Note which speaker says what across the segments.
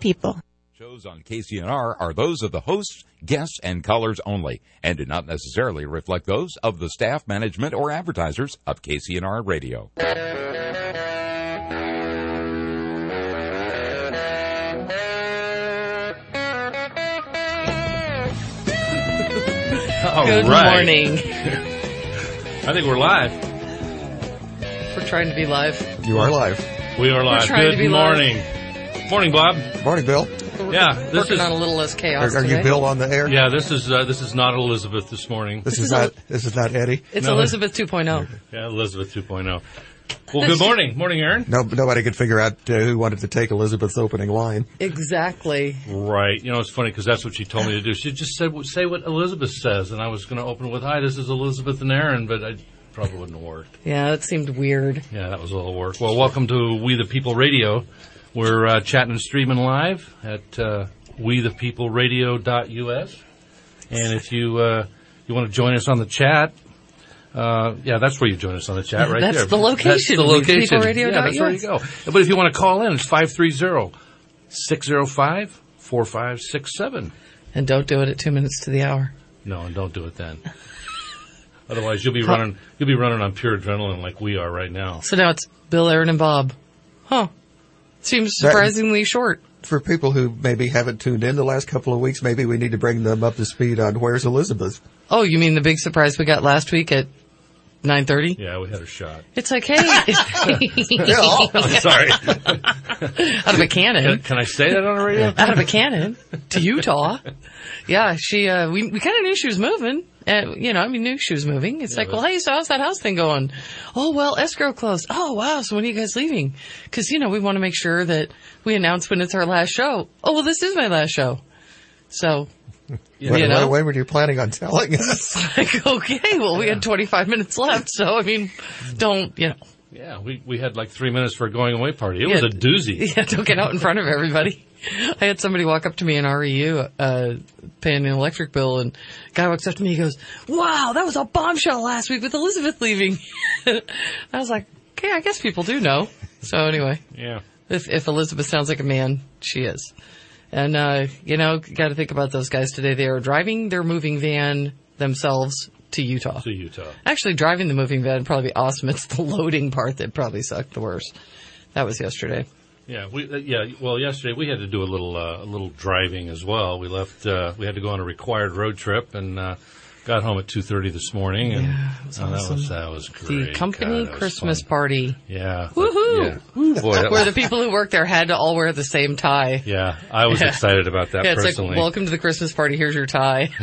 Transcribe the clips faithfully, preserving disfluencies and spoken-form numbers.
Speaker 1: people.
Speaker 2: Shows on K C N R are those of the hosts, guests, and callers only, and do not necessarily reflect those of the staff, management, or advertisers of K C N R Radio.
Speaker 3: All
Speaker 4: Good
Speaker 3: right.
Speaker 4: morning.
Speaker 3: I think we're live.
Speaker 4: We're trying to be live.
Speaker 5: You are live.
Speaker 3: We are live.
Speaker 4: trying
Speaker 3: Good
Speaker 4: to be
Speaker 3: morning. Morning, Bob.
Speaker 5: Morning, Bill.
Speaker 4: We're
Speaker 3: Yeah, this
Speaker 4: working
Speaker 3: is-
Speaker 4: on a little less
Speaker 5: Are,
Speaker 4: chaos
Speaker 5: are you
Speaker 4: today.
Speaker 5: Bill on the air?
Speaker 3: Yeah, this is uh, this is not Elizabeth this morning.
Speaker 5: This,
Speaker 4: This
Speaker 5: is,
Speaker 4: is
Speaker 5: not. This is not Eddie.
Speaker 4: It's
Speaker 3: No.
Speaker 4: Elizabeth two point oh.
Speaker 3: Yeah, Elizabeth two point oh. Well, good morning. Morning, Aaron.
Speaker 5: No, nobody could figure out uh, who wanted to take Elizabeth's opening line.
Speaker 4: Exactly.
Speaker 3: Right. You know, it's funny because that's what she told me to do. She just said, say what Elizabeth says, and I was going to open with, hi, this is Elizabeth and Aaron, but I probably wouldn't have worked.
Speaker 4: Yeah, that seemed weird.
Speaker 3: Yeah, that was a little work. Well, welcome to We the People Radio. We're uh, chatting and streaming live at uh, we the people radio dot U S. And if you uh, you want to join us on the chat, uh, yeah, that's where you join us on the chat right
Speaker 4: That's
Speaker 3: there.
Speaker 4: the location,
Speaker 3: That's the
Speaker 4: we the
Speaker 3: location.
Speaker 4: people radio
Speaker 3: Yeah,
Speaker 4: dot
Speaker 3: that's
Speaker 4: U S.
Speaker 3: where you go. But if you want to call in, it's five three zero, six zero five, four five six seven.
Speaker 4: And don't do it at two minutes to the hour.
Speaker 3: No, and don't do it then. Otherwise, you'll be running. You'll be running on pure adrenaline like we are right now.
Speaker 4: So now it's Bill, Aaron, and Bob. Huh. Seems
Speaker 5: That-
Speaker 4: surprisingly short.
Speaker 5: For people who maybe haven't tuned in the last couple of weeks, maybe we need to bring them up to speed on Where's Elizabeth?
Speaker 4: Oh, you mean the big surprise we got last week at nine thirty?
Speaker 3: Yeah, we had a shot.
Speaker 4: It's like, hey.
Speaker 3: I'm sorry.
Speaker 4: Out of a cannon.
Speaker 3: Can, can I say that on the radio?
Speaker 4: Out of a cannon to Utah. Yeah, she, uh, we, we kind of knew she was moving. And, you know, I mean, knew she was moving. It's
Speaker 3: Yeah,
Speaker 4: like,
Speaker 3: but-
Speaker 4: well, hey, so how's that house thing going? Oh, well, escrow closed. Oh, wow. So when are you guys leaving? Cause, you know, we want to make sure that we announce when it's our last show. Oh, well, this is my last show. So,
Speaker 3: Yeah,
Speaker 5: when,
Speaker 4: you know?
Speaker 5: when were you planning on telling us?
Speaker 4: like, okay, well, we had twenty-five minutes left. So, I mean, don't, you know,
Speaker 3: Yeah, we we had like three minutes for a going away party. It was
Speaker 4: Yeah.
Speaker 3: a doozy.
Speaker 4: yeah, don't get out in front of everybody. I had somebody walk up to me in R E U, uh, paying an electric bill, and a guy walks up to me, he goes, wow, that was a bombshell last week with Elizabeth leaving. I was like, okay, I guess people do know. So anyway,
Speaker 3: Yeah.
Speaker 4: if, if Elizabeth sounds like a man, she is. And, uh, you know, got to think about those guys today. They are driving their moving van themselves to Utah.
Speaker 3: To Utah.
Speaker 4: Actually, driving the moving van would probably be awesome. It's the loading part that probably sucked the worst. That was yesterday.
Speaker 3: Yeah, we uh, yeah. Well, yesterday we had to do a little uh, a little driving as well. We left. Uh, we had to go on a required road trip and uh, got home at two thirty this morning. And
Speaker 4: Yeah, it was
Speaker 3: oh, that
Speaker 4: awesome.
Speaker 3: was that was great.
Speaker 4: The company
Speaker 3: God, that was
Speaker 4: Christmas
Speaker 3: fun.
Speaker 4: party.
Speaker 3: Yeah.
Speaker 4: Woohoo!
Speaker 3: Yeah. Ooh, boy, that
Speaker 4: Where
Speaker 3: was,
Speaker 4: the people who work there had to all wear the same tie.
Speaker 3: yeah, I was
Speaker 4: Yeah.
Speaker 3: excited about that
Speaker 4: Yeah, it's
Speaker 3: personally.
Speaker 4: like, welcome to the Christmas party, here's your tie.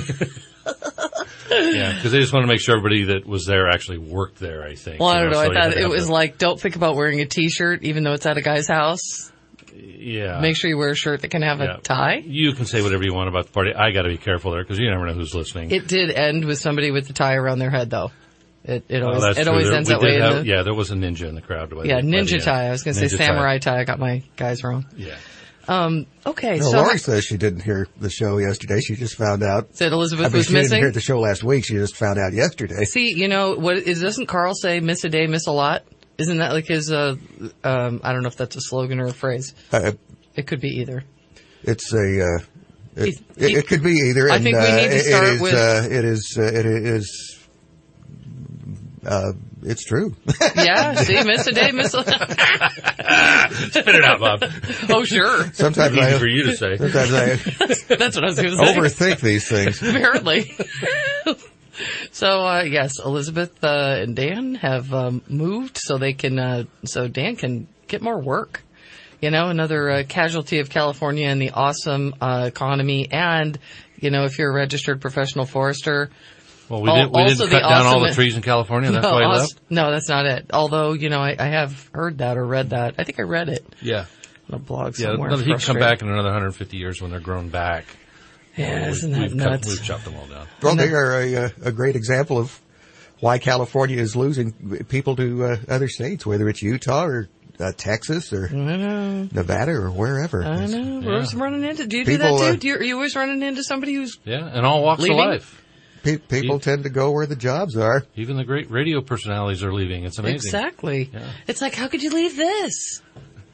Speaker 3: Yeah, because they just wanted to make sure everybody that was there actually worked there. I think.
Speaker 4: Well, I
Speaker 3: you
Speaker 4: don't know,
Speaker 3: so
Speaker 4: I
Speaker 3: you had
Speaker 4: thought
Speaker 3: to
Speaker 4: it
Speaker 3: have
Speaker 4: was
Speaker 3: the-
Speaker 4: like, don't think about wearing a t-shirt even though it's at a guy's house.
Speaker 3: Yeah.
Speaker 4: Make sure you wear a shirt that can have
Speaker 3: Yeah.
Speaker 4: a tie.
Speaker 3: You can say whatever you want about the party. I got to be careful there because you never know who's listening.
Speaker 4: It did end with somebody with the tie around their head, though. It, it
Speaker 3: Oh,
Speaker 4: always,
Speaker 3: that's
Speaker 4: it
Speaker 3: true.
Speaker 4: always
Speaker 3: There-
Speaker 4: ends
Speaker 3: we
Speaker 4: that
Speaker 3: did
Speaker 4: way. in
Speaker 3: have-
Speaker 4: the,
Speaker 3: yeah, there was a ninja in the crowd. By the-
Speaker 4: yeah,
Speaker 3: by the
Speaker 4: ninja
Speaker 3: end.
Speaker 4: tie. I was going to say
Speaker 3: Ninja tie.
Speaker 4: samurai tie. I got my guys wrong.
Speaker 3: Yeah.
Speaker 4: Um, okay,
Speaker 5: No,
Speaker 4: so
Speaker 5: Lori says she didn't hear the show yesterday. She just found out.
Speaker 4: said
Speaker 5: I
Speaker 4: Elizabeth
Speaker 5: mean,
Speaker 4: was
Speaker 5: she didn't
Speaker 4: missing.
Speaker 5: hear the show last week. She just found out yesterday.
Speaker 4: See, you know, what is, doesn't Carl say, miss a day, miss a lot? Isn't that like his, uh, um, I don't know if that's a slogan or a phrase.
Speaker 5: Uh,
Speaker 4: It could be either.
Speaker 5: it's a. Uh, it,
Speaker 4: He-
Speaker 5: it, it could be either.
Speaker 4: I
Speaker 5: and,
Speaker 4: think we
Speaker 5: uh,
Speaker 4: need to
Speaker 5: it-
Speaker 4: start
Speaker 5: it is,
Speaker 4: with-
Speaker 5: Uh, it is. Uh, it is. Uh, it's true.
Speaker 4: Yeah, see, miss a day, miss a
Speaker 3: Spit it out, Bob.
Speaker 4: Oh, sure.
Speaker 5: Sometimes
Speaker 3: Easy
Speaker 5: I.
Speaker 3: for you to say.
Speaker 5: Sometimes I
Speaker 4: That's what I was going to say.
Speaker 5: overthink these things.
Speaker 4: Apparently. So, uh, yes, Elizabeth, uh, and Dan have, um, moved so they can, uh, so Dan can get more work. You know, another uh, casualty of California and the awesome, uh, economy. And, you know, if you're a registered professional forester,
Speaker 3: Well, we,
Speaker 4: Al-
Speaker 3: did, we
Speaker 4: also
Speaker 3: didn't
Speaker 4: the
Speaker 3: cut down all the
Speaker 4: awesome-
Speaker 3: trees in California. That's
Speaker 4: no,
Speaker 3: why he
Speaker 4: als-
Speaker 3: left.
Speaker 4: no, that's not it. Although, you know, I, I have heard that or read that. I think I read it
Speaker 3: Yeah.
Speaker 4: on a blog
Speaker 3: Yeah.
Speaker 4: somewhere.
Speaker 3: Another, he'd come
Speaker 4: Frustrated.
Speaker 3: back in another one hundred fifty years when they're grown back.
Speaker 4: Yeah,
Speaker 3: We-
Speaker 4: isn't that
Speaker 3: we've cut-
Speaker 4: nuts?
Speaker 3: we've chopped them all down.
Speaker 5: Well, they are a, uh, a great example of why California is losing people to uh, other states, whether it's Utah or uh, Texas or
Speaker 4: I know.
Speaker 5: Nevada or wherever.
Speaker 4: I know.
Speaker 3: Yeah.
Speaker 4: We're always running into. Do you do
Speaker 5: People,
Speaker 4: that too?
Speaker 5: uh,
Speaker 4: Do you, are you always running into somebody who's?
Speaker 3: Yeah, and all walks
Speaker 4: Leaving?
Speaker 3: of life.
Speaker 5: Pe- people tend to go where the jobs are.
Speaker 3: Even the great radio personalities are leaving. It's amazing.
Speaker 4: Exactly.
Speaker 3: Yeah.
Speaker 4: It's like, how could you leave this?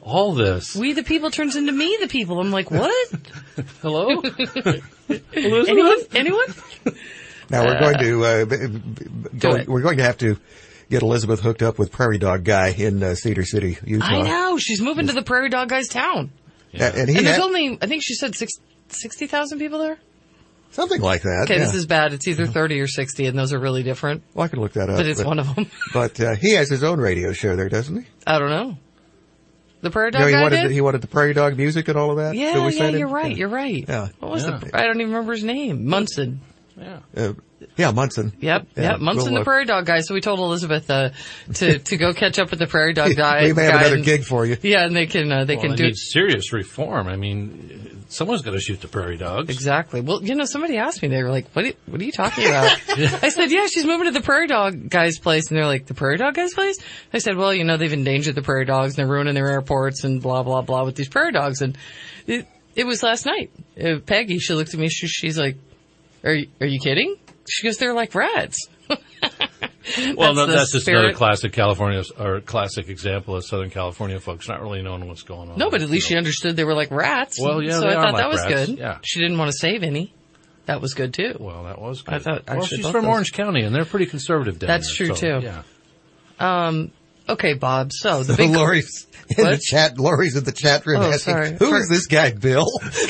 Speaker 3: all this.
Speaker 4: We the people turns into me the people. I'm like, what?
Speaker 3: Hello?
Speaker 4: Anyone? Anyone?
Speaker 5: Now we're going to uh, b- b- go,
Speaker 4: it.
Speaker 5: we're going to have to get Elizabeth hooked up with Prairie Dog Guy in uh, Cedar City, Utah.
Speaker 4: I know. She's moving to the Prairie Dog Guy's town.
Speaker 5: Yeah. And, he
Speaker 4: And there's
Speaker 5: had,
Speaker 4: only, I think she said six, sixty thousand people there.
Speaker 5: something like that.
Speaker 4: Okay,
Speaker 5: yeah.
Speaker 4: this is bad. It's either thirty or sixty, and those are really different.
Speaker 5: Well, I can look that up.
Speaker 4: But it's one of them.
Speaker 5: But uh, he has his own radio show there, doesn't he?
Speaker 4: I don't know. The Prairie Dog
Speaker 5: You know, he
Speaker 4: Guy
Speaker 5: wanted
Speaker 4: did?
Speaker 5: the, he wanted the Prairie Dog music and all of that.
Speaker 4: Yeah,
Speaker 5: that we
Speaker 4: yeah,
Speaker 5: sent him?
Speaker 4: you're right.
Speaker 5: Yeah.
Speaker 4: You're right.
Speaker 5: Yeah.
Speaker 4: What was
Speaker 3: Yeah.
Speaker 4: the? I don't even remember his name. Munson.
Speaker 3: Yeah.
Speaker 5: Uh, yeah, Munson.
Speaker 4: Yep,
Speaker 5: Yeah,
Speaker 4: yep. Munson,
Speaker 5: we'll
Speaker 4: the
Speaker 5: look.
Speaker 4: Prairie Dog Guy. So we told Elizabeth uh, to to go catch up with the Prairie Dog Guy.
Speaker 5: we may have
Speaker 4: guy
Speaker 5: another
Speaker 4: and-
Speaker 5: gig for you.
Speaker 4: Yeah, and they can uh, they
Speaker 3: Well,
Speaker 4: can
Speaker 3: they
Speaker 4: do
Speaker 3: need
Speaker 4: it.
Speaker 3: serious reform. I mean, someone's got to shoot the prairie dogs.
Speaker 4: Exactly. Well, you know, somebody asked me. They were like, "What? Are, what are you talking about?" I said, "Yeah, she's moving to the Prairie Dog Guy's place," and they're like, "The Prairie Dog Guy's place?" I said, "Well, you know, they've endangered the prairie dogs and they're ruining their airports and blah blah blah with these prairie dogs." And it it was last night. Uh, Peggy, she looked at me. She, she's like, "Are you, are you kidding?" She goes, "They're like rats."
Speaker 3: Well, no,
Speaker 4: the
Speaker 3: that's just another
Speaker 4: spirit.
Speaker 3: classic California or classic example of Southern California folks not really knowing what's going on.
Speaker 4: No, but at least she
Speaker 3: You know.
Speaker 4: understood they were like rats.
Speaker 3: Well, yeah,
Speaker 4: so
Speaker 3: they
Speaker 4: I
Speaker 3: are
Speaker 4: thought
Speaker 3: like
Speaker 4: that was
Speaker 3: rats.
Speaker 4: good.
Speaker 3: Yeah.
Speaker 4: She didn't want to save any. That was good too.
Speaker 3: Well, that was good.
Speaker 4: I thought-
Speaker 3: well,
Speaker 4: actually
Speaker 3: she's
Speaker 4: both
Speaker 3: from
Speaker 4: those-
Speaker 3: Orange County, and they're pretty conservative down
Speaker 4: That's
Speaker 3: there.
Speaker 4: true,
Speaker 3: so,
Speaker 4: too.
Speaker 3: Yeah.
Speaker 4: Um, okay, Bob. So the big
Speaker 5: Lori's in
Speaker 4: What?
Speaker 5: the chat. Lori's in the chat room
Speaker 4: Oh,
Speaker 5: asking,
Speaker 4: sorry.
Speaker 5: "Who is this guy, Bill?"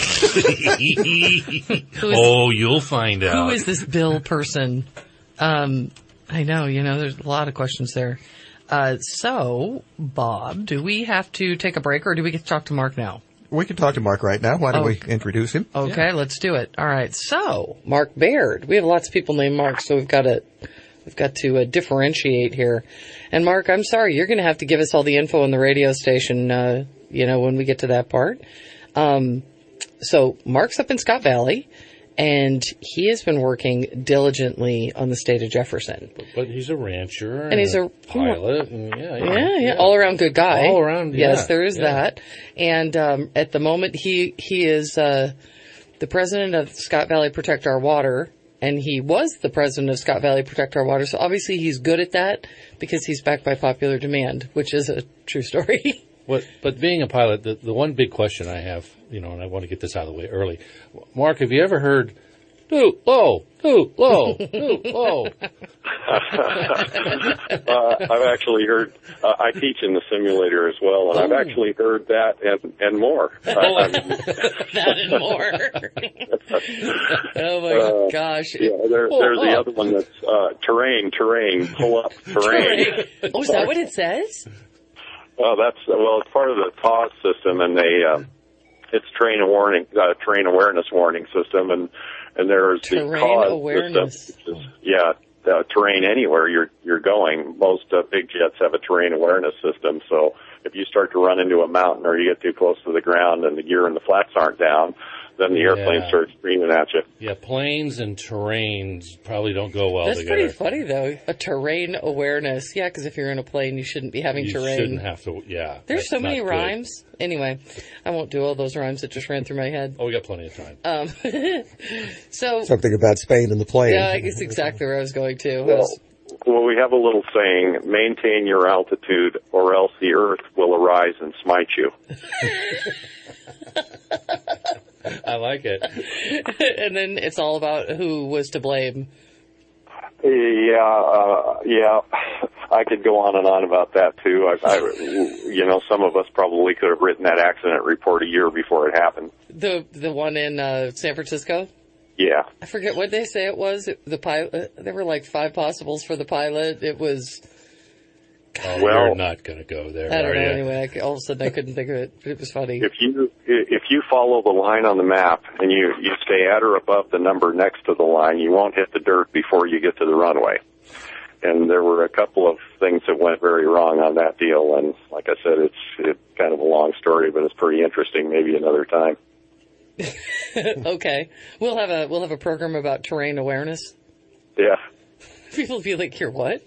Speaker 4: who is,
Speaker 3: Oh, you'll find out.
Speaker 4: who is this Bill person? Um, I know. You know, there's a lot of questions there. Uh, so Bob, do we have to take a break, or do we get to talk to Mark now?
Speaker 5: We can talk to Mark right now. Why don't
Speaker 4: Oh.
Speaker 5: we introduce him?
Speaker 4: Okay, let's do it. All right. So, Mark Baird. We have lots of people named Mark, so we've got to we've got to uh, differentiate here. And Mark, I'm sorry, you're going to have to give us all the info on the radio station. Uh, you know, when we get to that part. Um, so, Mark's up in Scott Valley, and he has been working diligently on the state of Jefferson.
Speaker 3: But he's a rancher, and,
Speaker 4: And he's a-
Speaker 3: pilot, and yeah, yeah,
Speaker 4: Yeah, yeah, all around good guy.
Speaker 3: All around,
Speaker 4: Yes,
Speaker 3: yeah,
Speaker 4: there is
Speaker 3: yeah.
Speaker 4: that. And um, at the moment, he he is uh, the president of Scott Valley Protect Our Water, and he was the president of Scott Valley Protect Our Water. So obviously, he's good at that because he's backed by popular demand, which is a true story.
Speaker 3: What, but being a pilot, the, the one big question I have, you know, and I want to get this out of the way early. Mark, have you ever heard, too low, too low, too low?
Speaker 1: uh, I've actually heard, uh, I teach in the simulator as well, and I've actually heard that and, and more. Uh, I mean,
Speaker 4: That and more. Oh my
Speaker 1: Uh,
Speaker 4: gosh!
Speaker 1: yeah, there, there's
Speaker 3: Oh,
Speaker 1: the
Speaker 3: oh.
Speaker 1: other one that's uh, terrain, terrain, pull up, terrain.
Speaker 4: Oh, is that what it says?
Speaker 1: Well, that's well, it's part of the T A W S system, and they uh, it's terrain warning, uh, terrain awareness warning system, and and there's the
Speaker 4: Terrain
Speaker 1: cause
Speaker 4: awareness.
Speaker 1: system, which is, yeah, uh, terrain anywhere you're you're going. Most uh, big jets have a terrain awareness system, so if you start to run into a mountain or you get too close to the ground and the gear and the flaps aren't down, then the airplane
Speaker 3: Yeah.
Speaker 1: starts screaming at you.
Speaker 3: Yeah, planes and terrains probably don't go well
Speaker 4: That's
Speaker 3: together.
Speaker 4: pretty funny, though. A terrain awareness. Yeah, because if you're in a plane, you shouldn't be having
Speaker 3: You
Speaker 4: terrain.
Speaker 3: shouldn't have to, yeah.
Speaker 4: There's
Speaker 3: that's
Speaker 4: so many
Speaker 3: not good.
Speaker 4: rhymes. Anyway, I won't do all those rhymes that just ran through my head.
Speaker 3: Oh, we got plenty of time.
Speaker 4: Um, so,
Speaker 5: Something about Spain and the plane.
Speaker 4: yeah, it's exactly where I was going to. I
Speaker 1: Well,
Speaker 4: was-
Speaker 1: well, we have a little saying: maintain your altitude, or else the earth will arise and smite you.
Speaker 3: I like it.
Speaker 4: and then it's all about who was to blame.
Speaker 1: Yeah, uh, yeah. I could go on and on about that too. I, I, you know, some of us probably could have written that accident report a year before it happened.
Speaker 4: The the one in uh, San Francisco.
Speaker 1: Yeah.
Speaker 4: I forget what they say it was. The pilot. There were like five possibles for the pilot. It was.
Speaker 3: Oh,
Speaker 1: Well-
Speaker 3: you're not going to go there,
Speaker 4: I don't
Speaker 3: are
Speaker 4: know.
Speaker 3: you?
Speaker 4: Anyway, I, all of a sudden I couldn't think of it. But it was funny.
Speaker 1: If you if you follow the line on the map and you you stay at or above the number next to the line, you won't hit the dirt before you get to the runway. And there were a couple of things that went very wrong on that deal. And like I said, it's it's kind of a long story, but it's pretty interesting. Maybe another time.
Speaker 4: Okay, we'll have a we'll have a program about terrain awareness.
Speaker 1: Yeah.
Speaker 4: People will be like, "You're what?"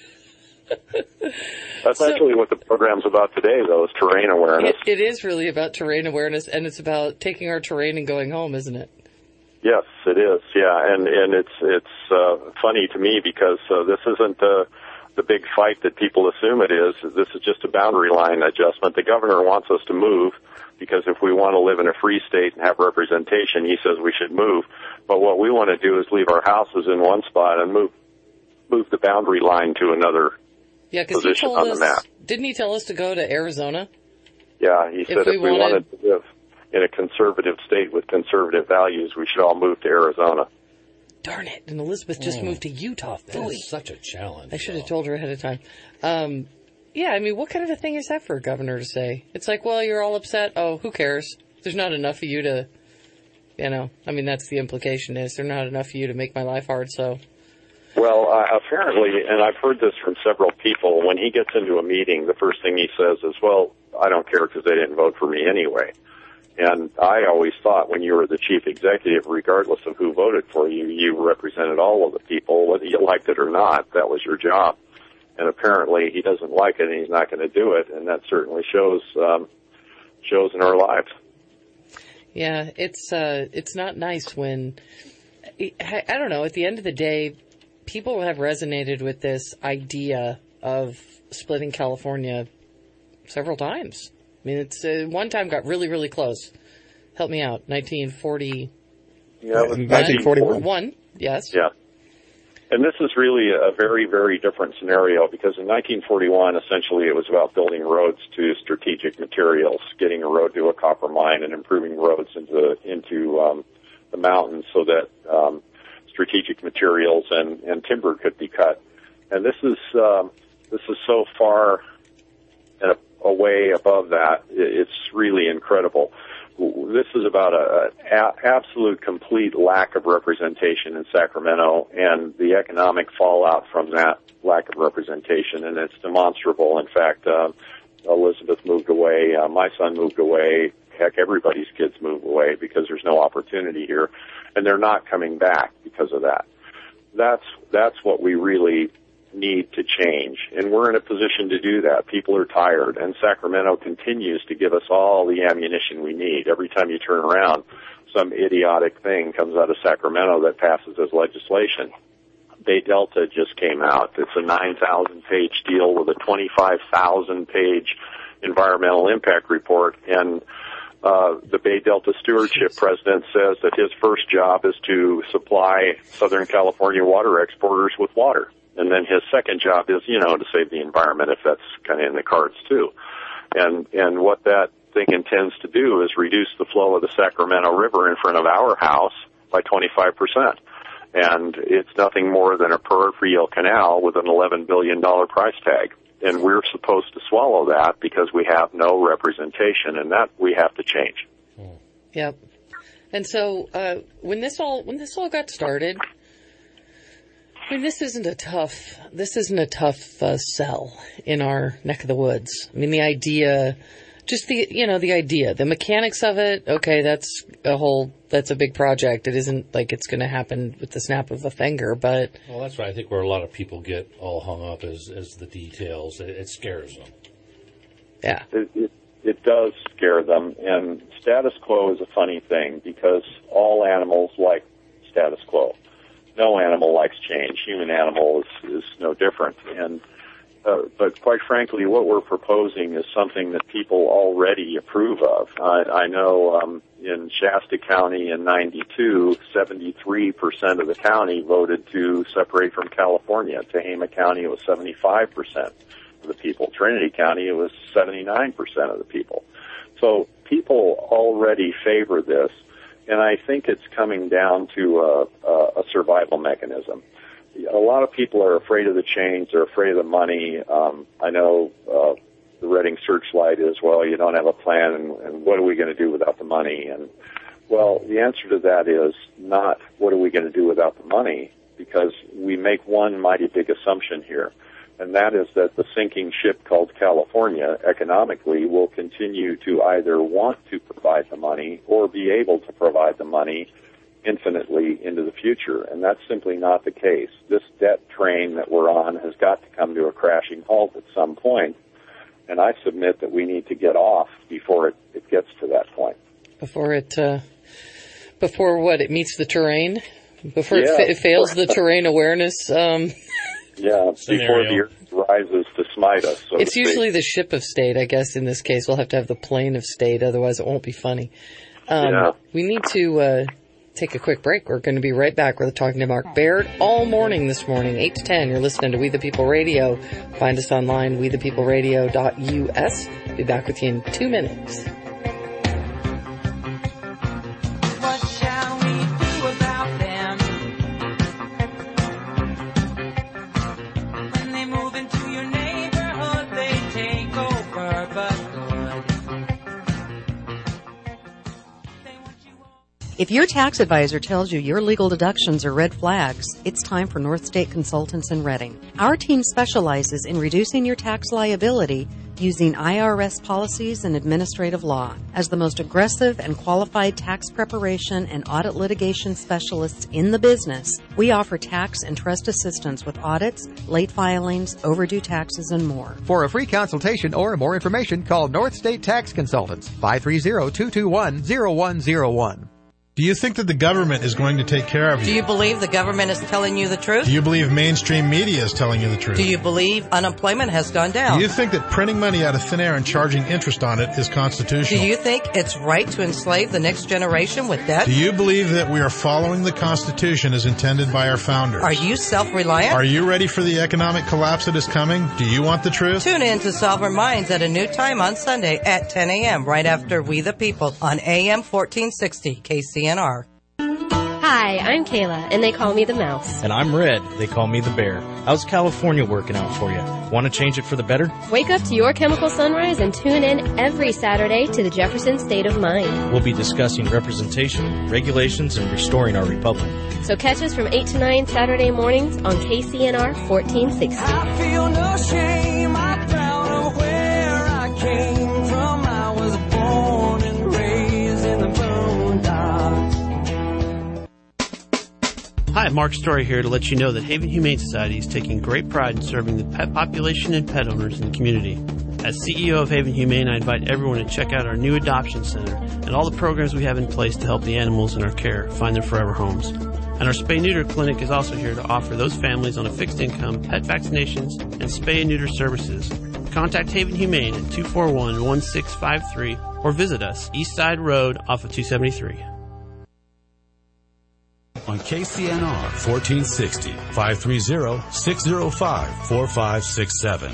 Speaker 1: That's
Speaker 4: So-
Speaker 1: actually what the program's about today, though, is terrain awareness.
Speaker 4: It, it is really about terrain awareness, and it's about taking our terrain and going home, isn't it?
Speaker 1: Yes, it is. Yeah, and and it's it's uh, funny to me because uh, this isn't uh, the big fight that people assume it is. This is just a boundary line adjustment. The governor wants us to move because if we want to live in a free state and have representation, he says we should move. But what we want to do is leave our houses in one spot and move move the boundary line to another
Speaker 4: yeah, because he told us, didn't he tell us to go to Arizona?
Speaker 1: Yeah, he said if we, if we wanted, wanted to live in a conservative state with conservative values, we should all move to Arizona.
Speaker 4: Darn it. And Elizabeth just mm. moved to Utah.
Speaker 3: That is such a challenge.
Speaker 4: I should have told her ahead of time. Um, yeah, I mean, what kind of a thing is that for a governor to say? It's like, well, you're all upset. Oh, who cares? There's not enough of you to, you know, I mean, that's the implication is there's not enough of you to make my life hard, so.
Speaker 1: Well, uh, apparently, and I've heard this from several people, when he gets into a meeting, the first thing he says is, well, I don't care because they didn't vote for me anyway. And I always thought when you were the chief executive, regardless of who voted for you, you represented all of the people, whether you liked it or not. That was your job. And apparently he doesn't like it and he's not going to do it. And that certainly shows, um, shows in our lives.
Speaker 4: Yeah, it's, uh, it's not nice when, I, I don't know, at the end of the day, people have resonated with this idea of splitting California several times. I mean, it's uh, one time got really, really close. Help me out. nineteen forty.
Speaker 1: Yeah, it was
Speaker 5: nineteen forty-one.
Speaker 4: One, yes.
Speaker 1: Yeah. And this is really a very, very different scenario because in nineteen forty-one, essentially, it was about building roads to strategic materials, getting a road to a copper mine and improving roads into into um, the mountains so that um, strategic materials and, and timber could be cut. And this is um, this is so far and away above that, it's really incredible. This is about a, a absolute complete lack of representation in Sacramento and the economic fallout from that lack of representation, and it's demonstrable. In fact, uh, Elizabeth moved away, uh, my son moved away, heck, everybody's kids move away because there's no opportunity here, and they're not coming back because of that. That's, that's what we really need to change, and we're in a position to do that. People are tired, and Sacramento continues to give us all the ammunition we need. Every time you turn around, some idiotic thing comes out of Sacramento that passes as legislation. Bay Delta just came out. It's a nine thousand page deal with a twenty-five thousand page environmental impact report, and uh, the Bay Delta Stewardship President says that his first job is to supply Southern California water exporters with water. And then his second job is, you know, to save the environment, if that's kind of in the cards too. And and what that thing intends to do is reduce the flow of the Sacramento River in front of our house by twenty-five percent. And it's nothing more than a peripheral canal with an eleven billion dollars price tag. And we're supposed to swallow that because we have no representation, and that we have to change.
Speaker 4: Yep. And so uh, when this all when this all got started, I mean, this isn't a tough, this isn't a tough uh, sell in our neck of the woods. I mean, the idea, just the, you know, the idea, the mechanics of it, okay, that's a whole, that's a big project. It isn't like it's going to happen with the snap of a finger, but.
Speaker 3: Well, that's right. I think where a lot of people get all hung up is, is the details. It, it scares them.
Speaker 4: Yeah.
Speaker 1: It, it, it does scare them, and status quo is a funny thing because all animals like status quo. No animal likes change. Human animal is, is no different. And uh, but quite frankly, what we're proposing is something that people already approve of. I, I know um, in Shasta County in ninety-two, seventy-three percent of the county voted to separate from California. Tehama County, it was seventy-five percent of the people. Trinity County, it was seventy-nine percent of the people. So people already favor this. And I think it's coming down to a, a, a survival mechanism. A lot of people are afraid of the change. They're afraid of the money. Um, I know uh, the Reading Searchlight is, well, you don't have a plan, and, and what are we going to do without the money? And, well, the answer to that is not what are we going to do without the money, because we make one mighty big assumption here, and that is that the sinking ship called California economically will continue to either want to provide the money or be able to provide the money infinitely into the future, and that's simply not the case. This debt train that we're on has got to come to a crashing halt at some point, and I submit that we need to get off before it, it gets to that point.
Speaker 4: Before it, uh, before what, it meets the terrain? Before
Speaker 1: yeah.
Speaker 4: it, fa- it fails the terrain awareness? Um.
Speaker 1: Yeah,
Speaker 3: Scenario.
Speaker 1: before the earth rises to smite us. So
Speaker 4: it's
Speaker 1: to
Speaker 4: usually
Speaker 1: speak.
Speaker 4: the ship of state, I guess. In this case, we'll have to have the plane of state, otherwise it won't be funny. Um,
Speaker 1: Yeah.
Speaker 4: We need to uh, take a quick break. We're going to be right back. We're talking to Mark Baird all morning this morning, eight to ten. You're listening to We the People Radio. Find us online, we the people radio dot U S. Be back with you in two minutes.
Speaker 6: What shall we do about them? When they move into your neighborhood, they take over, but good. They want you all.
Speaker 7: If your tax advisor tells you your legal deductions are red flags, it's time for North State Consultants in Reading. Our team specializes in reducing your tax liability using I R S policies and administrative law. As the most aggressive and qualified tax preparation and audit litigation specialists in the business, we offer tax and trust assistance with audits, late filings, overdue taxes, and more.
Speaker 8: For a free consultation or more information, call North State Tax Consultants, five three zero, two two one, zero one zero one.
Speaker 9: Do you think that the government is going to take care of you?
Speaker 10: Do you believe the government is telling you the truth?
Speaker 9: Do you believe mainstream media is telling you the truth?
Speaker 10: Do you believe unemployment has gone down?
Speaker 9: Do you think that printing money out of thin air and charging interest on it is constitutional?
Speaker 10: Do you think it's right to enslave the next generation with debt?
Speaker 9: Do you believe that we are following the Constitution as intended by our founders?
Speaker 10: Are you self-reliant?
Speaker 9: Are you ready for the economic collapse that is coming? Do you want the truth?
Speaker 10: Tune in to Sovereign Minds at a new time on Sunday at ten a.m. right after We the People on A M fourteen sixty K C N R.
Speaker 11: Hi, I'm Kayla, and they call me the Mouse.
Speaker 12: And I'm Red. They call me the Bear. How's California working out for you? Want to change it for the better?
Speaker 11: Wake up to your chemical sunrise and tune in every Saturday to the Jefferson State of Mind.
Speaker 12: We'll be discussing representation, regulations, and restoring our republic.
Speaker 11: So catch us from eight to nine Saturday mornings on K C N R fourteen sixty.
Speaker 6: I feel no shame, I'm proud of where I came from. I was born and raised in the boondocks.
Speaker 13: Hi, Mark Story here to let you know that Haven Humane Society is taking great pride in serving the pet population and pet owners in the community. As C E O of Haven Humane, I invite everyone to check out our new adoption center and all the programs we have in place to help the animals in our care find their forever homes. And our spay-neuter clinic is also here to offer those families on a fixed income pet vaccinations and spay and neuter services. Contact Haven Humane at two four one, one six five three or visit us East Side Road off of two seventy-three.
Speaker 14: On K C N R fourteen sixty, five three zero, six zero five, four five six seven.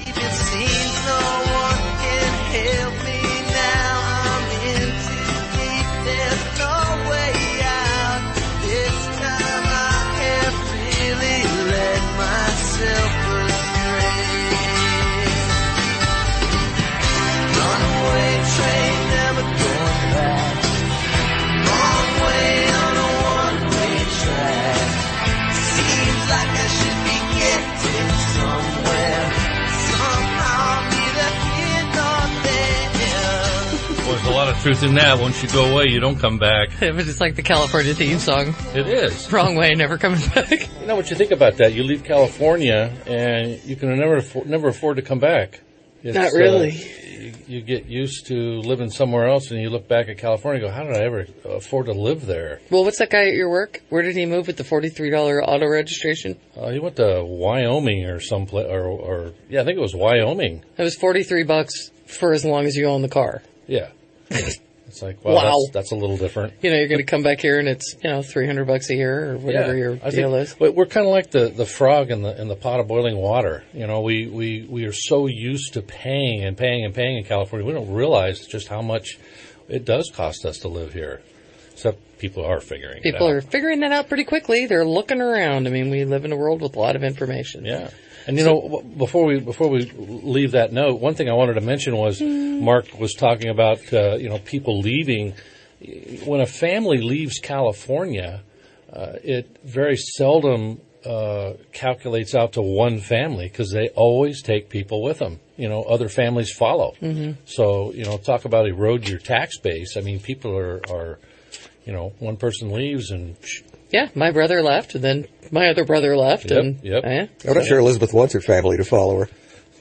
Speaker 3: There's a lot of truth in that. Once you go away, you don't come back.
Speaker 4: It's like the California theme song.
Speaker 3: It is.
Speaker 4: Wrong way, never coming back.
Speaker 3: You know what you think about that? You leave California and you can never afford, never afford to come back. It's,
Speaker 4: Not really.
Speaker 3: Uh, you, you get used to living somewhere else and you look back at California and go, how did I ever afford to live there?
Speaker 4: Well, what's that guy at your work? Where did he move with the forty-three dollars auto registration?
Speaker 3: Uh, he went to Wyoming or someplace, or, or, yeah, I think it was Wyoming.
Speaker 4: It was forty-three bucks for as long as you own the car.
Speaker 3: Yeah. It's like, well,
Speaker 4: wow.
Speaker 3: that's, that's a little different.
Speaker 4: You know, you're going to come back here and it's, you know, three hundred bucks a year or whatever
Speaker 3: yeah,
Speaker 4: your
Speaker 3: I
Speaker 4: deal
Speaker 3: think,
Speaker 4: is.
Speaker 3: But we're kind of like the, the frog in the in the pot of boiling water. You know, we, we, we are so used to paying and paying and paying in California, we don't realize just how much it does cost us to live here. Except people are figuring
Speaker 4: people
Speaker 3: it out.
Speaker 4: People are figuring that out pretty quickly. They're looking around. I mean, we live in a world with a lot of information.
Speaker 3: Yeah. And, you know, before we before we leave that note, one thing I wanted to mention was Mark was talking about, uh, you know, people leaving. When a family leaves California, uh, it very seldom uh, calculates out to one family because they always take people with them. You know, other families follow.
Speaker 4: Mm-hmm.
Speaker 3: So, you know, talk about erode your tax base. I mean, people are, are you know, one person leaves and...
Speaker 4: Yeah, my brother left, and then my other brother left,
Speaker 3: yep,
Speaker 4: and
Speaker 3: yep.
Speaker 4: Eh,
Speaker 5: I'm not sure Elizabeth wants her family to follow her.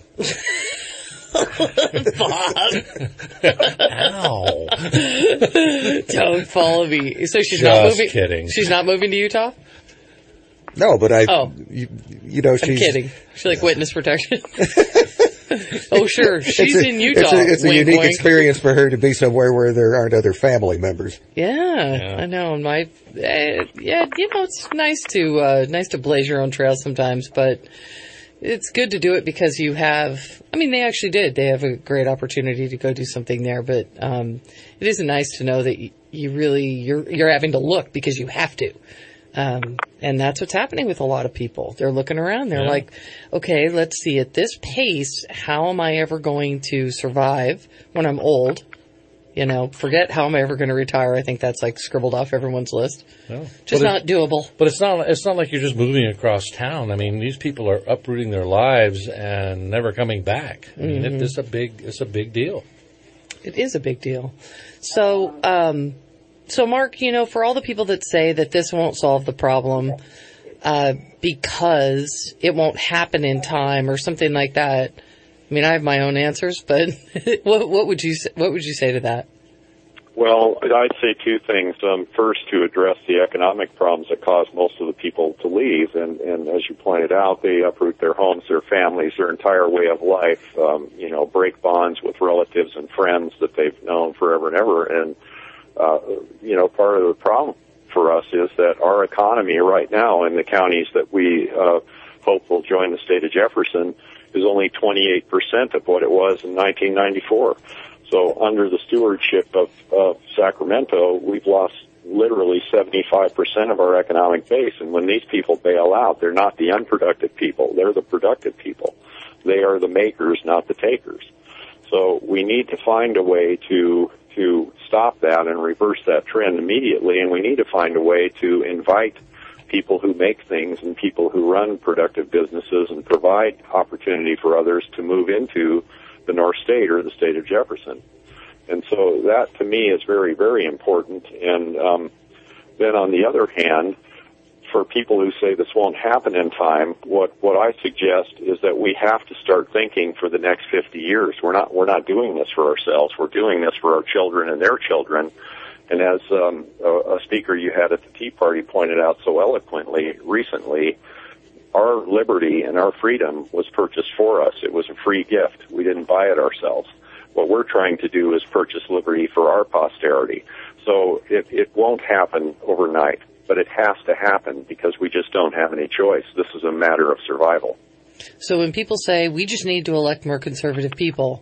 Speaker 4: Bob.
Speaker 3: Ow.
Speaker 4: Don't follow me. So she's
Speaker 3: Just
Speaker 4: not moving.
Speaker 3: kidding.
Speaker 4: She's not moving to Utah?
Speaker 5: No, but I,
Speaker 4: Oh.
Speaker 5: you, you know, she's...
Speaker 4: I'm kidding. She's like witness protection. Oh, sure. She's
Speaker 5: it's a,
Speaker 4: in Utah.
Speaker 5: It's a, it's a
Speaker 4: wink,
Speaker 5: unique
Speaker 4: wink.
Speaker 5: experience for her to be somewhere where there aren't other family members.
Speaker 4: Yeah,
Speaker 5: Yeah.
Speaker 4: I know. My, uh, yeah, you know, it's nice to uh, nice to blaze your own trail sometimes, but it's good to do it because you have. I mean, they actually did. They have a great opportunity to go do something there, but um, it is nice to know that you, you really you're you're having to look because you have to. Um, and that's what's happening with a lot of people. They're looking around. They're
Speaker 3: Yeah.
Speaker 4: like, okay, let's see, at this pace, how am I ever going to survive when I'm old? You know, forget how am I ever going to retire. I think that's like scribbled off everyone's list.
Speaker 3: Well,
Speaker 4: Just
Speaker 3: but
Speaker 4: not
Speaker 3: it-
Speaker 4: doable.
Speaker 3: But it's not. It's not like you're just moving across town. I mean, these people are uprooting their lives and never coming back. I mean,
Speaker 4: Mhm.
Speaker 3: it, it's a big. It's a big deal.
Speaker 4: It is a big deal. So, um, so Mark, you know, for all the people that say that this won't solve the problem, uh, because it won't happen in time or something like that. I mean, I have my own answers, but what, what would you say, what would you say to that?
Speaker 1: Well, I'd say two things. Um, first, to address the economic problems that cause most of the people to leave, and, and as you pointed out, they uproot their homes, their families, their entire way of life. Um, you know, break bonds with relatives and friends that they've known forever and ever. And uh, you know, part of the problem for us is that our economy right now in the counties that we uh, hope will join the state of Jefferson is only twenty-eight percent of what it was in nineteen ninety-four. So under the stewardship of, of Sacramento, we've lost literally seventy-five percent of our economic base. And when these people bail out, they're not the unproductive people. They're the productive people. They are the makers, not the takers. So we need to find a way to to stop that and reverse that trend immediately. And we need to find a way to invite people who make things and people who run productive businesses and provide opportunity for others to move into the North State or the state of Jefferson. And so that, to me, is very, very important. And um, then on the other hand, for people who say this won't happen in time, what, what I suggest is that we have to start thinking for the next fifty years. We're not, we're not doing this for ourselves. We're doing this for our children and their children. And as um, a, a speaker you had at the Tea Party pointed out so eloquently recently, our liberty and our freedom was purchased for us. It was a free gift. We didn't buy it ourselves. What we're trying to do is purchase liberty for our posterity. So it, it won't happen overnight, but it has to happen because we just don't have any choice. This is a matter of survival.
Speaker 4: So when people say we just need to elect more conservative people,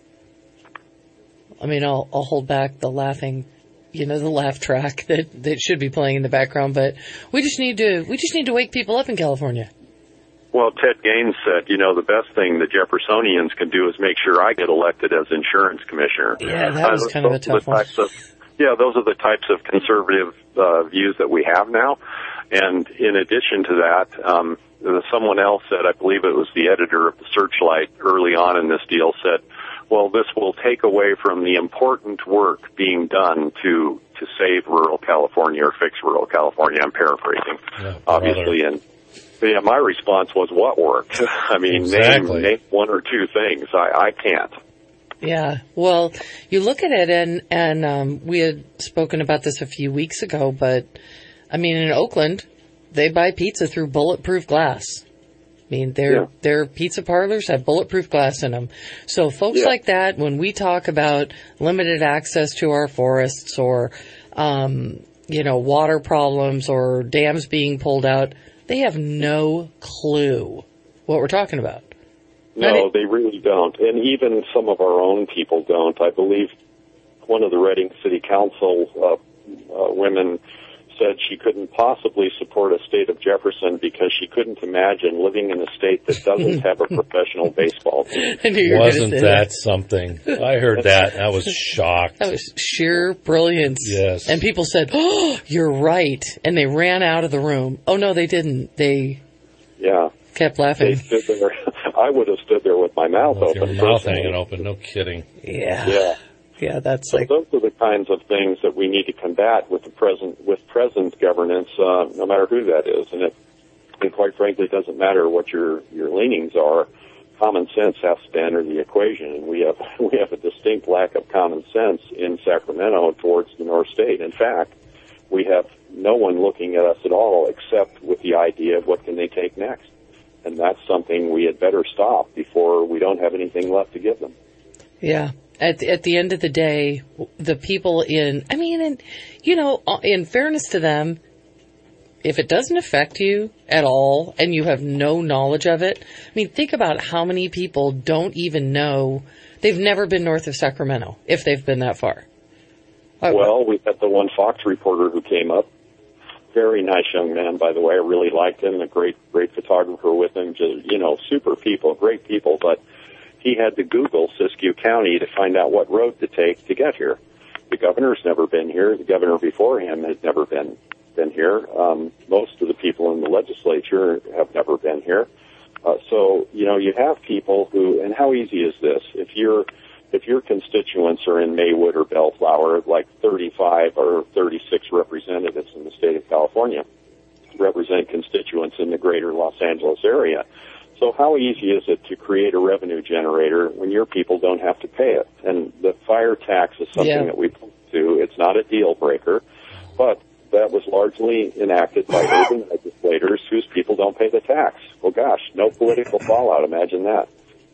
Speaker 4: I mean, I'll, I'll hold back the laughing, you know, the laugh track that, that should be playing in the background, but we just need to, we just need to wake people up in California.
Speaker 1: Well, Ted Gaines said, you know, the best thing the Jeffersonians can do is make sure I get elected as insurance commissioner.
Speaker 4: Yeah, that was
Speaker 1: Uh,
Speaker 4: kind of a
Speaker 1: those are
Speaker 4: tough
Speaker 1: the
Speaker 4: one.
Speaker 1: types of, yeah, those are the types of conservative uh, views that we have now. And in addition to that, um, someone else said, I believe it was the editor of the Searchlight early on in this deal, said, well, this will take away from the important work being done to to save rural California or fix rural California. I'm paraphrasing,
Speaker 3: Yeah,
Speaker 1: obviously. And yeah, my response was, what work? I mean,
Speaker 3: Exactly.
Speaker 1: name, name one or two things. I, I can't.
Speaker 4: Yeah, well, you look at it, and and um, we had spoken about this a few weeks ago, but I mean, in Oakland, they buy pizza through bulletproof glass. I mean, their
Speaker 1: Yeah.
Speaker 4: their pizza parlors have bulletproof glass in them. So folks
Speaker 1: Yeah.
Speaker 4: like that, when we talk about limited access to our forests, or um, you know, water problems, or dams being pulled out, they have no clue what we're talking about.
Speaker 1: No, they really don't. And even some of our own people don't. I believe one of the Reading City Council uh, uh, women said she couldn't possibly support a state of Jefferson because she couldn't imagine living in a state that doesn't have a professional baseball team.
Speaker 4: I knew you were gonna
Speaker 3: Wasn't
Speaker 4: say
Speaker 3: that something? I heard that. I was shocked.
Speaker 4: That was sheer brilliance.
Speaker 3: Yes.
Speaker 4: And people said, oh, you're right. And they ran out of the room. Oh, no, they didn't. They
Speaker 1: Yeah.
Speaker 4: kept laughing.
Speaker 1: They stood there. I would have stood there with my mouth
Speaker 3: With your
Speaker 1: open.
Speaker 3: mouth
Speaker 1: personally.
Speaker 3: hanging open. No kidding.
Speaker 4: Yeah.
Speaker 1: Yeah.
Speaker 4: Yeah, that's
Speaker 1: So
Speaker 4: like,
Speaker 1: those are the kinds of things that we need to combat with the present with present governance, uh, no matter who that is. And it, and quite frankly, it doesn't matter what your your leanings are. Common sense has to enter the equation, and we have we have a distinct lack of common sense in Sacramento towards the North State. In fact, we have no one looking at us at all except with the idea of what can they take next. And that's something we had better stop before we don't have anything left to give them.
Speaker 4: Yeah. At at the end of the day, the people in, I mean, and, you know, in fairness to them, if it doesn't affect you at all and you have no knowledge of it, I mean, think about how many people don't even know, they've never been north of Sacramento, if they've been that far.
Speaker 1: Well, we had the one Fox reporter who came up. Very nice young man, by the way. I really liked him. A great, great photographer with him. Just, you know, super people, great people. But he had to Google Siskiyou County to find out what road to take to get here. The governor's never been here. The governor before him has never been been here. Um, most of the people in the legislature have never been here. Uh, so, you know, you have people who, and how easy is this? If you're If your constituents are in Maywood or Bellflower, like thirty-five or thirty-six representatives in the state of California represent constituents in the greater Los Angeles area. So how easy is it to create a revenue generator when your people don't have to pay it? And the fire tax is something
Speaker 4: Yeah.
Speaker 1: that we do. It's not a deal breaker, but that was largely enacted by urban legislators whose people don't pay the tax. Well, gosh, no political fallout. Imagine that.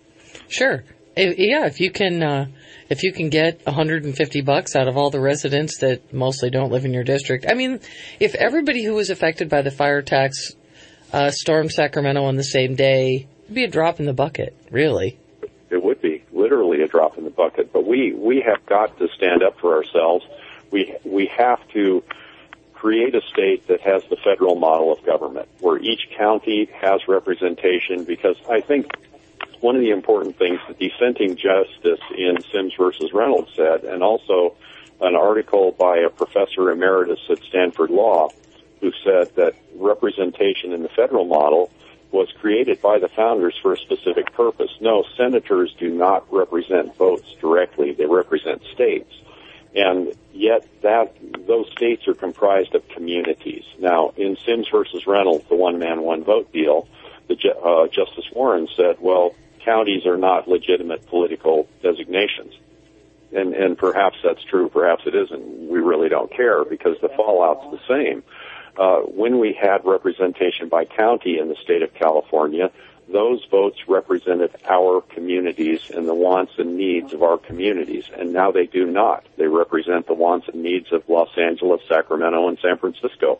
Speaker 4: Sure. If, yeah, if you can, uh, if you can get one hundred fifty bucks out of all the residents that mostly don't live in your district. I mean, if everybody who was affected by the fire tax uh, stormed Sacramento on the same day, it'd be a drop in the bucket, really.
Speaker 1: It would be literally a drop in the bucket. But we, we have got to stand up for ourselves. We we have to create a state that has the federal model of government, where each county has representation, because I think one of the important things the dissenting justice in Sims versus Reynolds said, and also an article by a professor emeritus at Stanford Law, who said that representation in the federal model was created by the founders for a specific purpose. No, senators do not represent votes directly. They represent states. And yet that those states are comprised of communities. Now, in Sims versus Reynolds, the one-man, one-vote deal, the uh, Justice Warren said, well, counties are not legitimate political designations. And, and perhaps that's true, perhaps it isn't. We really don't care because the fallout's the same. Uh, when we had representation by county in the state of California, those votes represented our communities and the wants and needs of our communities. And now they do not. They represent the wants and needs of Los Angeles, Sacramento, and San Francisco.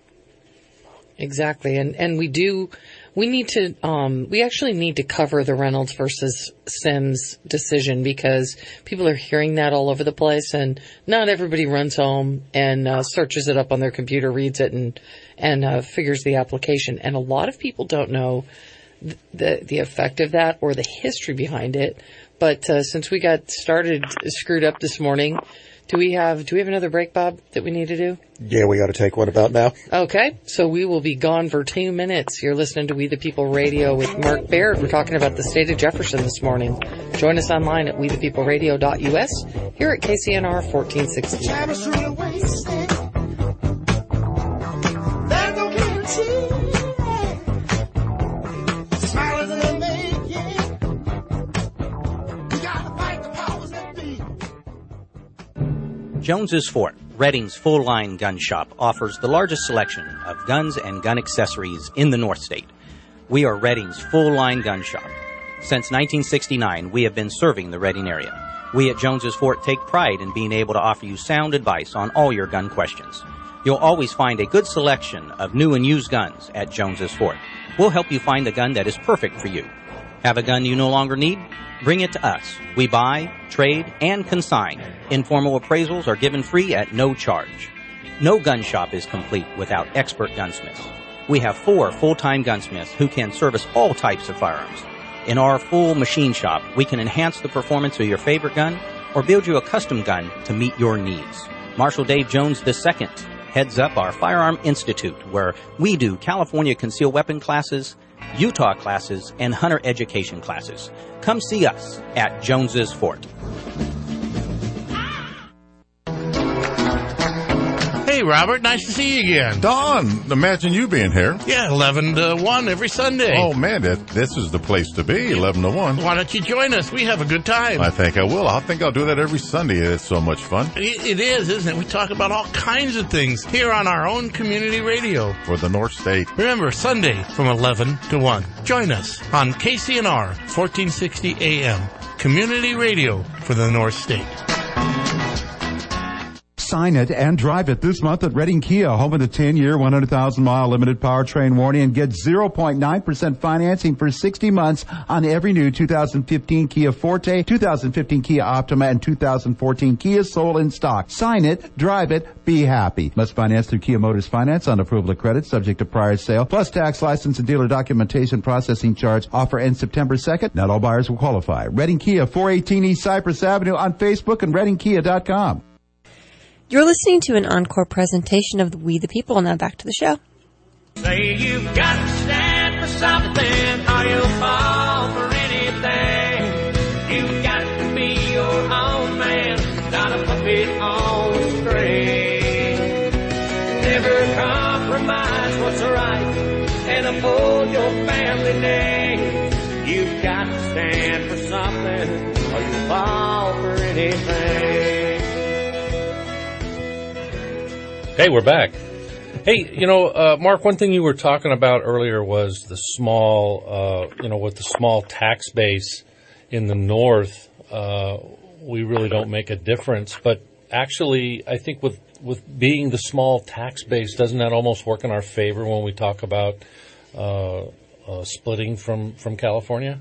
Speaker 4: Exactly. And, and we do, we need to, um, we actually need to cover the Reynolds versus Sims decision, because people are hearing that all over the place, and not everybody runs home and uh, searches it up on their computer, reads it, and, and uh, figures the application. And a lot of people don't know th- the, the effect of that or the history behind it. But uh, since we got started screwed up this morning, Do we have do we have another break, Bob, that we need to do?
Speaker 5: Yeah, we got to take one about now.
Speaker 4: Okay, so we will be gone for two minutes. You're listening to We the People Radio with Mark Baird. We're talking about the state of Jefferson this morning. Join us online at we the people radio dot u s, here at K C N R fourteen sixty.
Speaker 15: Jones's Fort, Redding's full-line gun shop, offers the largest selection of guns and gun accessories in the North State. We are Redding's full-line gun shop. Since nineteen sixty-nine, we have been serving the Redding area. We at Jones's Fort take pride in being able to offer you sound advice on all your gun questions. You'll always find a good selection of new and used guns at Jones's Fort. We'll help you find the gun that is perfect for you. Have a gun you no longer need? Bring it to us. We buy, trade, and consign. Informal appraisals are given free at no charge. No gun shop is complete without expert gunsmiths. We have four full-time gunsmiths who can service all types of firearms. In our full machine shop, we can enhance the performance of your favorite gun or build you a custom gun to meet your needs. Marshal Dave Jones the Second heads up our Firearm Institute, where we do California concealed weapon classes, Utah classes, and hunter education classes. Come see us at Jones's Fort.
Speaker 16: Hey, Hey, Robert, nice to see you again.
Speaker 17: Don, imagine you being here.
Speaker 16: Yeah, eleven to one every Sunday.
Speaker 17: Oh, man, that, this is the place to be, eleven to one.
Speaker 16: Why don't you join us? We have a good time.
Speaker 17: I think I will. I think I'll do that every Sunday. It's so much fun.
Speaker 16: It, it is, isn't it? We talk about all kinds of things here on our own community radio.
Speaker 17: For the North State.
Speaker 16: Remember, Sunday from eleven to one. Join us on K C N R, fourteen sixty A M. Community radio for the North State.
Speaker 18: Sign it and drive it this month at Redding Kia, home of the ten-year, one hundred thousand mile limited powertrain warranty, and get zero point nine percent financing for sixty months on every new two thousand fifteen Kia Forte, two thousand fifteen Kia Optima, and two thousand fourteen Kia Soul in stock. Sign it, drive it, be happy. Must finance through Kia Motors Finance on approval of credit, subject to prior sale, plus tax, license, and dealer documentation processing charge. Offer ends September second. Not all buyers will qualify. Redding Kia, four eighteen East Cypress Avenue on Facebook and redding kia dot com.
Speaker 19: You're listening to an encore presentation of the We the People. Now back to the show.
Speaker 6: Say you've got to stand for something or you'll fall for anything. You've got to be your own man, not a puppet on a string. Never compromise what's right and uphold your family name. You've got to stand for something or you'll fall for anything.
Speaker 3: Hey, we're back. Hey, you know, uh, Mark, one thing you were talking about earlier was the small, uh, you know, with the small tax base in the north, uh, we really don't make a difference. But actually, I think with, with being the small tax base, doesn't that almost work in our favor when we talk about uh, uh, splitting from, from California?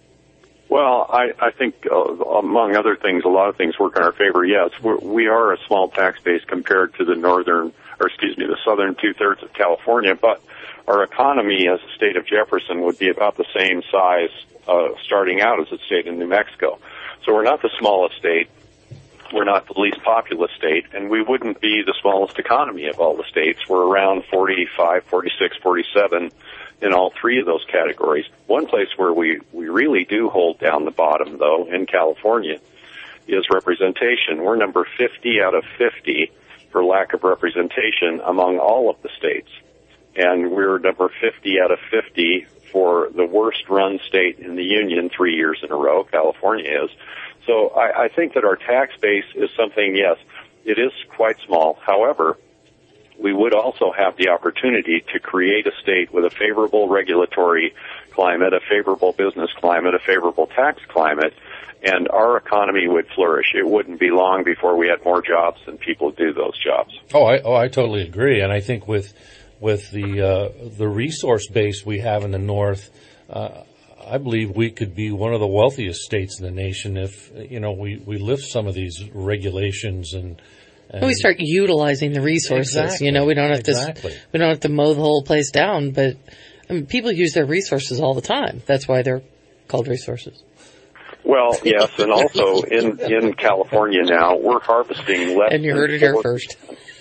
Speaker 1: Well, I, I think, uh, among other things, a lot of things work in our favor. Yes, we're, we are a small tax base compared to the northern, or excuse me, the southern two-thirds of California, but our economy as the state of Jefferson would be about the same size uh, starting out as the state of New Mexico. So we're not the smallest state. We're not the least populous state, and we wouldn't be the smallest economy of all the states. We're around forty-five, forty-six, forty-seven in all three of those categories. One place where we, we really do hold down the bottom, though, in California, is representation. We're number fifty out of fifty for lack of representation among all of the states. And we're number fifty out of fifty for the worst-run state in the union three years in a row. California is. So I, I think that our tax base is something, yes, it is quite small. However, we would also have the opportunity to create a state with a favorable regulatory climate, a favorable business climate, a favorable tax climate, and our economy would flourish. It wouldn't be long before we had more jobs than people do those jobs.
Speaker 3: Oh, I, oh, I totally agree. And I think with with the uh, the resource base we have in the north, uh, I believe we could be one of the wealthiest states in the nation if, you know, we, we lift some of these regulations and
Speaker 4: And we start utilizing the resources.
Speaker 3: Exactly.
Speaker 4: You know, we don't have
Speaker 3: exactly.
Speaker 4: to we don't have to mow the whole place down, but I mean, people use their resources all the time. That's why they're called resources.
Speaker 1: Well, yes, and also in in California now, we're harvesting less.
Speaker 4: And you heard it here first.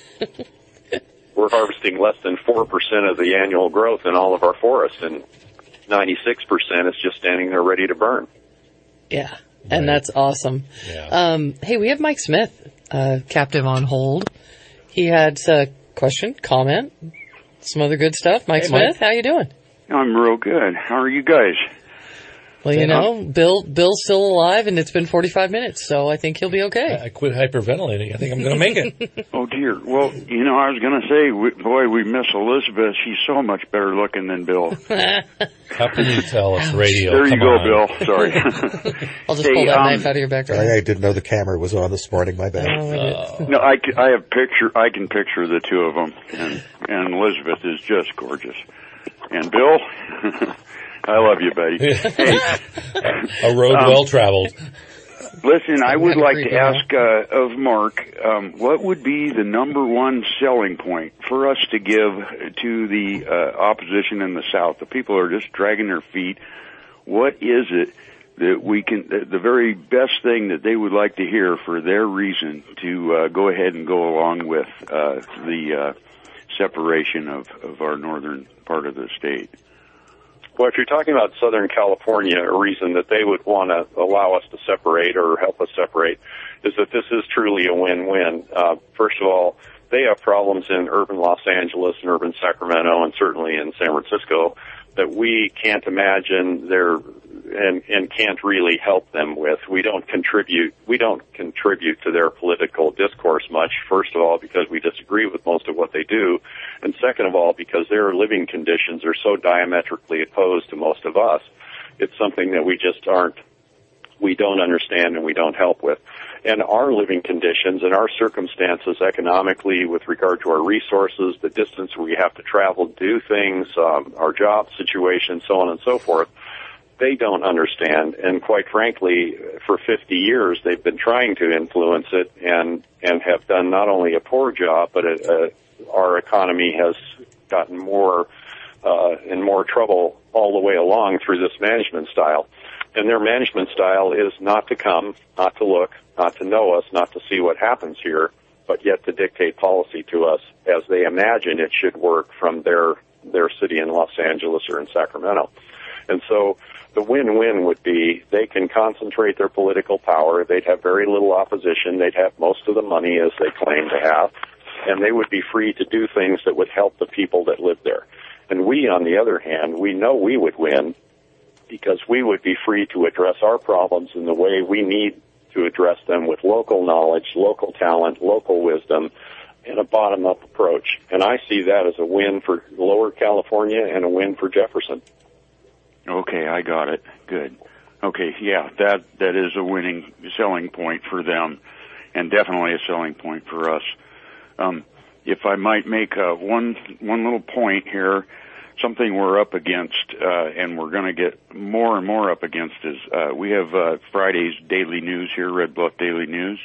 Speaker 1: We're harvesting less than four percent of the annual growth in all of our forests, and ninety-six percent is just standing there ready to burn.
Speaker 4: Yeah, and that's awesome.
Speaker 3: Yeah.
Speaker 4: Um, hey, we have Mike Smith, uh, captive on hold. He had a question, comment, some other good stuff. Mike
Speaker 20: Hey,
Speaker 4: Smith,
Speaker 20: Mike.
Speaker 4: how you doing?
Speaker 20: I'm real good. How are you guys?
Speaker 4: Well, you know, Bill Bill's still alive, and it's been forty-five minutes, so I think he'll be okay.
Speaker 3: I quit hyperventilating. I think I'm going to make it.
Speaker 20: Oh, dear. Well, you know, I was going to say, we, boy, we miss Elizabeth. She's so much better looking than Bill.
Speaker 3: How can you tell us radio?
Speaker 20: There you
Speaker 3: Come
Speaker 20: go,
Speaker 3: on.
Speaker 20: Bill. Sorry.
Speaker 4: I'll just
Speaker 20: Hey,
Speaker 4: pull that
Speaker 20: um,
Speaker 4: knife out of your back.
Speaker 5: I, I didn't know the camera was on this morning. My bad.
Speaker 4: Oh,
Speaker 20: No, I, c- I have picture. I can picture the two of them, and and Elizabeth is just gorgeous. And Bill, I love you, buddy. Hey,
Speaker 3: A road
Speaker 20: Um,
Speaker 3: well traveled.
Speaker 20: listen, I would
Speaker 4: Had a
Speaker 20: like
Speaker 4: free
Speaker 20: to ask uh, of Mark, um, what would be the number one selling point for us to give to the uh, opposition in the South? The people are just dragging their feet. What is it that we can, the, the very best thing that they would like to hear for their reason to uh, go ahead and go along with uh, the uh, separation of, of our northern part of the state?
Speaker 1: Well, if you're talking about Southern California, a reason that they would want to allow us to separate or help us separate is that this is truly a win-win. Uh, first of all, they have problems in urban Los Angeles and urban Sacramento and certainly in San Francisco that we can't imagine their and, and can't really help them with. We don't contribute we don't contribute to their political discourse much, first of all, because we disagree with most of what they do, and second of all, because their living conditions are so diametrically opposed to most of us. It's something that we just aren't we don't understand and we don't help with. And our living conditions and our circumstances economically with regard to our resources, the distance we have to travel to do things, um, our job situation, so on and so forth, they don't understand. And quite frankly, for fifty years, they've been trying to influence it and, and have done not only a poor job, but it, uh, our economy has gotten more uh, in more trouble all the way along through this management style. And their management style is not to come, not to look, not to know us, not to see what happens here, but yet to dictate policy to us as they imagine it should work from their their city in Los Angeles or in Sacramento. And so the win-win would be they can concentrate their political power, they'd have very little opposition, they'd have most of the money as they claim to have, and they would be free to do things that would help the people that live there. And we, on the other hand, we know we would win because we would be free to address our problems in the way we need to address them with local knowledge, local talent, local wisdom, and a bottom-up approach. And I see that as a win for Lower California and a win for Jefferson.
Speaker 20: Okay, I got it. Good. Okay, yeah, that that is a winning selling point for them, and definitely a selling point for us. Um, if I might make uh, one one little point here, something we're up against, uh, and we're going to get more and more up against is uh, we have uh, Friday's Daily News here, Red Bluff Daily News,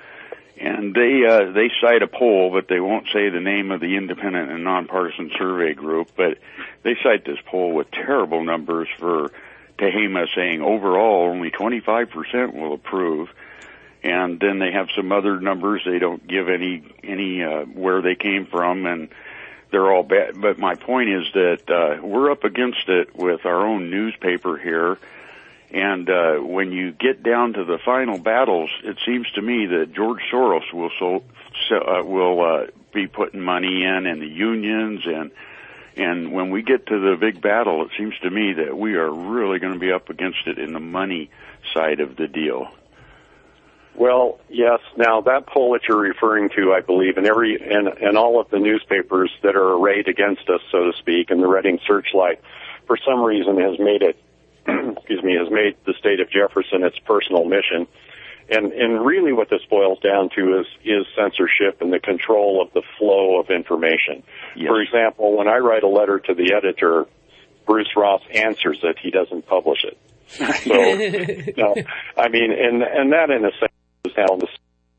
Speaker 20: and they uh, they cite a poll, but they won't say the name of the independent and nonpartisan survey group, but they cite this poll with terrible numbers for Tehama saying overall only twenty-five percent will approve, and then they have some other numbers they don't give any any uh, where they came from, and they're all bad. But my point is that uh, we're up against it with our own newspaper here. And uh, when you get down to the final battles, it seems to me that George Soros will so, so, uh, will uh, be putting money in, and the unions, and and when we get to the big battle, it seems to me that we are really going to be up against it in the money side of the deal.
Speaker 1: Well, yes. Now, that poll that you're referring to, I believe, and every and, and all of the newspapers that are arrayed against us, so to speak, and the Reading Searchlight, for some reason has made it, excuse me, has made the state of Jefferson its personal mission. And, and really what this boils down to is, is censorship and the control of the flow of information. Yes. For example, when I write a letter to the editor, Bruce Ross answers it. He doesn't publish it. So, no, I mean, and, and that in a sense is how the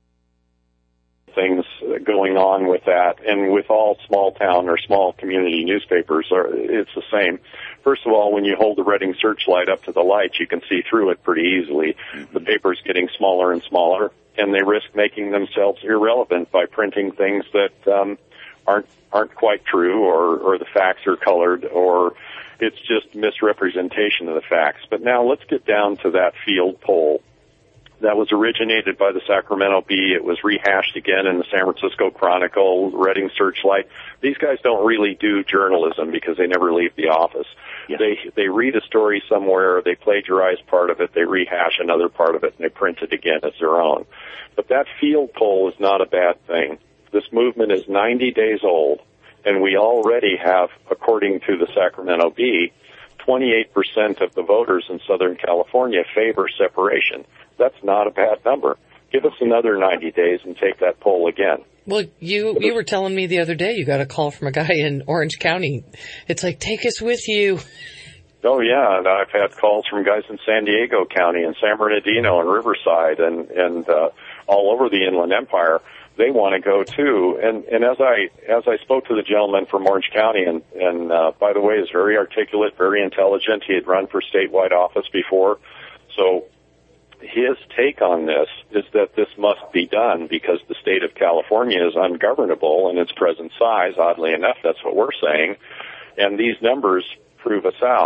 Speaker 1: things going on with that, and with all small town or small community newspapers, are, it's the same. First of all, when you hold the Reading Searchlight up to the light, you can see through it pretty easily. Mm-hmm. The paper's getting smaller and smaller, and they risk making themselves irrelevant by printing things that um, aren't aren't quite true, or, or the facts are colored, or it's just misrepresentation of the facts. But now let's get down to that field poll. That was originated by the Sacramento Bee. It was rehashed again in the San Francisco Chronicle, Reading Searchlight. These guys don't really do journalism because they never leave the office. Yes. They they read a story somewhere, they plagiarize part of it, they rehash another part of it, and they print it again as their own. But that field poll is not a bad thing. This movement is ninety days old, and we already have, according to the Sacramento Bee, twenty-eight percent of the voters in Southern California favor separation. That's not a bad number. Give us another ninety days and take that poll again.
Speaker 4: Well, you you were telling me the other day you got a call from a guy in Orange County. It's like, take us with you.
Speaker 1: Oh, yeah, and I've had calls from guys in San Diego County and San Bernardino and Riverside and, and uh, all over the Inland Empire. They want to go, too. And, and as I as I spoke to the gentleman from Orange County, and, and uh, by the way, is very articulate, very intelligent. He had run for statewide office before. So his take on this is that this must be done because the state of California is ungovernable in its present size. Oddly enough, that's what we're saying. And these numbers prove us out.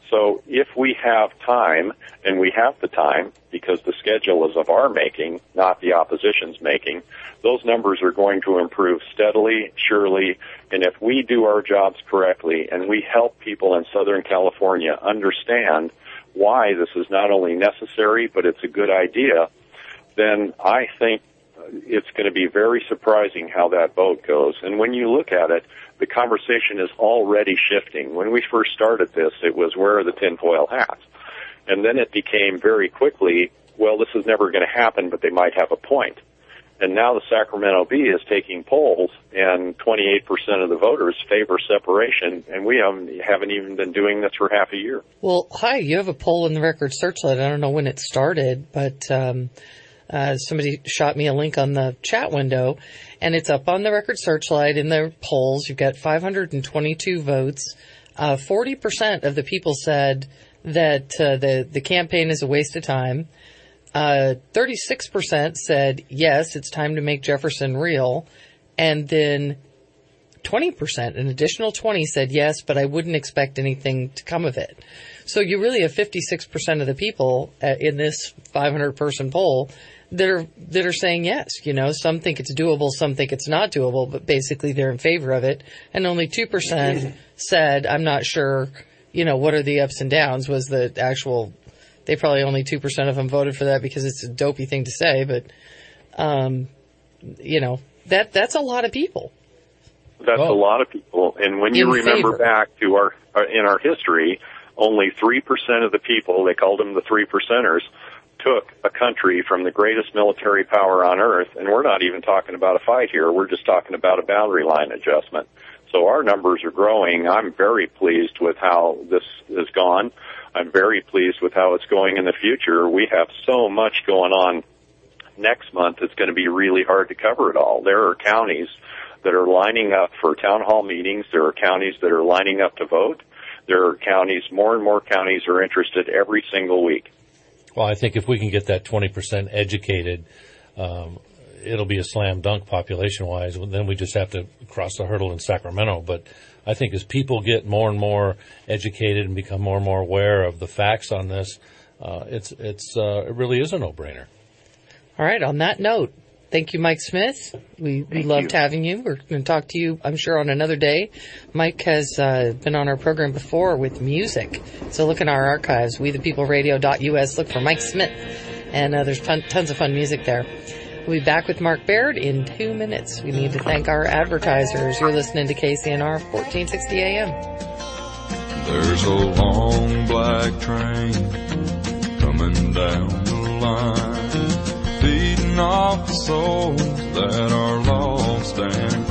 Speaker 1: So if we have time, and we have the time, because the schedule is of our making, not the opposition's making, those numbers are going to improve steadily, surely, and if we do our jobs correctly and we help people in Southern California understand why this is not only necessary, but it's a good idea, then I think it's going to be very surprising how that vote goes. And when you look at it, the conversation is already shifting. When we first started this, it was, where are the tinfoil hats? And then it became very quickly, well, this is never going to happen, but they might have a point. And now the Sacramento Bee is taking polls, and twenty-eight percent of the voters favor separation, and we haven't, haven't even been doing this for half a year.
Speaker 4: Well, hi, you have a poll in the Record Searchlight. I don't know when it started, but um, uh, somebody shot me a link on the chat window, and it's up on the Record Searchlight in the polls. You've got five hundred twenty-two votes. Uh, forty percent of the people said that uh, the, the campaign is a waste of time. Uh, thirty-six percent said, yes, it's time to make Jefferson real. And then twenty percent, an additional twenty, said yes, but I wouldn't expect anything to come of it. So you really have fifty-six percent of the people uh, in this five hundred person poll that are, that are saying yes. You know, some think it's doable, some think it's not doable, but basically they're in favor of it. And only two percent said, I'm not sure, you know, what are the ups and downs, was the actual. They probably only two percent of them voted for that because it's a dopey thing to say, but, um, you know, that that's a lot of people.
Speaker 1: That's oh. a lot of people. And when you
Speaker 4: In
Speaker 1: remember
Speaker 4: favor.
Speaker 1: back to our, uh, in our history, only three percent of the people, they called them the three percenters, took a country from the greatest military power on earth. And we're not even talking about a fight here. We're just talking about a boundary line adjustment. So our numbers are growing. I'm very pleased with how this has gone. I'm very pleased with how it's going in the future. We have so much going on next month, it's going to be really hard to cover it all. There are counties that are lining up for town hall meetings. There are counties that are lining up to vote. There are counties, more and more counties are interested every single week.
Speaker 3: Well, I think if we can get that twenty percent educated, um, it'll be a slam dunk population-wise. Then we just have to cross the hurdle in Sacramento. But I think as people get more and more educated and become more and more aware of the facts on this, uh, it's it's uh, it really is a no-brainer.
Speaker 4: All right. On that note, thank you, Mike Smith. We, we loved
Speaker 1: you.
Speaker 4: having you. We're going to talk to you, I'm sure, on another day. Mike has uh, been on our program before with music. So look in our archives, we the people radio dot U S. Look for Mike Smith. And uh, there's ton, tons of fun music there. We'll be back with Mark Baird in two minutes. We need to thank our advertisers. You're listening to K C N R fourteen sixty A M.
Speaker 21: There's a long black train coming down the line, feeding off the souls that are lost and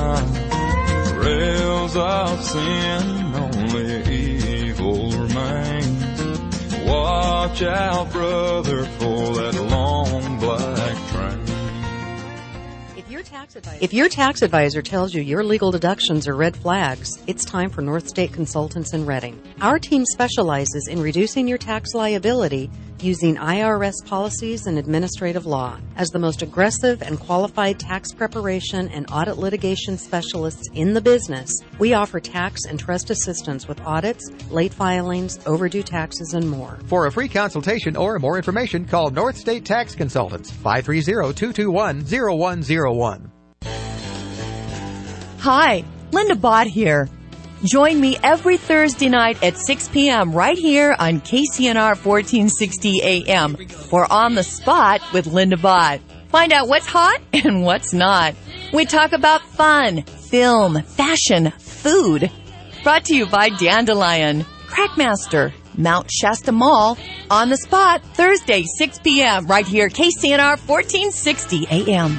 Speaker 21: crying. Rails of sin, only evil remains. Watch out, brother, for that long black train.
Speaker 7: If your tax advisor tells you your legal deductions are red flags, it's time for North State Consultants in Reading. Our team specializes in reducing your tax liability using I R S policies and administrative law. As the most aggressive and qualified tax preparation and audit litigation specialists in the business, we offer tax and trust assistance with audits, late filings, overdue taxes, and more.
Speaker 8: For a free consultation or more information, call North State Tax Consultants, five three zero, two two one, zero one zero one.
Speaker 22: Hi, Linda Bott here. Join me every Thursday night at six p.m. right here on K C N R fourteen sixty A M for On the Spot with Linda Bott. Find out what's hot and what's not. We talk about fun, film, fashion, food. Brought to you by Dandelion, Crackmaster, Mount Shasta Mall. On the Spot, Thursday, six p.m. right here, K C N R fourteen sixty A M.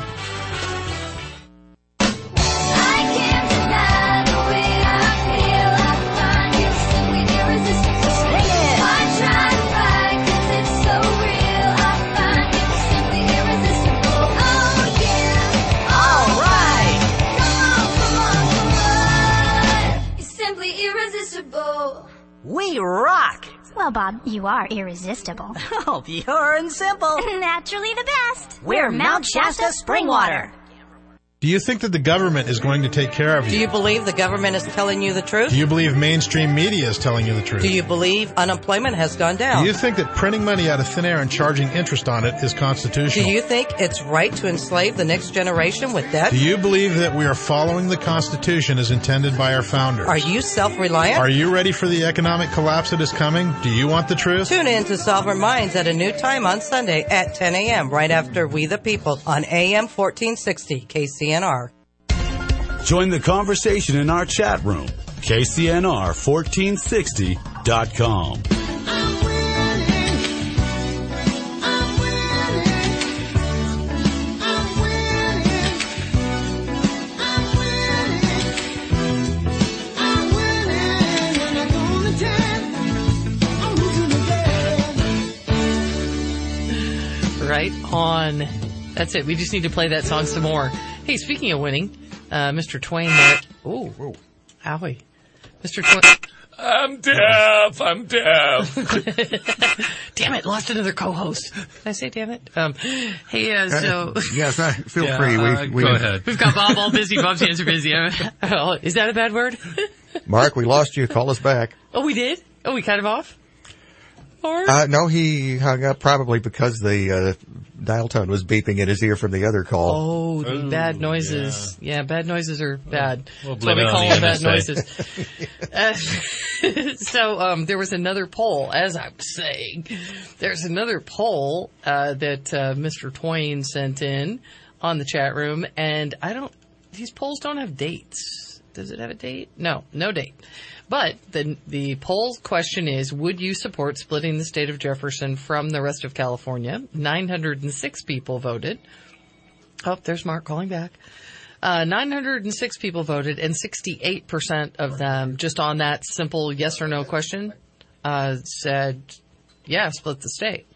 Speaker 23: We rock!
Speaker 24: Well, Bob, you are irresistible.
Speaker 23: Oh, pure and simple.
Speaker 24: Naturally the best.
Speaker 23: We're Mount Shasta Spring Water.
Speaker 2: Do you think that the government is going to take care of you?
Speaker 9: Do you believe the government is telling you the truth?
Speaker 2: Do you believe mainstream media is telling you the truth?
Speaker 9: Do you believe unemployment has gone down?
Speaker 2: Do you think that printing money out of thin air and charging interest on it is constitutional?
Speaker 9: Do you think it's right to enslave the next generation with debt?
Speaker 2: Do you believe that we are following the Constitution as intended by our founders?
Speaker 9: Are you self-reliant?
Speaker 2: Are you ready for the economic collapse that is coming? Do you want the truth?
Speaker 9: Tune in to Sovereign Minds at a new time on Sunday at ten a.m. right after We the People on A M fourteen sixty K C N R.
Speaker 14: Join the conversation in our chat room, K C N R fourteen sixty dot com.
Speaker 4: Right on. That's it. We just need to play that song some more. Hey, speaking of winning, uh, Mister Twain. Uh, oh, owie. Mister Twain.
Speaker 10: I'm deaf. I'm deaf.
Speaker 4: Damn it! Lost another co-host. Did I say damn it? Um, hey, uh, so
Speaker 5: uh, yes, uh, feel
Speaker 3: yeah,
Speaker 5: free. We,
Speaker 3: uh,
Speaker 5: we,
Speaker 3: go ahead.
Speaker 4: We've got Bob all busy. Bob's hands are busy. Oh, is that a bad word?
Speaker 5: Mark, we lost you. Call us back.
Speaker 4: Oh, we did. Oh, we cut him off. Or?
Speaker 5: Uh, no, he hung up probably because the uh, dial tone was beeping in his ear from the other call.
Speaker 4: Oh, the
Speaker 3: Ooh,
Speaker 4: bad noises. Yeah. yeah, bad noises are bad.
Speaker 3: We'll
Speaker 4: That's why we call
Speaker 3: the
Speaker 4: them bad
Speaker 3: N S A.
Speaker 4: noises. Uh, so um, there was another poll, as I'm saying. There's another poll uh, that uh, Mister Twain sent in on the chat room, and I don't. These polls don't have dates. Does it have a date? No, no date. But the the poll question is, would you support splitting the state of Jefferson from the rest of California? nine hundred six people voted. Oh, there's Mark calling back. Uh, nine hundred six people voted, and sixty-eight percent of them, just on that simple yes or no question, uh, said, yeah, split the state.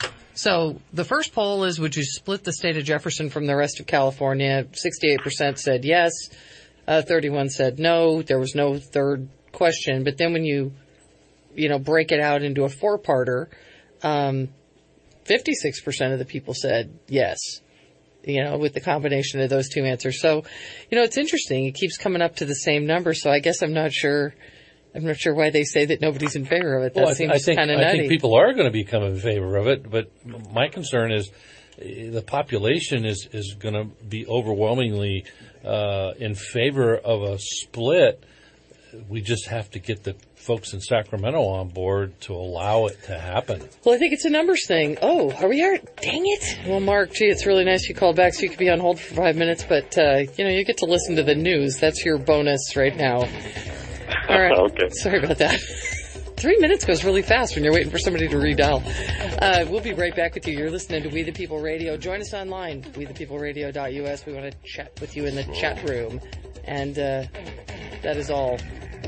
Speaker 4: So the first poll is, would you split the state of Jefferson from the rest of California? sixty-eight percent said yes. Uh, thirty-one said no. There was no third question. But then when you, you know, break it out into a four-parter, um, fifty-six percent of the people said yes, you know, with the combination of those two answers. So, you know, it's interesting. It keeps coming up to the same number. So I guess I'm not sure. I'm not sure why they say that nobody's in favor of it. That
Speaker 10: well,
Speaker 4: seems
Speaker 10: I think,
Speaker 4: kind of nutty.
Speaker 10: I think people are going to become in favor of it, but my concern is the population is, is going to be overwhelmingly uh, in favor of a split. We just have to get the folks in Sacramento on board to allow it to happen.
Speaker 4: Well, I think it's a numbers thing. Oh, are we? Are, dang it. Well, Mark, gee, it's really nice you called back so you could be on hold for five minutes, but, uh, you know, you get to listen to the news. That's your bonus right now. All right.
Speaker 1: Okay.
Speaker 4: Sorry about that. Three minutes goes really fast when you're waiting for somebody to redial. Uh, we'll be right back with you. You're listening to We the People Radio. Join us online, we the people radio dot U S. We want to chat with you in the chat room. And uh, that is all.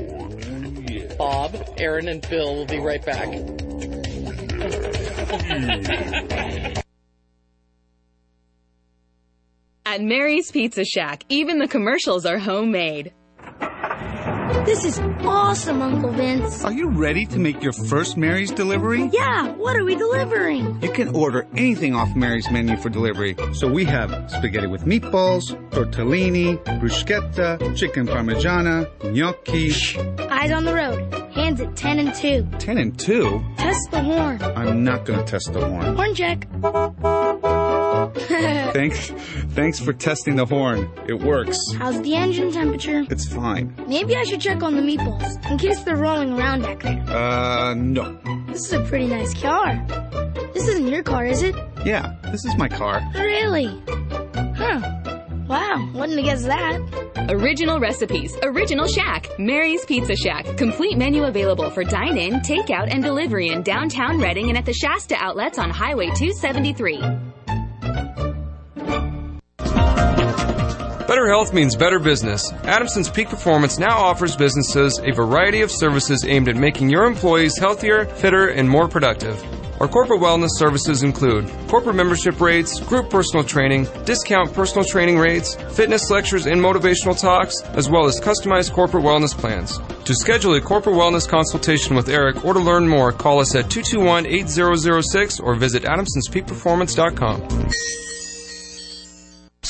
Speaker 4: Bob, Aaron, and Bill will be right back.
Speaker 12: At Mary's Pizza Shack, even the commercials are homemade.
Speaker 25: This is awesome, Uncle Vince.
Speaker 26: Are you ready to make your first Mary's delivery?
Speaker 25: Yeah, what are we delivering?
Speaker 26: You can order anything off Mary's menu for delivery. So we have spaghetti with meatballs, tortellini, bruschetta, chicken parmigiana, gnocchi.
Speaker 25: Shh. Eyes on the road. Hands at ten and two.
Speaker 26: ten and two?
Speaker 25: Test the horn.
Speaker 26: I'm not going to test the horn.
Speaker 25: Horn check.
Speaker 26: Thanks. Thanks for testing the horn. It works.
Speaker 25: How's the engine temperature?
Speaker 26: It's fine.
Speaker 25: Maybe I should check on the meatballs in case they're rolling around back there.
Speaker 26: Uh, no.
Speaker 25: This is a pretty nice car. This isn't your car, is it?
Speaker 26: Yeah, this is my car.
Speaker 25: Really? Huh. Wow, wouldn't have guessed that.
Speaker 12: Original recipes, original Shack, Mary's Pizza Shack. Complete menu available for dine-in, takeout, and delivery in downtown Reading and at the Shasta outlets on Highway two seventy-three.
Speaker 27: Better health means better business. Adamson's Peak Performance now offers businesses a variety of services aimed at making your employees healthier, fitter, and more productive. Our corporate wellness services include corporate membership rates, group personal training, discount personal training rates, fitness lectures and motivational talks, as well as customized corporate wellness plans. To schedule a corporate wellness consultation with Eric or to learn more, call us at two two one, eight zero zero six or visit adamsons peak performance dot com.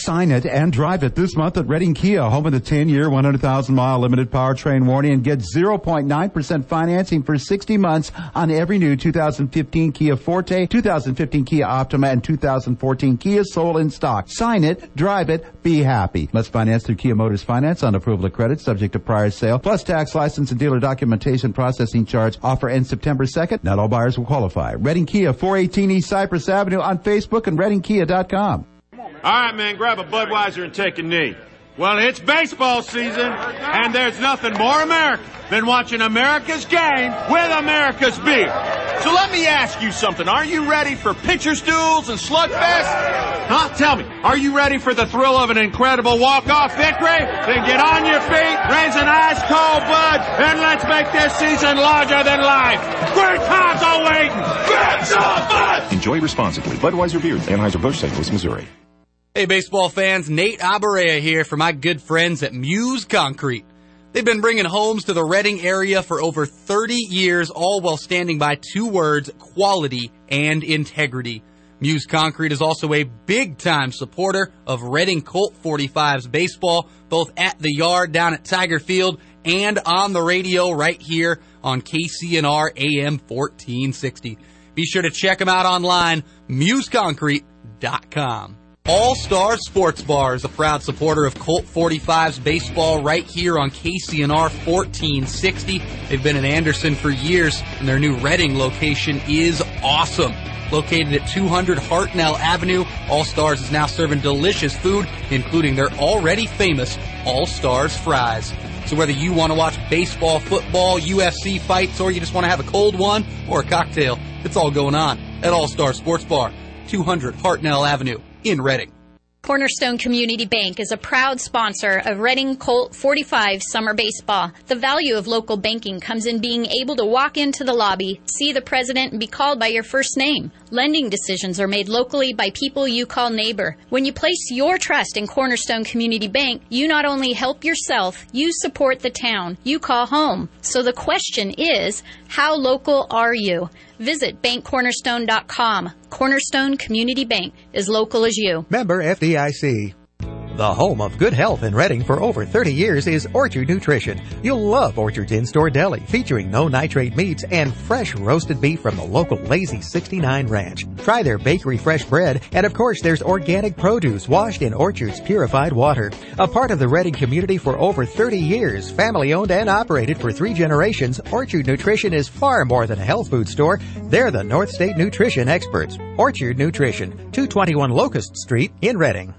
Speaker 11: Sign it and drive it this month at Redding Kia, home of the ten-year, one hundred thousand mile limited powertrain warranty, and get zero point nine percent financing for sixty months on every new two thousand fifteen Kia Forte, two thousand fifteen Kia Optima, and two thousand fourteen Kia Soul in stock. Sign it, drive it, be happy. Must finance through Kia Motors Finance on approval of credit, subject to prior sale, plus tax, license, and dealer documentation processing charge. Offer ends September second. Not all buyers will qualify. Redding Kia, four eighteen East Cypress Avenue on Facebook and redding kia dot com.
Speaker 13: All right, man, grab a Budweiser and take a knee. Well, it's baseball season, and there's nothing more American than watching America's game with America's beer. So let me ask you something. Are you ready for pitcher's duels and slugfest? Huh? Tell me, are you ready for the thrill of an incredible walk-off victory? Then get on your feet, raise an ice-cold Bud, and let's make this season larger than life. Great times are waiting. Grab some Bud!
Speaker 15: Enjoy responsibly. Budweiser Beer, Anheuser-Busch, Saint Louis, Missouri.
Speaker 16: Hey, baseball fans, Nate Abarea here for my good friends at Muse Concrete. They've been bringing homes to the Redding area for over thirty years, all while standing by two words, quality and integrity. Muse Concrete is also a big-time supporter of Redding Colt forty-fives baseball, both at the yard down at Tiger Field and on the radio right here on K C N R A M fourteen sixty. Be sure to check them out online, muse concrete dot com. All-Star Sports Bar is a proud supporter of Colt forty-fives baseball right here on K C N R fourteen sixty. They've been in Anderson for years, and their new Redding location is awesome. Located at two hundred Hartnell Avenue, All-Stars is now serving delicious food, including their already famous All-Stars fries. So whether you want to watch baseball, football, U F C fights, or you just want to have a cold one or a cocktail, it's all going on at All-Star Sports Bar, two hundred Hartnell Avenue in Redding.
Speaker 17: Cornerstone Community Bank is a proud sponsor of Redding Colt forty-five Summer Baseball. The value of local banking comes in being able to walk into the lobby, see the president, and be called by your first name. Lending decisions are made locally by people you call neighbor. When you place your trust in Cornerstone Community Bank, you not only help yourself, you support the town you call home. So the question is, how local are you? Visit bank cornerstone dot com. Cornerstone Community Bank, as local as you.
Speaker 8: Member F D I C. The home of good health in Redding for over thirty years is Orchard Nutrition. You'll love Orchard's in-store deli, featuring no nitrate meats and fresh roasted beef from the local Lazy sixty-nine Ranch. Try their bakery fresh bread, and of course there's organic produce washed in Orchard's purified water. A part of the Redding community for over thirty years, family-owned and operated for three generations, Orchard Nutrition is far more than a health food store. They're the North State Nutrition experts. Orchard Nutrition, two twenty-one Locust Street in Redding.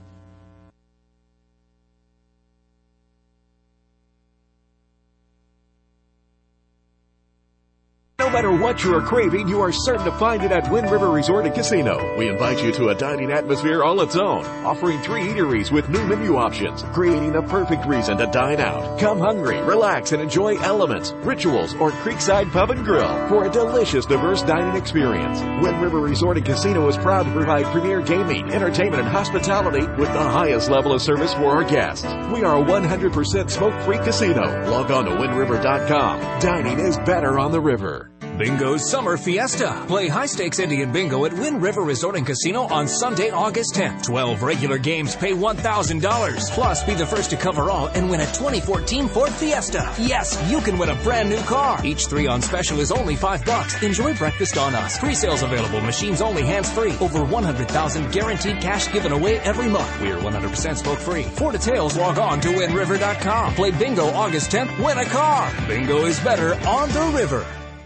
Speaker 18: No matter what you are craving, you are certain to find it at Wind River Resort and Casino. We invite you to a dining atmosphere all its own, offering three eateries with new menu options, creating the perfect reason to dine out. Come hungry, relax, and enjoy Elements, Rituals, or Creekside Pub and Grill for a delicious, diverse dining experience. Wind River Resort and Casino is proud to provide premier gaming, entertainment, and hospitality with the highest level of service for our guests. We are a one hundred percent smoke-free casino. Log on to wind river dot com. Dining is better on the river.
Speaker 19: Bingo's Summer Fiesta. Play high-stakes Indian Bingo at Wind River Resort and Casino on Sunday, August tenth. twelve regular games pay one thousand dollars. Plus, be the first to cover all and win a twenty fourteen Ford Fiesta. Yes, you can win a brand new car. Each three on special is only five bucks. Enjoy breakfast on us. Pre-sales available. Machines only, hands-free. Over one hundred thousand guaranteed cash given away every month. We are one hundred percent smoke-free. For details, log on to wind river dot com. Play Bingo August tenth. Win a car. Bingo is better on the river.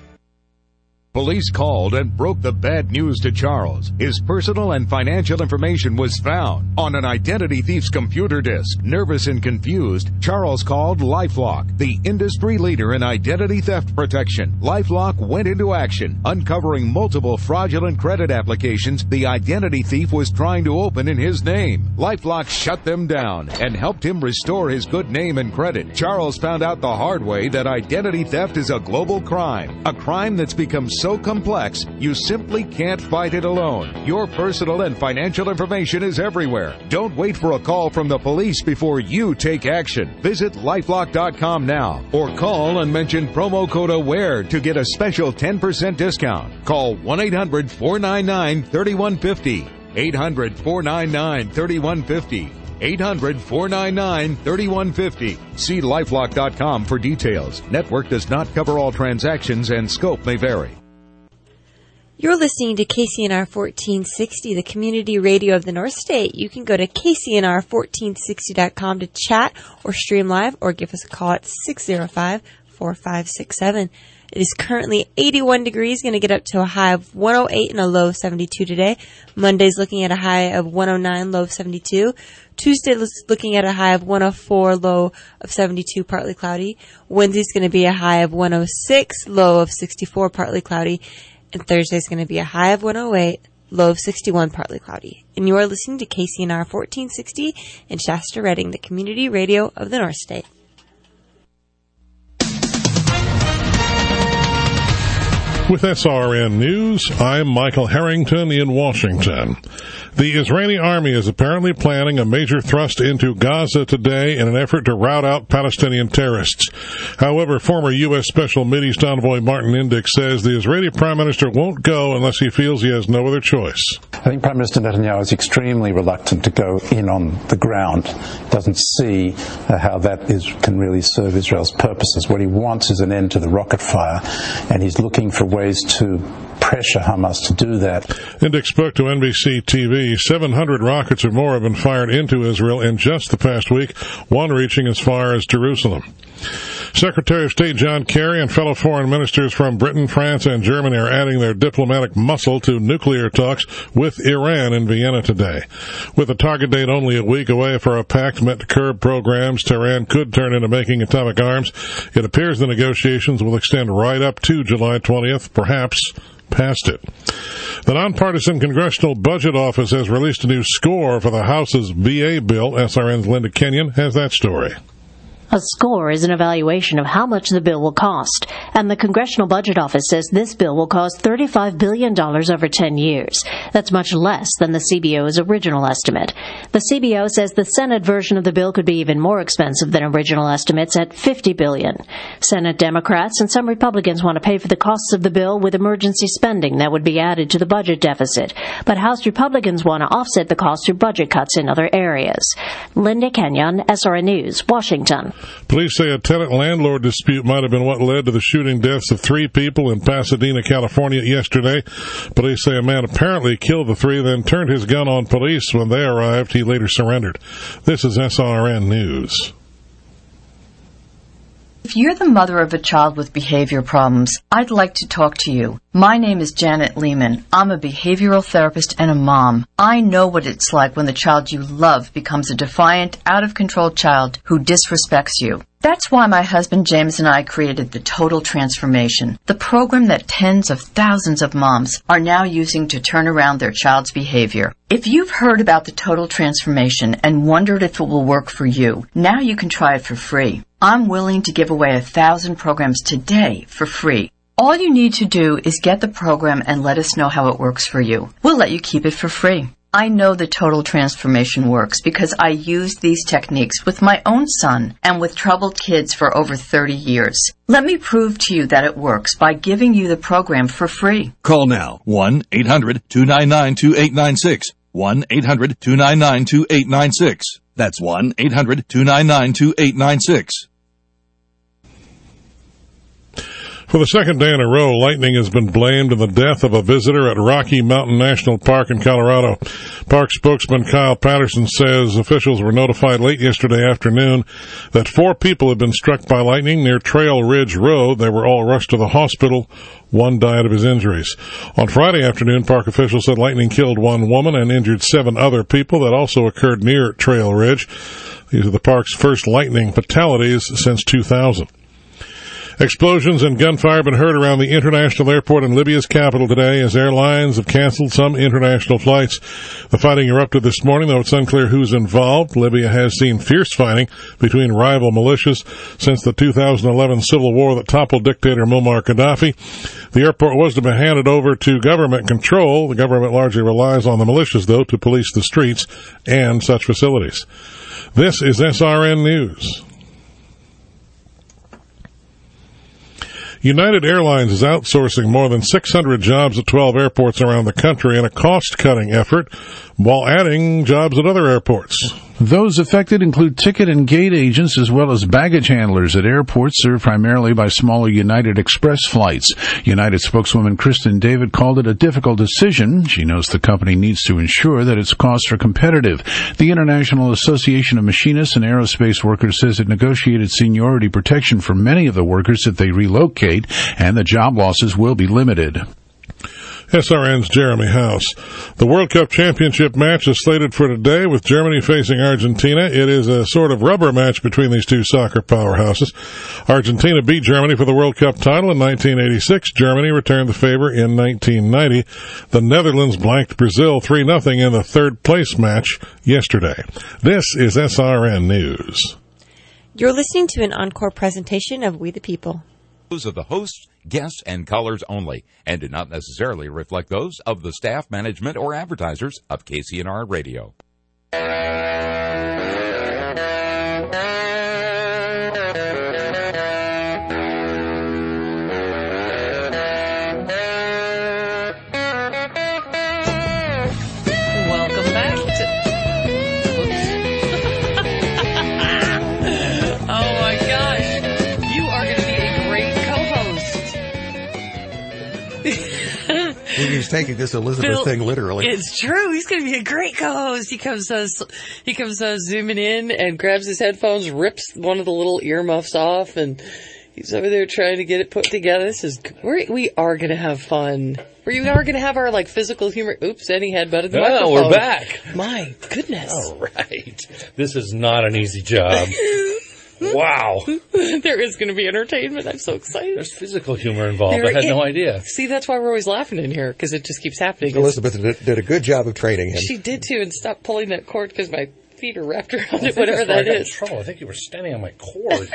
Speaker 28: Police called and broke the bad news to Charles. His personal and financial information was found on an identity thief's computer disk. Nervous and confused, Charles called LifeLock, the industry leader in identity theft protection. LifeLock went into action, uncovering multiple fraudulent credit applications the identity thief was trying to open in his name. LifeLock shut them down and helped him restore his good name and credit. Charles found out the hard way that identity theft is a global crime, a crime that's become so so complex, you simply can't fight it alone. Your personal and financial information is everywhere. Don't wait for a call from the police before you take action. Visit lifelock dot com now or call and mention promo code AWARE to get a special ten percent discount. Call one eight hundred four nine nine three one five zero. eight hundred four nine nine three one five zero. eight hundred, four nine nine, three one five zero. See lifelock dot com for details. Network does not cover all transactions and scope may vary.
Speaker 2: You're listening to K C N R fourteen sixty, the community radio of the North State. You can go to K C N R fourteen sixty dot com to chat or stream live or give us a call at six oh five, four five six seven. It is currently eighty-one degrees, going to get up to a high of one oh eight and a low of seventy-two today. Monday's looking at a high of one oh nine, low of seventy-two. Tuesday looking at a high of one oh four, low of seventy-two, partly cloudy. Wednesday's going to be a high of one oh six, low of sixty-four, partly cloudy. And Thursday's going to be a high of one oh eight, low of sixty-one, partly cloudy. And you are listening to K C N R fourteen sixty in Shasta Redding, the community radio of the North State.
Speaker 6: With S R N News, I'm Michael Harrington in Washington. The Israeli army is apparently planning a major thrust into Gaza today in an effort to rout out Palestinian terrorists. However, former U S Special Mideast Envoy Martin Indyk says the Israeli Prime Minister won't go unless he feels he has no other choice.
Speaker 7: I think Prime Minister Netanyahu is extremely reluctant to go in on the ground. Doesn't see uh, how that is can really serve Israel's purposes. What he wants is an end to the rocket fire, and he's looking for ways to pressure Hamas to do that.
Speaker 6: Indyk spoke to N B C T V. seven hundred rockets or more have been fired into Israel in just the past week, one reaching as far as Jerusalem. Secretary of State John Kerry and fellow foreign ministers from Britain, France, and Germany are adding their diplomatic muscle to nuclear talks with Iran in Vienna today. With a target date only a week away for a pact meant to curb programs Tehran could turn into making atomic arms, it appears the negotiations will extend right up to July twentieth, perhaps past it. The nonpartisan Congressional Budget Office has released a new score for the House's V A bill. S R N's Linda Kenyon has that story.
Speaker 20: A score is an evaluation of how much the bill will cost, and the Congressional Budget Office says this bill will cost thirty-five billion dollars over ten years. That's much less than the C B O's original estimate. The C B O says the Senate version of the bill could be even more expensive than original estimates at fifty billion dollars. Senate Democrats and some Republicans want to pay for the costs of the bill with emergency spending that would be added to the budget deficit, but House Republicans want to offset the cost through budget cuts in other areas. Linda Kenyon, S R N News, Washington.
Speaker 6: Police say a tenant-landlord dispute might have been what led to the shooting deaths of three people in Pasadena, California yesterday. Police say a man apparently killed the three, then turned his gun on police. When they arrived, he later surrendered. This is S R N News.
Speaker 21: If you're the mother of a child with behavior problems, I'd like to talk to you. My name is Janet Lehman. I'm a behavioral therapist and a mom. I know what it's like when the child you love becomes a defiant, out-of-control child who disrespects you. That's why my husband James and I created the Total Transformation, the program that tens of thousands of moms are now using to turn around their child's behavior. If you've heard about the Total Transformation and wondered if it will work for you, now you can try it for free. I'm willing to give away a thousand programs today for free. All you need to do is get the program and let us know how it works for you. We'll let you keep it for free. I know the Total Transformation works because I used these techniques with my own son and with troubled kids for over thirty years. Let me prove to you that it works by giving you the program for free.
Speaker 22: Call now, one eight hundred two nine nine two eight nine six, one eight hundred two nine nine two eight nine six. That's one eight hundred two nine nine two eight nine six.
Speaker 6: For the second day in a row, lightning has been blamed in the death of a visitor at Rocky Mountain National Park in Colorado. Park spokesman Kyle Patterson says officials were notified late yesterday afternoon that four people had been struck by lightning near Trail Ridge Road. They were all rushed to the hospital. One died of his injuries. On Friday afternoon, park officials said lightning killed one woman and injured seven other people. That also occurred near Trail Ridge. These are the park's first lightning fatalities since two thousand. Explosions and gunfire have been heard around the international airport in Libya's capital today as airlines have canceled some international flights. The fighting erupted this morning, though it's unclear who's involved. Libya has seen fierce fighting between rival militias since the two thousand eleven civil war that toppled dictator Muammar Gaddafi. The airport was to be handed over to government control. The government largely relies on the militias, though, to police the streets and such facilities. This is S R N News. United Airlines is outsourcing more than six hundred jobs at twelve airports around the country in a cost-cutting effort while adding jobs at other airports.
Speaker 1: Those affected include ticket and gate agents as well as baggage handlers at airports served primarily by smaller United Express flights. United spokeswoman Kristen David called it a difficult decision. She knows the company needs to ensure that its costs are competitive. The International Association of Machinists and Aerospace Workers says it negotiated seniority protection for many of the workers if they relocate, and the job losses will be limited.
Speaker 6: S R N's Jeremy House. The World Cup Championship match is slated for today with Germany facing Argentina. It is a sort of rubber match between these two soccer powerhouses. Argentina beat Germany for the World Cup title in nineteen eighty-six. Germany returned the favor in nineteen ninety. The Netherlands blanked Brazil three nothing in the third place match yesterday. This is S R N News.
Speaker 2: You're listening to an encore presentation of We the People.
Speaker 3: Those of the hosts, guests, and callers only, and do not necessarily reflect those of the staff, management, or advertisers of K C N R Radio.
Speaker 4: Welcome back to... Oh my gosh. You are going to be a great co-host.
Speaker 8: He's taking this Elizabeth
Speaker 4: Phil,
Speaker 8: thing literally.
Speaker 4: It's true. He's going to be a great co-host. He comes, uh, he comes uh, zooming in and grabs his headphones, rips one of the little earmuffs off, and he's over there trying to get it put together. This is we're, we are going to have fun. We are going to have our like physical humor. Oops, and he headbutted the
Speaker 5: Oh,
Speaker 4: microphone.
Speaker 5: we're back.
Speaker 4: My goodness.
Speaker 5: All right. This is not an easy job. Wow.
Speaker 4: There is going to be entertainment. I'm so excited.
Speaker 5: There's physical humor involved.
Speaker 4: There
Speaker 5: I had
Speaker 4: is.
Speaker 5: no idea.
Speaker 4: See, that's why we're always laughing in here, because it just keeps happening.
Speaker 8: Elizabeth did, did a good job of training him.
Speaker 4: She did too, and stopped pulling that cord because my feet are wrapped around
Speaker 5: I
Speaker 4: it,
Speaker 5: think
Speaker 4: whatever
Speaker 5: that's where I
Speaker 4: that
Speaker 5: got in
Speaker 4: is.
Speaker 5: trouble. I think you were standing on my cord.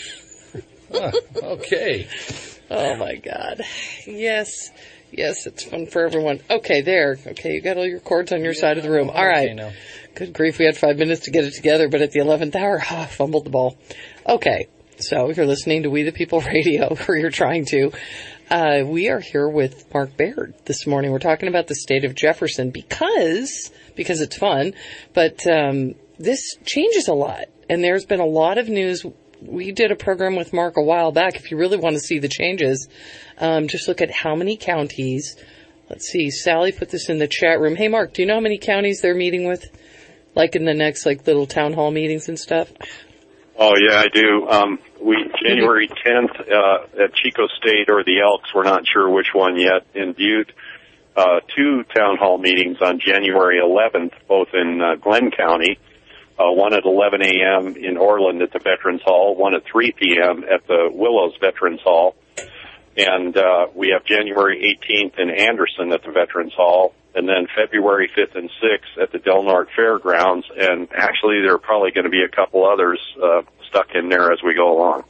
Speaker 5: Ah, okay.
Speaker 4: Oh my God. Yes. Yes, it's fun for everyone. Okay, there. Okay, you got all your cords on your side of the room. All right.
Speaker 5: Okay, now.
Speaker 4: Good grief, we had five minutes to get it together, but at the eleventh hour, ah, fumbled the ball. Okay, so you're listening to We the People Radio, or you're trying to. Uh, we are here with Mark Baird this morning. We're talking about the state of Jefferson because, because it's fun, but um, this changes a lot, and there's been a lot of news. We did a program with Mark a while back. If you really want to see the changes, um, just look at how many counties. Let's see. Sally put this in the chat room. Hey, Mark, do you know how many counties they're meeting with? Like in the next like little town hall meetings and stuff?
Speaker 9: Oh, yeah, I do. Um, we January tenth uh, at Chico State or the Elks, we're not sure which one yet, in Butte. Uh, two town hall meetings on January eleventh, both in uh, Glenn County. Uh, one at eleven a.m. in Orland at the Veterans Hall, one at three p.m. at the Willows Veterans Hall. And uh, we have January eighteenth in Anderson at the Veterans Hall, and then February fifth and sixth at the Del Norte Fairgrounds. And actually, there are probably going to be a couple others uh, stuck in there as we go along.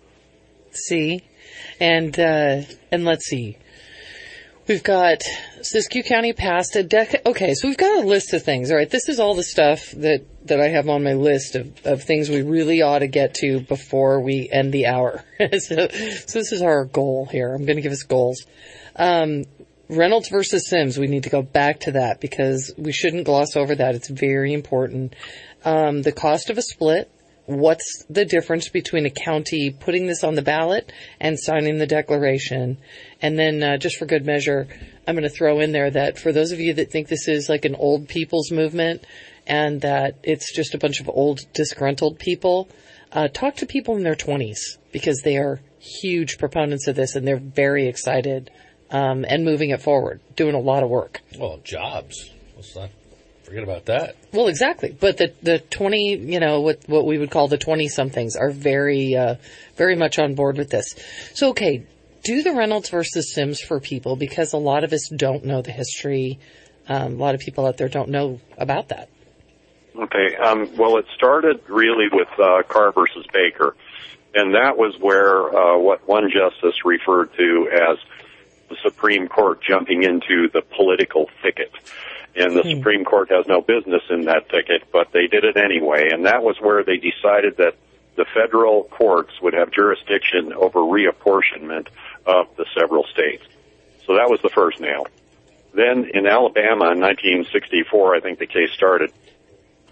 Speaker 4: See? And, uh, and let's see. We've got Siskiyou County passed a decade. Okay, so we've got a list of things. All right, this is all the stuff that, that I have on my list of, of things we really ought to get to before we end the hour. so, so this is our goal here. I'm going to give us goals. Um, Reynolds versus Sims, we need to go back to that because we shouldn't gloss over that. It's very important. Um, the cost of a split. What's the difference between a county putting this on the ballot and signing the declaration? And then uh, just for good measure, I'm going to throw in there that for those of you that think this is like an old people's movement and that it's just a bunch of old disgruntled people, uh, talk to people in their twenties because they are huge proponents of this and they're very excited um, and moving it forward, doing a lot of work.
Speaker 5: Well, jobs. Let's not forget about that.
Speaker 4: Well, exactly. But the the twenty, you know, what what we would call the twenty-somethings are very, uh, very much on board with this. So, okay, do the Reynolds versus Sims for people because a lot of us don't know the history. Um, a lot of people out there don't know about that.
Speaker 9: Okay. Um, well, it started really with uh, Carr versus Baker, and that was where uh, what one justice referred to as the Supreme Court jumping into the political thicket. And the Supreme Court has no business in that thicket, but they did it anyway. And that was where they decided that the federal courts would have jurisdiction over reapportionment of the several states. So that was the first nail. Then in Alabama in nineteen sixty-four, I think the case started,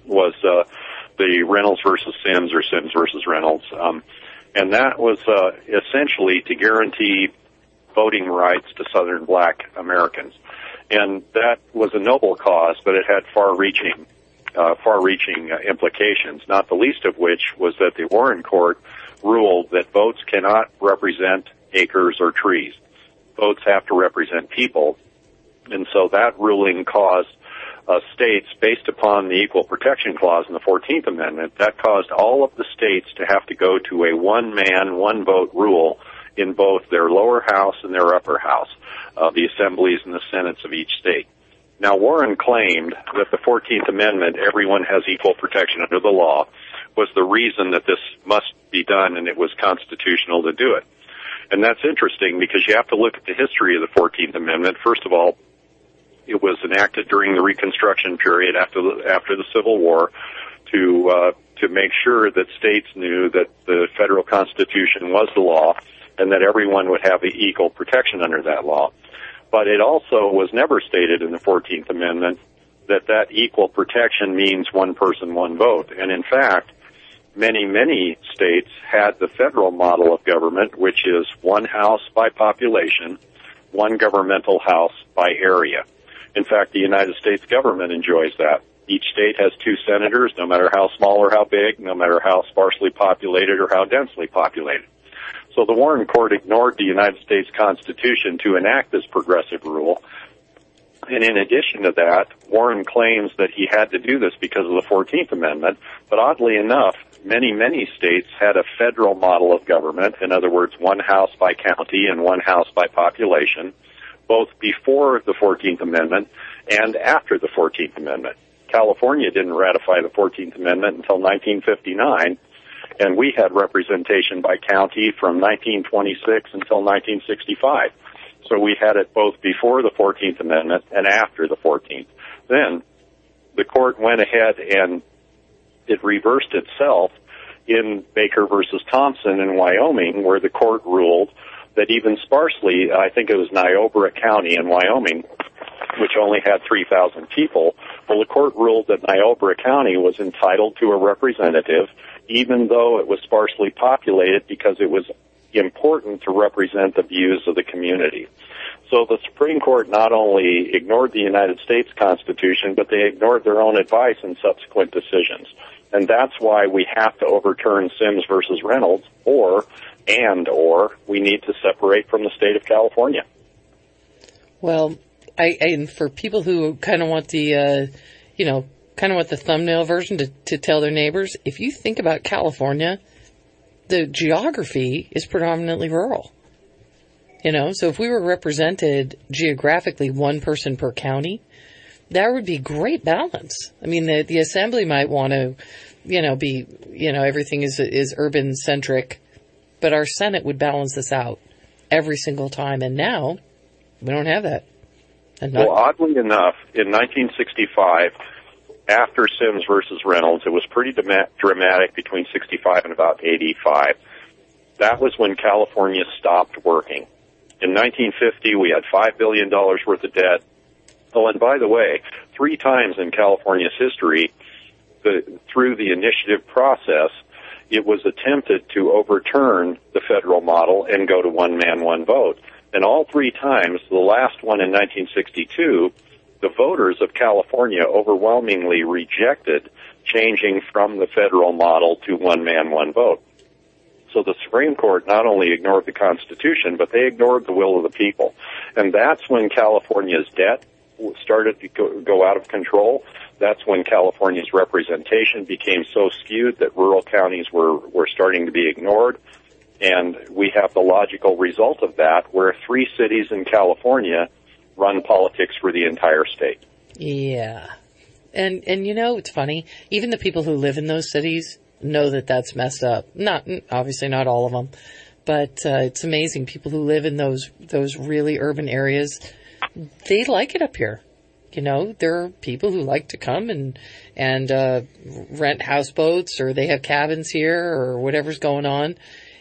Speaker 9: was uh, the Reynolds versus Sims or Sims versus Reynolds. Um, and that was uh, essentially to guarantee voting rights to Southern black Americans. And that was a noble cause, but it had far-reaching uh, far-reaching uh, implications, not the least of which was that the Warren Court ruled that votes cannot represent acres or trees. Votes have to represent people. And so that ruling caused uh, states, based upon the Equal Protection Clause in the fourteenth Amendment, that caused all of the states to have to go to a one-man, one-vote rule in both their lower house and their upper house, uh, the assemblies and the senates of each state. Now, Warren claimed that the fourteenth Amendment, everyone has equal protection under the law, was the reason that this must be done, and it was constitutional to do it. And that's interesting because you have to look at the history of the fourteenth Amendment. First of all, it was enacted during the Reconstruction period after the, after the Civil War to uh, to make sure that states knew that the federal Constitution was the law and that everyone would have equal protection under that law. But it also was never stated in the fourteenth Amendment that that equal protection means one person, one vote. And in fact, many, many states had the federal model of government, which is one house by population, one governmental house by area. In fact, the United States government enjoys that. Each state has two senators, no matter how small or how big, no matter how sparsely populated or how densely populated. So the Warren Court ignored the United States Constitution to enact this progressive rule. And in addition to that, Warren claims that he had to do this because of the fourteenth Amendment. But oddly enough, many, many states had a federal model of government. In other words, one house by county and one house by population, both before the fourteenth Amendment and after the fourteenth Amendment. California didn't ratify the fourteenth Amendment until nineteen fifty-nine, and we had representation by county from nineteen twenty-six until nineteen sixty-five. So we had it both before the fourteenth Amendment and after the fourteenth. Then the court went ahead and it reversed itself in Baker versus Thompson in Wyoming, where the court ruled that even sparsely, I think it was Niobrara County in Wyoming, which only had three thousand people, well, the court ruled that Niobrara County was entitled to a representative, even though it was sparsely populated, because it was important to represent the views of the community. So the Supreme Court not only ignored the United States Constitution, but they ignored their own advice in subsequent decisions. And that's why we have to overturn Sims versus Reynolds, or, and, or, we need to separate from the state of California.
Speaker 4: Well, I, and for people who kind of want the, uh, you know, kind of want the thumbnail version to, to tell their neighbors, if you think about California, the geography is predominantly rural. You know, so if we were represented geographically one person per county, that would be great balance. I mean, the, the assembly might want to, you know, be, you know, everything is, is urban centric, but our Senate would balance this out every single time. And now we don't have that. And not-
Speaker 9: well, oddly enough, in nineteen sixty-five, after Sims versus Reynolds, it was pretty dama- dramatic between sixty-five and about eighty-five. That was when California stopped working. In nineteen fifty, we had five billion dollars worth of debt. Oh, and by the way, three times in California's history, the, through the initiative process, it was attempted to overturn the federal model and go to one man, one vote. And all three times, the last one in nineteen sixty-two, the voters of California overwhelmingly rejected changing from the federal model to one man, one vote. So the Supreme Court not only ignored the Constitution, but they ignored the will of the people. And that's when California's debt started to go, go out of control. That's when California's representation became so skewed that rural counties were, were starting to be ignored. And we have the logical result of that, where three cities in California run politics for the entire state.
Speaker 4: Yeah. And, and you know, it's funny. Even the people who live in those cities know that that's messed up. Not, obviously not all of them, but uh, it's amazing. People who live in those, those really urban areas, they like it up here. You know, there are people who like to come and, and, uh, rent houseboats, or they have cabins here, or whatever's going on.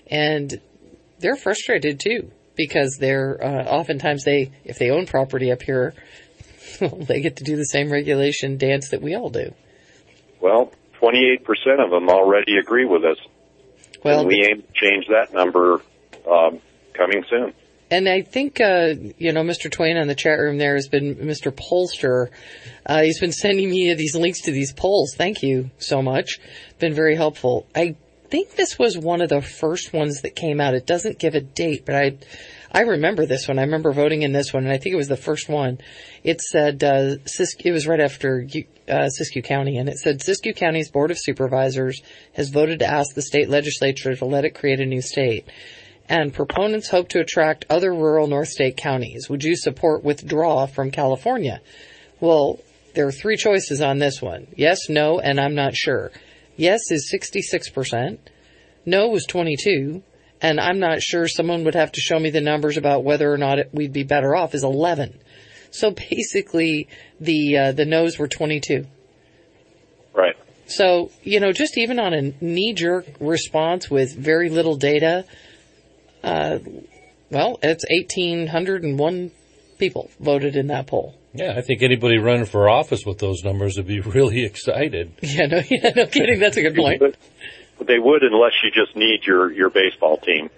Speaker 4: And they're frustrated too, because they're, uh, oftentimes they, if they own property up here, well, they get to do the same regulation dance that we all do.
Speaker 9: well, twenty-eight percent of them already agree with us.
Speaker 4: Well,
Speaker 9: and we aim to change that number um, coming soon.
Speaker 4: And I think, uh, you know, Mister Twain on the chat room there has been Mister Polster. Uh, he's been sending me these links to these polls. Thank you so much. Been very helpful. I think this was one of the first ones that came out. It doesn't give a date, but I I remember this one. I remember voting in this one, and I think it was the first one. It said, uh, Sis- it was right after uh, Siskiyou County, and it said, Siskiyou County's Board of Supervisors has voted to ask the state legislature to let it create a new state. And proponents hope to attract other rural North State counties. Would you support withdrawal from California? Well, there are three choices on this one. Yes, no, and I'm not sure. Yes is sixty-six percent. No was twenty-two. And I'm not sure, someone would have to show me the numbers about whether or not it, we'd be better off, is eleven. So basically, the uh, the no's were twenty-two.
Speaker 9: Right.
Speaker 4: So, you know, just even on a knee-jerk response with very little data, Uh, well, it's eighteen oh one people voted in that poll.
Speaker 5: Yeah, I think anybody running for office with those numbers would be really excited.
Speaker 4: Yeah, no, yeah, no kidding. That's a good point.
Speaker 9: But, but they would unless you just need your, your baseball team.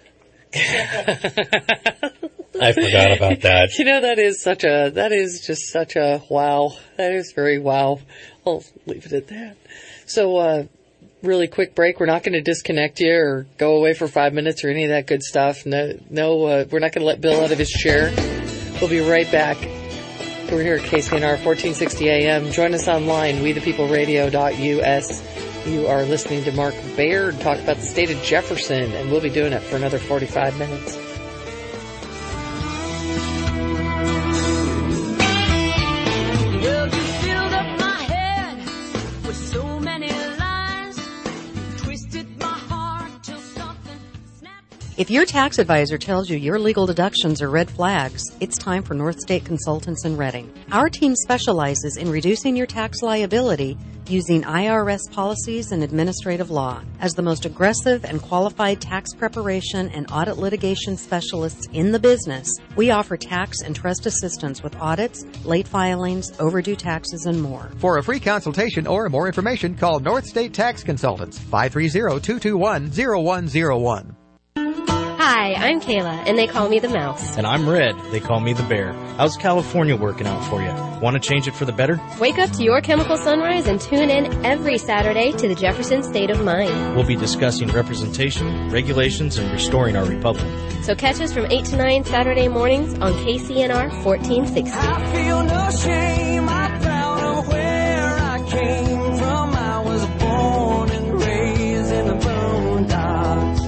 Speaker 5: I forgot about that.
Speaker 4: You know, that is such a, that is just such a wow. That is very wow. I'll leave it at that. So, uh, really quick break. We're not going to disconnect you or go away for five minutes or any of that good stuff. No, no, uh, we're not going to let Bill out of his chair. We'll be right back. We're here at K C N R fourteen sixty A M. Join us online, we the people radio dot U S. You are listening to Mark Baird talk about the state of Jefferson, and we'll be doing it for another forty-five minutes.
Speaker 10: If your tax advisor tells you your legal deductions are red flags, it's time for North State Consultants in Reading. Our team specializes in reducing your tax liability using I R S policies and administrative law. As the most aggressive and qualified tax preparation and audit litigation specialists in the business, we offer tax and trust assistance with audits, late filings, overdue taxes, and more.
Speaker 8: For a free consultation or more information, call North State Tax Consultants, five three zero, two two one, zero one zero one.
Speaker 12: Hi, I'm Kayla, and they call me the Mouse.
Speaker 14: And I'm Red. They call me the Bear. How's California working out for you? Want to change it for the better?
Speaker 12: Wake up to your chemical sunrise and tune in every Saturday to the Jefferson State of Mind.
Speaker 14: We'll be discussing representation, regulations, and restoring our republic.
Speaker 12: So catch us from eight to nine Saturday mornings on K C N R fourteen sixty.
Speaker 23: I feel no shame. I'm proud of where I came from. I was born and raised in the boondocks.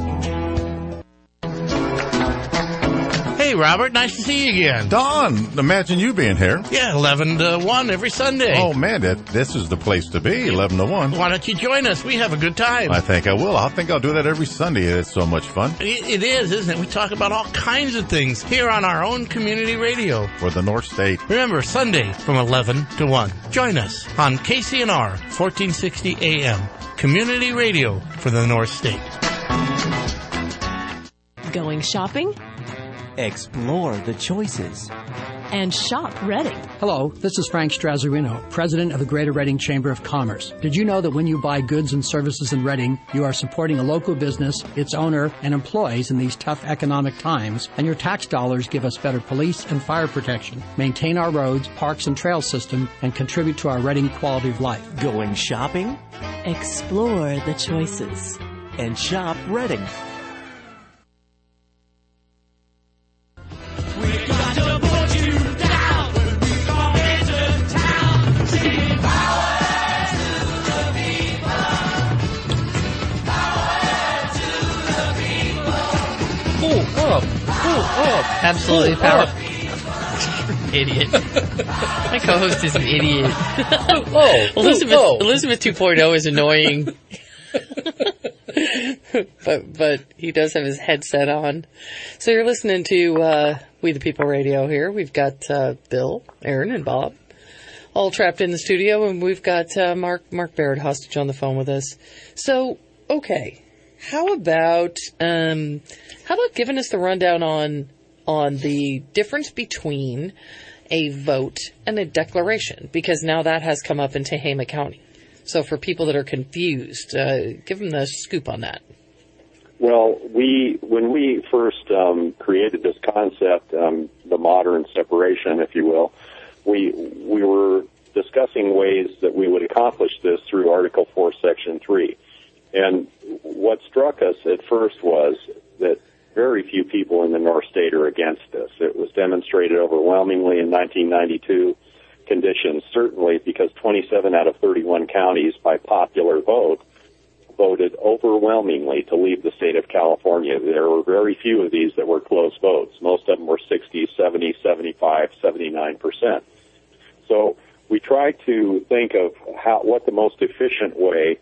Speaker 24: Hey, Robert, nice to see you again.
Speaker 25: Don, imagine you being here.
Speaker 24: Yeah, eleven to one every Sunday.
Speaker 25: Oh, man, that, this is the place to be, eleven to one.
Speaker 24: Why don't you join us? We have a good time.
Speaker 25: I think I will. I think I'll do that every Sunday. It's so much fun.
Speaker 24: It, it is, isn't it? We talk about all kinds of things here on our own community radio.
Speaker 25: For the North State.
Speaker 24: Remember, Sunday from eleven to one. Join us on K C N R fourteen sixty A M. Community radio for the North State.
Speaker 26: Going shopping?
Speaker 27: Explore the choices.
Speaker 26: And shop Reading.
Speaker 28: Hello, this is Frank Strazzarino, President of the Greater Reading Chamber of Commerce. Did you know that when you buy goods and services in Reading, you are supporting a local business, its owner, and employees in these tough economic times, and your tax dollars give us better police and fire protection, maintain our roads, parks, and trail system, and contribute to our Reading quality of life.
Speaker 27: Going shopping?
Speaker 26: Explore the choices.
Speaker 27: And shop Reading.
Speaker 4: Up, up, absolutely power. Idiot. My co-host is an idiot.
Speaker 5: oh,
Speaker 4: Elizabeth,
Speaker 5: oh.
Speaker 4: Elizabeth two point oh is annoying. but but he does have his headset on. So you're listening to uh, We the People Radio here. We've got uh, Bill, Aaron, and Bob all trapped in the studio, and we've got uh, Mark Mark Baird hostage on the phone with us. So, okay. How about um, how about giving us the rundown on on the difference between a vote and a declaration? Because now that has come up in Tehama County. So for people that are confused, uh, give them the scoop on that.
Speaker 9: Well, we when we first um, created this concept, um, the modern separation, if you will, we we were discussing ways that we would accomplish this through Article four, Section three. And what struck us at first was that very few people in the North State are against this. It was demonstrated overwhelmingly in nineteen ninety-two conditions, certainly because twenty-seven out of thirty-one counties by popular vote voted overwhelmingly to leave the state of California. There were very few of these that were close votes. Most of them were sixty, seventy, seventy-five, seventy-nine percent. So we tried to think of how, what the most efficient way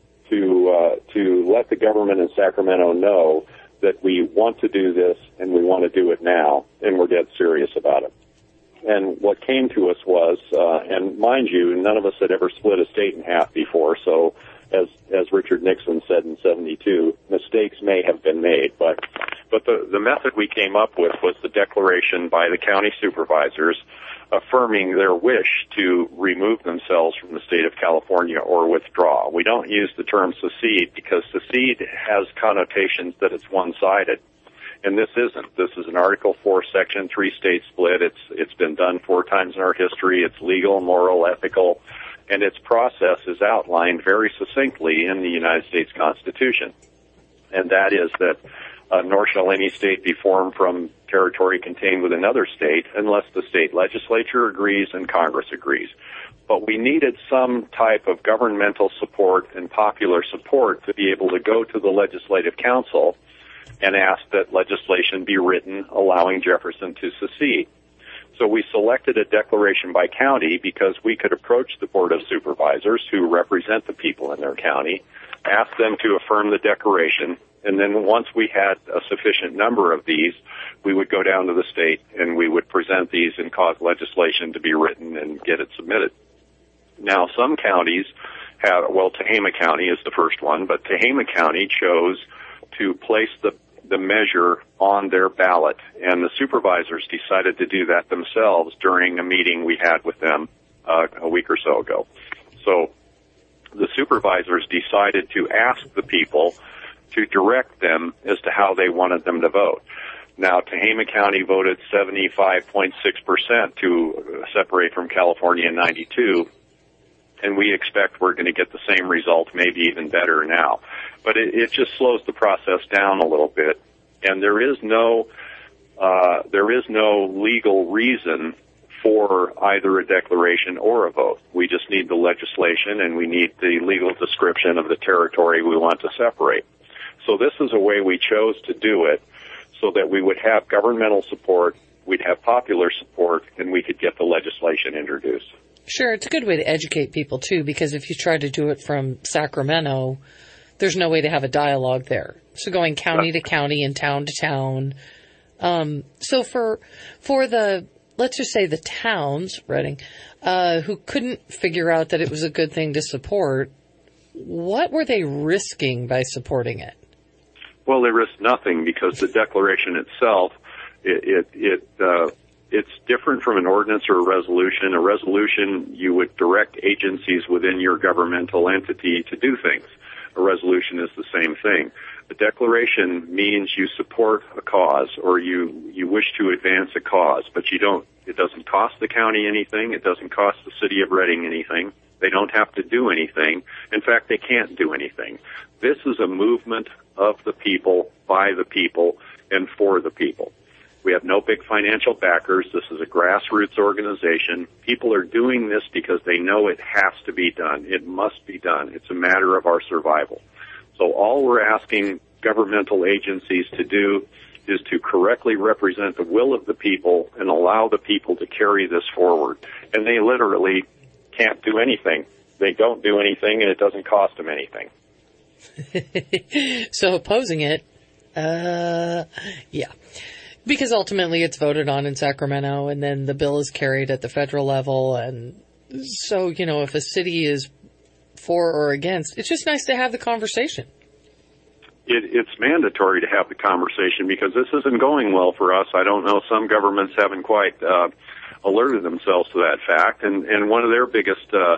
Speaker 9: to uh, to let the government in Sacramento know that we want to do this and we want to do it now, and we're dead serious about it. And what came to us was, uh, and mind you, none of us had ever split a state in half before, so as as Richard Nixon said in seventy-two, mistakes may have been made, but but the, the method we came up with was the declaration by the county supervisors affirming their wish to remove themselves from the state of California or withdraw. We don't use the term secede because secede has connotations that it's one-sided. And this isn't. This is an Article four, Section three state split. It's It's been done four times in our history. It's legal, moral, ethical, and its process is outlined very succinctly in the United States Constitution. And that is that uh, nor shall any state be formed from territory contained with another state unless the state legislature agrees and Congress agrees. But we needed some type of governmental support and popular support to be able to go to the Legislative Council and ask that legislation be written allowing Jefferson to secede. So we selected a declaration by county because we could approach the Board of Supervisors who represent the people in their county, ask them to affirm the declaration, and then once we had a sufficient number of these, we would go down to the state and we would present these and cause legislation to be written and get it submitted. Now, some counties have, well, Tehama County is the first one, but Tehama County chose to place the the measure on their ballot, and the supervisors decided to do that themselves during a meeting we had with them uh, a week or so ago. So the supervisors decided to ask the people to direct them as to how they wanted them to vote. Now, Tehama County voted seventy-five point six percent to separate from California in ninety-two, and we expect we're going to get the same result, maybe even better now. But it, it just slows the process down a little bit, and there is no uh, there is no legal reason for either a declaration or a vote. We just need the legislation, and we need the legal description of the territory we want to separate. So this is a way we chose to do it so that we would have governmental support, we'd have popular support, and we could get the legislation introduced.
Speaker 4: Sure, it's a good way to educate people, too, because if you try to do it from Sacramento, there's no way to have a dialogue there. So going county to county and town to town. Um, so for for the, let's just say the towns, Reading, uh, who couldn't figure out that it was a good thing to support, what were they risking by supporting it?
Speaker 9: Well, they risked nothing because the declaration itself, it, it, it uh, it's different from an ordinance or a resolution. A resolution, you would direct agencies within your governmental entity to do things. A resolution is the same thing. The declaration means you support a cause or you, you wish to advance a cause, but you don't, it doesn't cost the county anything. It doesn't cost the city of Reading anything. They don't have to do anything. In fact, they can't do anything. This is a movement of the people, by the people, and for the people. We have no big financial backers. This is a grassroots organization. People are doing this because they know it has to be done. It must be done. It's a matter of our survival. So all we're asking governmental agencies to do is to correctly represent the will of the people and allow the people to carry this forward. And they literally can't do anything. They don't do anything, and it doesn't cost them anything.
Speaker 4: So opposing it, uh, yeah. Because ultimately it's voted on in Sacramento, and then the bill is carried at the federal level. And so, you know, if a city is for or against, it's just nice to have the conversation.
Speaker 9: It, it's mandatory to have the conversation because this isn't going well for us. I don't know, some governments haven't quite uh, alerted themselves to that fact. And, and one of their biggest uh,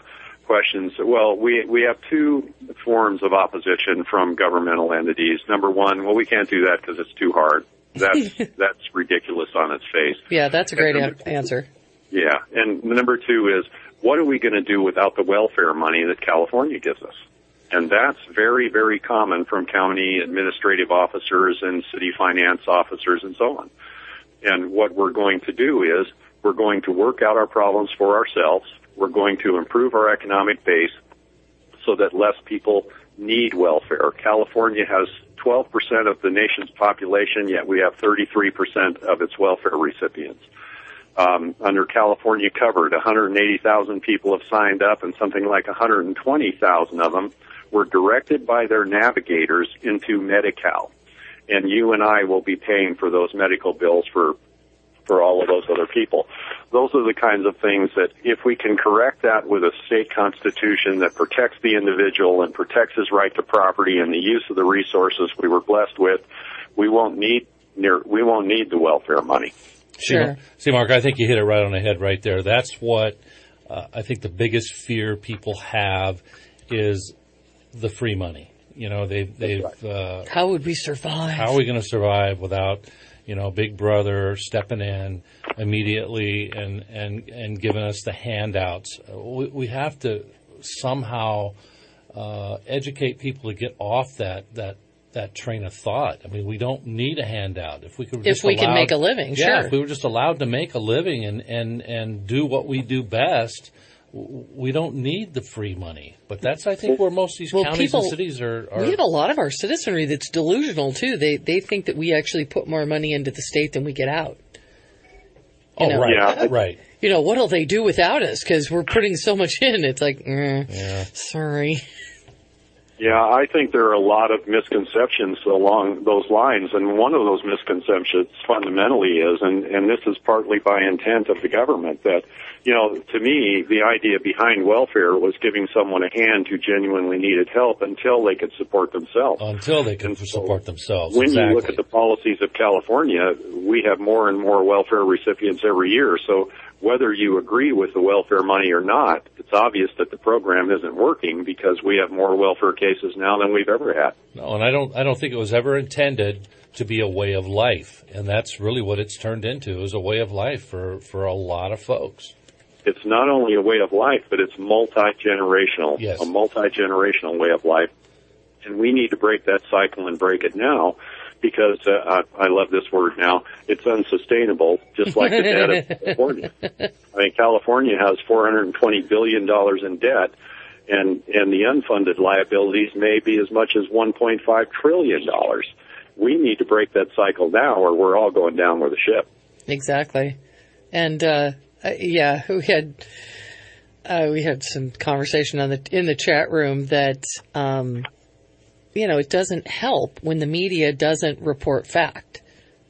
Speaker 9: questions, well, we we have two forms of opposition from governmental entities. Number one, well, we can't do that because it's too hard. That's that's ridiculous on its face.
Speaker 4: Yeah, that's a great
Speaker 9: And
Speaker 4: a-
Speaker 9: number-
Speaker 4: answer.
Speaker 9: Yeah, and number two is, what are we going to do without the welfare money that California gives us? And that's very, very common from county administrative officers and city finance officers and so on. And what we're going to do is we're going to work out our problems for ourselves. We're going to improve our economic base so that less people need welfare. California has twelve percent of the nation's population, yet we have thirty-three percent of its welfare recipients. Um, under California Covered, one hundred eighty thousand people have signed up, and something like one hundred twenty thousand of them were directed by their navigators into Medi-Cal. And you and I will be paying for those medical bills for for all of those other people. Those are the kinds of things that if we can correct that with a state constitution that protects the individual and protects his right to property and the use of the resources we were blessed with, we won't need near we won't need the welfare money.
Speaker 5: Sure. See, Mark, I think you hit it right on the head right there. That's what uh, I think the biggest fear people have is the free money. You know, they've, they've, uh,
Speaker 4: How would we survive?
Speaker 5: how are we going to survive without, you know, Big Brother stepping in immediately and, and, and giving us the handouts? We, we have to somehow, uh, educate people to get off that, that, that train of thought. I mean, we don't need a handout. If we could,
Speaker 4: If
Speaker 5: just
Speaker 4: we can
Speaker 5: allowed-
Speaker 4: make a living,
Speaker 5: yeah,
Speaker 4: sure.
Speaker 5: if we were just allowed to make a living and, and, and do what we do best, w- we don't need the free money. But that's, I think, where most of these
Speaker 4: Well,
Speaker 5: counties
Speaker 4: people-
Speaker 5: and cities are, are.
Speaker 4: We have a lot of our citizenry that's delusional too. They they think that we actually put more money into the state than we get out. You
Speaker 5: Oh,
Speaker 4: know?
Speaker 5: right,
Speaker 9: Yeah.
Speaker 5: right.
Speaker 4: You know, what'll they do without us? Because we're putting so much in. It's like, eh,
Speaker 5: Yeah.
Speaker 4: sorry.
Speaker 9: Yeah, I think there are a lot of misconceptions along those lines, and one of those misconceptions fundamentally is, and, and this is partly by intent of the government, that, you know, to me, the idea behind welfare was giving someone a hand who genuinely needed help until they could support themselves.
Speaker 5: Until they can support themselves.
Speaker 9: When
Speaker 5: exactly.
Speaker 9: you look at the policies of California, we have more and more welfare recipients every year. So whether you agree with the welfare money or not, it's obvious that the program isn't working because we have more welfare cases now than we've ever had.
Speaker 5: No, and I don't. I don't think it was ever intended to be a way of life, and that's really what it's turned into, is a way of life for for a lot of folks.
Speaker 9: It's not only a way of life, but it's multi-generational,
Speaker 5: Yes.
Speaker 9: a multi-generational way of life. And we need to break that cycle and break it now because, uh, I, I love this word now, it's unsustainable, just like the debt of California. I mean, California has four hundred twenty billion dollars in debt, and, and the unfunded liabilities may be as much as one point five trillion dollars. We need to break that cycle now or we're all going down with the ship.
Speaker 4: Exactly. And uh, uh, yeah, we had uh, we had some conversation on the in the chat room that um, you know, it doesn't help when the media doesn't report fact.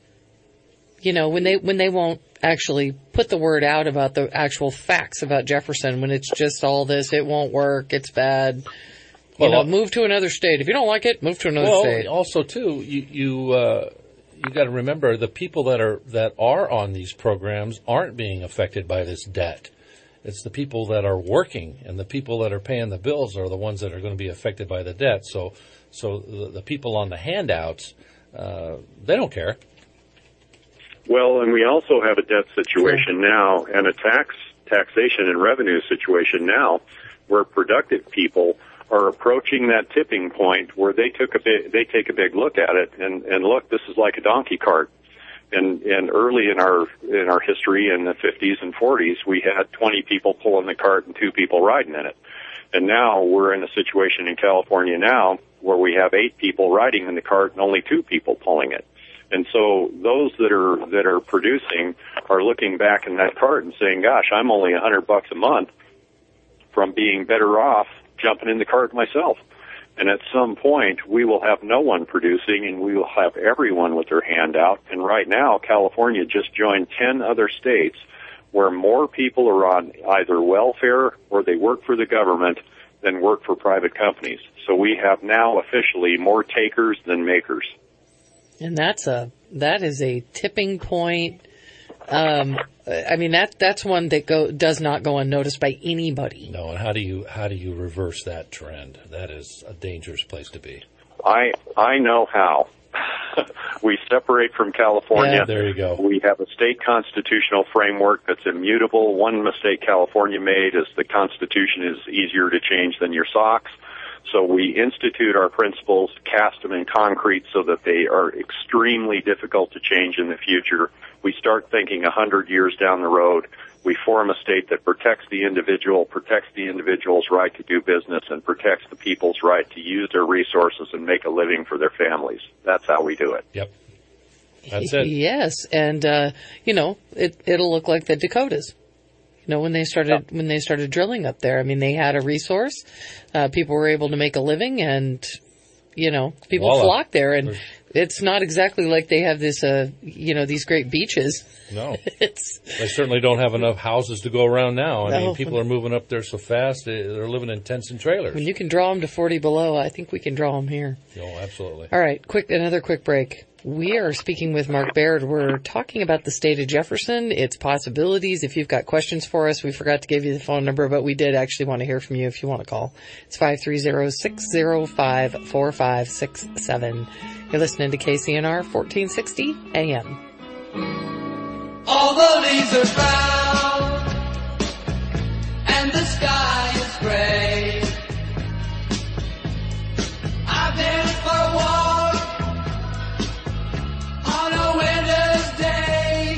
Speaker 4: You know, when they when they won't actually put the word out about the actual facts about Jefferson, when it's just all this, it won't work, it's bad. You
Speaker 5: Well,
Speaker 4: know,
Speaker 5: uh,
Speaker 4: move to another state. If you don't like it, move to another
Speaker 5: well,
Speaker 4: state.
Speaker 5: also too, you you uh, you got to remember the people that are that are on these programs aren't being affected by this debt. It's the people that are working and the people that are paying the bills are the ones that are going to be affected by the debt. So, so the, the people on the handouts, uh, they don't care.
Speaker 9: Well, and we also have a debt situation now and a tax taxation and revenue situation now where productive people are approaching that tipping point where they took a big, they take a big look at it and, and look, this is like a donkey cart. And, and early in our, in our history in the fifties and forties, we had twenty people pulling the cart and two people riding in it. And now we're in a situation in California now where we have eight people riding in the cart and only two people pulling it. And so those that are, that are producing are looking back in that cart and saying, gosh, I'm only a hundred bucks a month from being better off jumping in the cart myself. And at some point, we will have no one producing, and we will have everyone with their hand out. And right now, California just joined ten other states where more people are on either welfare or they work for the government than work for private companies. So we have now officially more takers than makers.
Speaker 4: And that's a that is a tipping point um, I mean, that that's one that go, does not go unnoticed by anybody.
Speaker 5: No, and how do you how do you reverse that trend? That is a dangerous place to be.
Speaker 9: I I know how. We separate from California.
Speaker 5: Yeah, there you go.
Speaker 9: We have a state constitutional framework that's immutable. One mistake California made is the Constitution is easier to change than your socks. So we institute our principles, cast them in concrete so that they are extremely difficult to change in the future. We start thinking a hundred years down the road. We form a state that protects the individual, protects the individual's right to do business, and protects the people's right to use their resources and make a living for their families. That's how we do it.
Speaker 5: Yep. That's it.
Speaker 4: Yes, and uh, you know, it it'll look like the Dakotas. You know, when they started when they started drilling up there, I mean, they had a resource. Uh, people were able to make a living, and you know, people
Speaker 5: Voila.
Speaker 4: flocked there. And it's not exactly like they have this, uh, you know, these great beaches.
Speaker 5: No,
Speaker 4: it's
Speaker 5: they certainly don't have enough houses to go around now. I
Speaker 4: No.
Speaker 5: mean, people are moving up there so fast; they, they're living in tents and trailers.
Speaker 4: when you can draw them to forty below. I think we can draw them here.
Speaker 5: Oh, absolutely.
Speaker 4: All right, quick another quick break. We are speaking with Mark Baird. We're talking about the state of Jefferson, its possibilities. If you've got questions for us, we forgot to give you the phone number, but we did actually want to hear from you if you want to call. It's five three zero, six zero five, four five six seven. You're listening to K C N R fourteen sixty A M.
Speaker 23: All the leaves are brown and the sky is gray. I've been for a walk on a winter's day.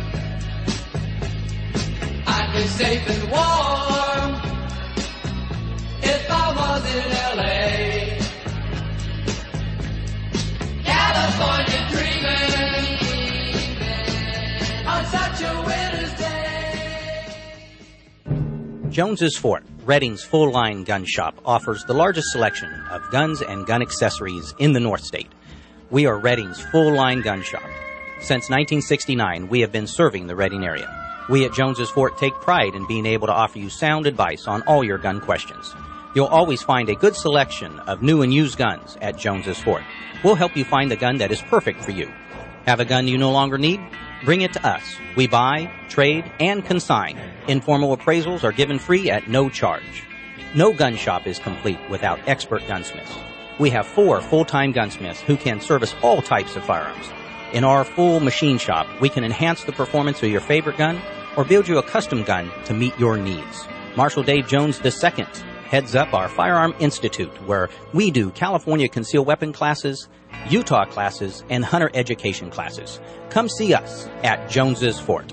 Speaker 23: I'd be safe and warm if I was in L A. California dreaming on such a winter's day.
Speaker 7: Jones's Fort, Redding's full-line gun shop, offers the largest selection of guns and gun accessories in the North State. We are Redding's full-line gun shop. Since nineteen sixty-nine, we have been serving the Redding area. We at Jones's Fort take pride in being able to offer you sound advice on all your gun questions. You'll always find a good selection of new and used guns at Jones's Fort. We'll help you find the gun that is perfect for you. Have a gun you no longer need? Bring it to us. We buy, trade, and consign. Informal appraisals are given free at no charge. No gun shop is complete without expert gunsmiths. We have four full-time gunsmiths who can service all types of firearms. In our full machine shop, we can enhance the performance of your favorite gun or build you a custom gun to meet your needs. Marshal Dave Jones the Second heads up our Firearm Institute, where we do California concealed weapon classes, Utah classes, and hunter education classes. Come see us at Jones's Fort.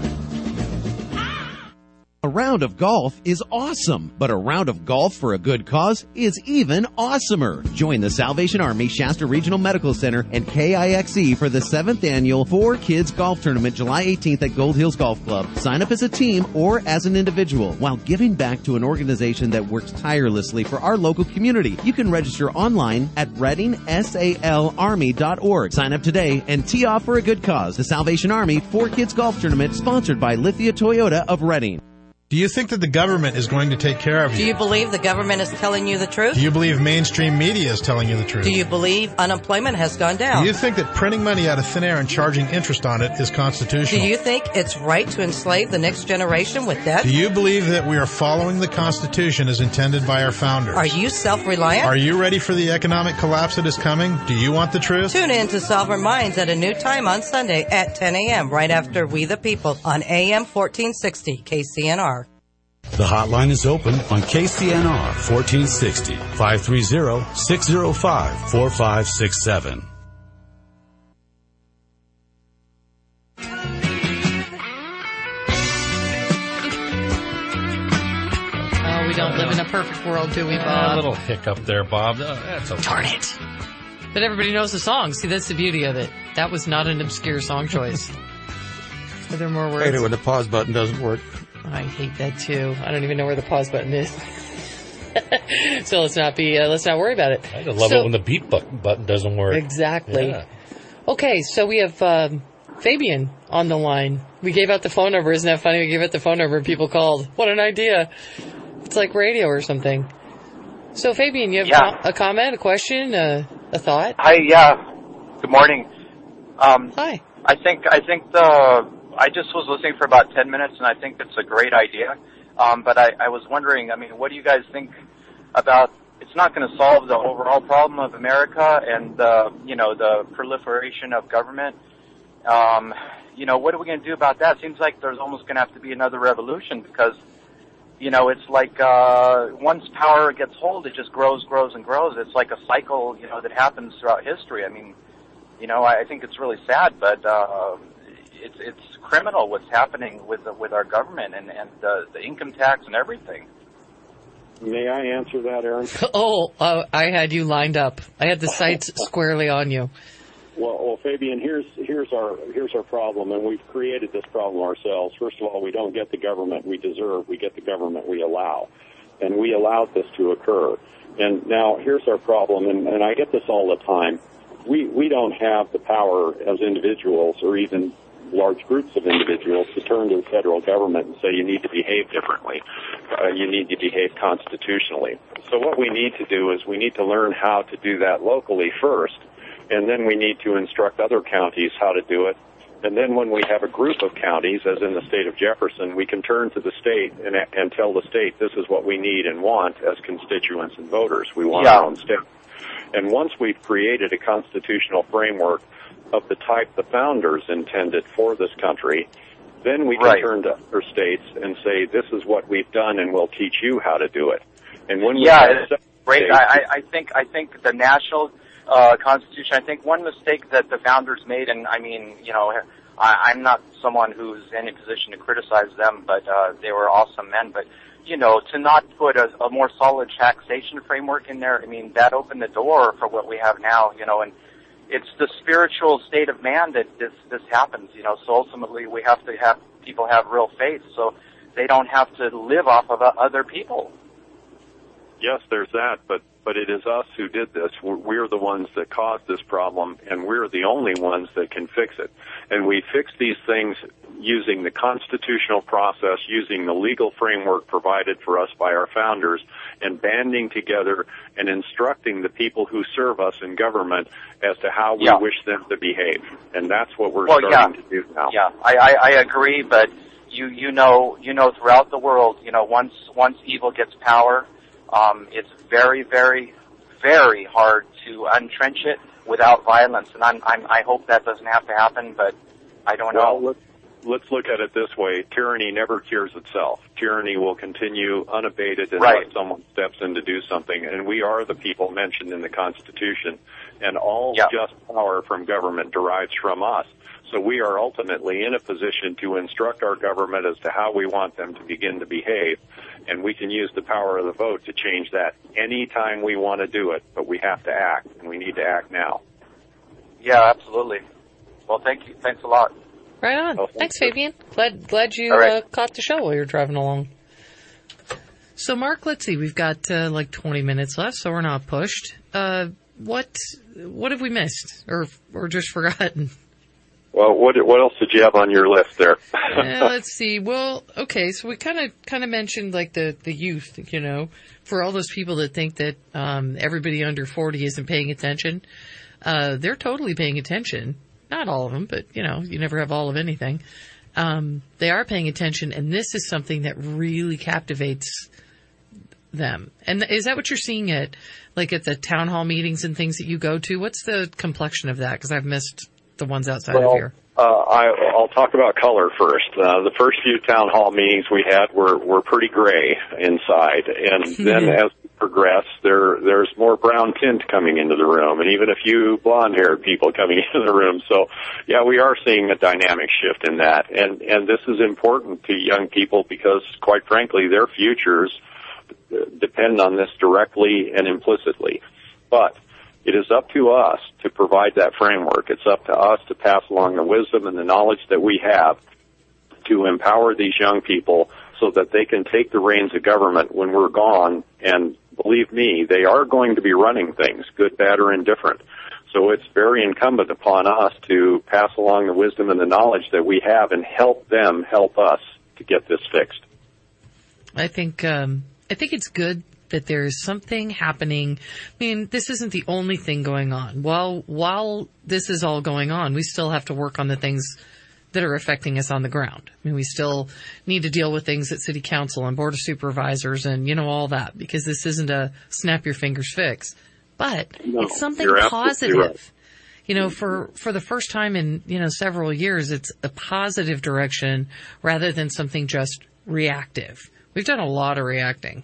Speaker 11: A round of golf is awesome, but a round of golf for a good cause is even awesomer. Join the Salvation Army Shasta Regional Medical Center and K I X E for the seventh annual Four Kids Golf Tournament July eighteenth at Gold Hills Golf Club. Sign up as a team or as an individual while giving back to an organization that works tirelessly for our local community. You can register online at redding sal army dot org. Sign up today and tee off for a good cause. The Salvation Army Four Kids Golf Tournament, sponsored by Lithia Toyota of Redding.
Speaker 13: Do you think that the government is going to take care of you?
Speaker 15: Do you believe the government is telling you the truth?
Speaker 13: Do you believe mainstream media is telling you the truth?
Speaker 15: Do you believe unemployment has gone down?
Speaker 13: Do you think that printing money out of thin air and charging interest on it is constitutional?
Speaker 15: Do you think it's right to enslave the next generation with debt?
Speaker 13: Do you believe that we are following the Constitution as intended by our founders?
Speaker 15: Are you self-reliant?
Speaker 13: Are you ready for the economic collapse that is coming? Do you want the truth?
Speaker 15: Tune in to Sovereign Minds at a new time on Sunday at ten a.m. right after We the People on A M fourteen sixty K C N R.
Speaker 16: The hotline is open on K C N R fourteen sixty, five three zero, six zero five, four five six seven.
Speaker 4: Oh, we don't live in a perfect world, do we, Bob?
Speaker 5: A little hiccup there, Bob. Oh, that's okay.
Speaker 4: Darn it. But everybody knows the song. See, that's the beauty of it. That was not an obscure song choice. Are there more words?
Speaker 17: I hate it when the pause button doesn't work.
Speaker 4: I hate that too. I don't even know where the pause button is. So let's not be. Uh, let's not worry about it.
Speaker 5: I love
Speaker 4: so,
Speaker 5: it when the beat button doesn't work.
Speaker 4: Exactly.
Speaker 5: Yeah.
Speaker 4: Okay, so we have um, Fabian on the line. We gave out the phone number. Isn't that funny? We gave out the phone number and people called. What an idea! It's like radio or something. So Fabian, you have
Speaker 18: yeah.
Speaker 4: a comment, a question, a, a thought?
Speaker 18: Hi. Yeah. Good morning. Um,
Speaker 4: Hi.
Speaker 18: I think I think the
Speaker 1: I just was listening for about ten minutes, and I think it's a great idea. Um, but I, I was wondering, I mean, what do you guys think about? It's not going to solve the overall problem of America and the, you know, the proliferation of government. Um, you know, what are we going to do about that? It seems like there's almost going to have to be another revolution because, you know, it's like uh, once power gets hold, it just grows, grows, and grows. It's like a cycle, you know, that happens throughout history. I mean, you know, I, I think it's really sad, but uh, it's it's criminal what's happening with the, with our government and and the, the income tax and everything.
Speaker 9: May I answer that, Aaron?
Speaker 4: Oh, uh, I had you lined up. I had the sights squarely on you.
Speaker 9: Well, well, Fabian, here's here's our here's our problem, and we've created this problem ourselves. First of all, we don't get the government we deserve; we get the government we allow, and we allowed this to occur. And now here's our problem, and, and I get this all the time. We we don't have the power as individuals, or even large groups of individuals, to turn to the federal government and say you need to behave differently, uh, you need to behave constitutionally. So what we need to do is we need to learn how to do that locally first. And then we need to instruct other counties how to do it. And then when we have a group of counties, as in the state of Jefferson, we can turn to the state and, and tell the state this is what we need and want as constituents and voters. We want
Speaker 1: Yeah.
Speaker 9: our own state. And once we've created a constitutional framework of the type the founders intended for this country, then we can
Speaker 1: Right.
Speaker 9: turn to other states and say this is what we've done and we'll teach you how to do it. And when we
Speaker 1: Yeah,
Speaker 9: have
Speaker 1: it's great.
Speaker 9: states-
Speaker 1: I, I I think I think the national uh, Constitution. I think one mistake that the founders made, and I mean, you know, I, I'm not someone who's in a position to criticize them, but uh, they were awesome men. But you know, to not put a, a more solid taxation framework in there, I mean, that opened the door for what we have now. You know, and it's the spiritual state of man that this this happens. You know, so ultimately we have to have people have real faith, so they don't have to live off of other people.
Speaker 9: Yes, there's that, but but it is us who did this. We're, we're the ones that caused this problem, and we're the only ones that can fix it. And we fix these things using the constitutional process, using the legal framework provided for us by our founders, and banding together and instructing the people who serve us in government as to how we
Speaker 1: Yeah.
Speaker 9: wish them to behave. And that's what we're
Speaker 1: Well,
Speaker 9: starting
Speaker 1: yeah.
Speaker 9: to do now.
Speaker 1: Yeah, I, I, I agree, but you you know you know throughout the world, you know, once once evil gets power, um, it's very very very hard to entrench it without violence, and I'm, I'm I hope that doesn't have to happen, but I don't
Speaker 9: Well,
Speaker 1: know.
Speaker 9: let's, let's look at it this way. Tyranny never cures itself. Tyranny will continue unabated unless
Speaker 1: Right.
Speaker 9: someone steps in to do something. And we are the people mentioned in the Constitution. And all
Speaker 1: Yeah.
Speaker 9: just power from government derives from us. So we are ultimately in a position to instruct our government as to how we want them to begin to behave. And we can use the power of the vote to change that anytime we want to do it. But we have to act, and we need to act now.
Speaker 1: Yeah, absolutely. Well, thank you. Thanks a lot.
Speaker 4: Right on.
Speaker 1: Oh, thank
Speaker 4: Thanks,
Speaker 1: you.
Speaker 4: Fabian. Glad glad you
Speaker 1: All right.
Speaker 4: uh, caught the show while you're driving along. So, Mark, let's see. We've got uh, like twenty minutes left, so we're not pushed. Uh, what what have we missed, or or just forgotten?
Speaker 9: Well, what what else did you have on your list there?
Speaker 4: uh, let's see. Well, okay, so we kind of kind of mentioned like the, the youth, you know, for all those people that think that um, everybody under forty isn't paying attention. Uh, they're totally paying attention. Not all of them, but, you know, you never have all of anything. Um, they are paying attention, and this is something that really captivates them. And is that what you're seeing at, like, at the town hall meetings and things that you go to? What's the complexion of that? Because I've missed the ones outside
Speaker 9: well,
Speaker 4: of here.
Speaker 9: Uh, I, I'll talk about color first. Uh, the first few town hall meetings we had were, were pretty gray inside, and then as we progress, there there's more brown tint coming into the room, and even a few blonde-haired people coming into the room. So, yeah, we are seeing a dynamic shift in that, and and this is important to young people because, quite frankly, their futures depend on this directly and implicitly. But it is up to us to provide that framework. It's up to us to pass along the wisdom and the knowledge that we have to empower these young people so that they can take the reins of government when we're gone. And believe me, they are going to be running things, good, bad, or indifferent. So it's very incumbent upon us to pass along the wisdom and the knowledge that we have and help them help us to get this fixed.
Speaker 4: I think um, I think it's good that there is something happening. I mean, this isn't the only thing going on. While while this is all going on, we still have to work on the things that are affecting us on the ground. I mean, we still need to deal with things at city council and board of supervisors and, you know, all that, because this isn't a snap your fingers fix. But
Speaker 9: no,
Speaker 4: it's something
Speaker 9: you're
Speaker 4: positive.
Speaker 9: right.
Speaker 4: You know, for, for the first time in, you know, several years, it's a positive direction rather than something just reactive. We've done a lot of reacting.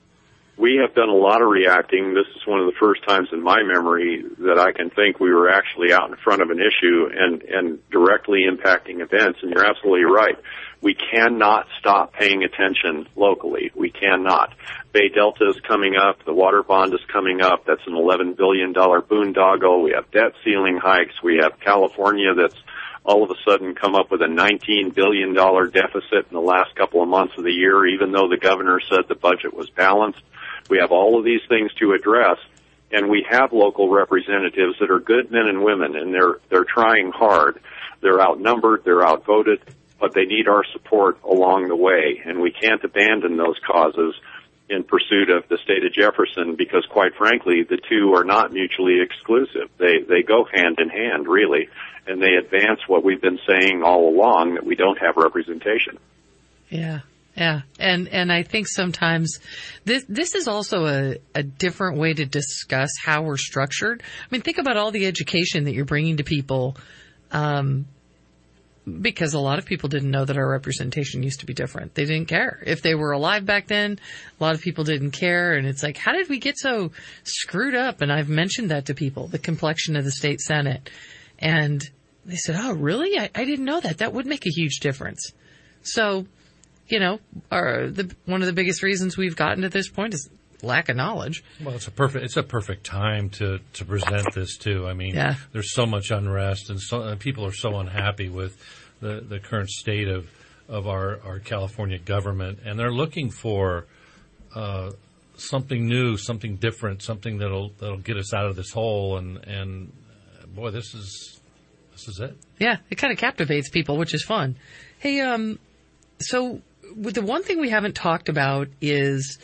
Speaker 9: We have done a lot of reacting. This is one of the first times in my memory that I can think we were actually out in front of an issue and, and directly impacting events. And you're absolutely right. We cannot stop paying attention locally. We cannot. Bay Delta is coming up. The water bond is coming up. That's an eleven billion dollars boondoggle. We have debt ceiling hikes. We have California that's all of a sudden come up with a nineteen billion dollars deficit in the last couple of months of the year, even though the governor said the budget was balanced. We have all of these things to address, and we have local representatives that are good men and women, and they're they're trying hard. They're outnumbered, they're outvoted, but they need our support along the way, and we can't abandon those causes in pursuit of the state of Jefferson, because quite frankly, the two are not mutually exclusive. They they go hand in hand, really, and they advance what we've been saying all along, that we don't have representation.
Speaker 4: Yeah. Yeah, and and I think sometimes this this is also a, a different way to discuss how we're structured. I mean, think about all the education that you're bringing to people, um, because a lot of people didn't know that our representation used to be different. They didn't care. If they were alive back then, a lot of people didn't care, and it's like, how did we get so screwed up? And I've mentioned that to people, the complexion of the state Senate, and they said, oh, really? I, I didn't know that. That would make a huge difference. So, you know, our, the, one of the biggest reasons we've gotten to this point is lack of knowledge.
Speaker 5: Well, it's a perfect it's a perfect time to, to present this too. I mean,
Speaker 4: yeah.
Speaker 5: There's so much unrest, and so and people are so unhappy with the, the current state of of our, our California government, and they're looking for uh, something new, something different, something that'll that'll get us out of this hole. And and boy, this is this is it.
Speaker 4: Yeah, it kind of captivates people, which is fun. Hey, um, so. With the one thing we haven't talked about is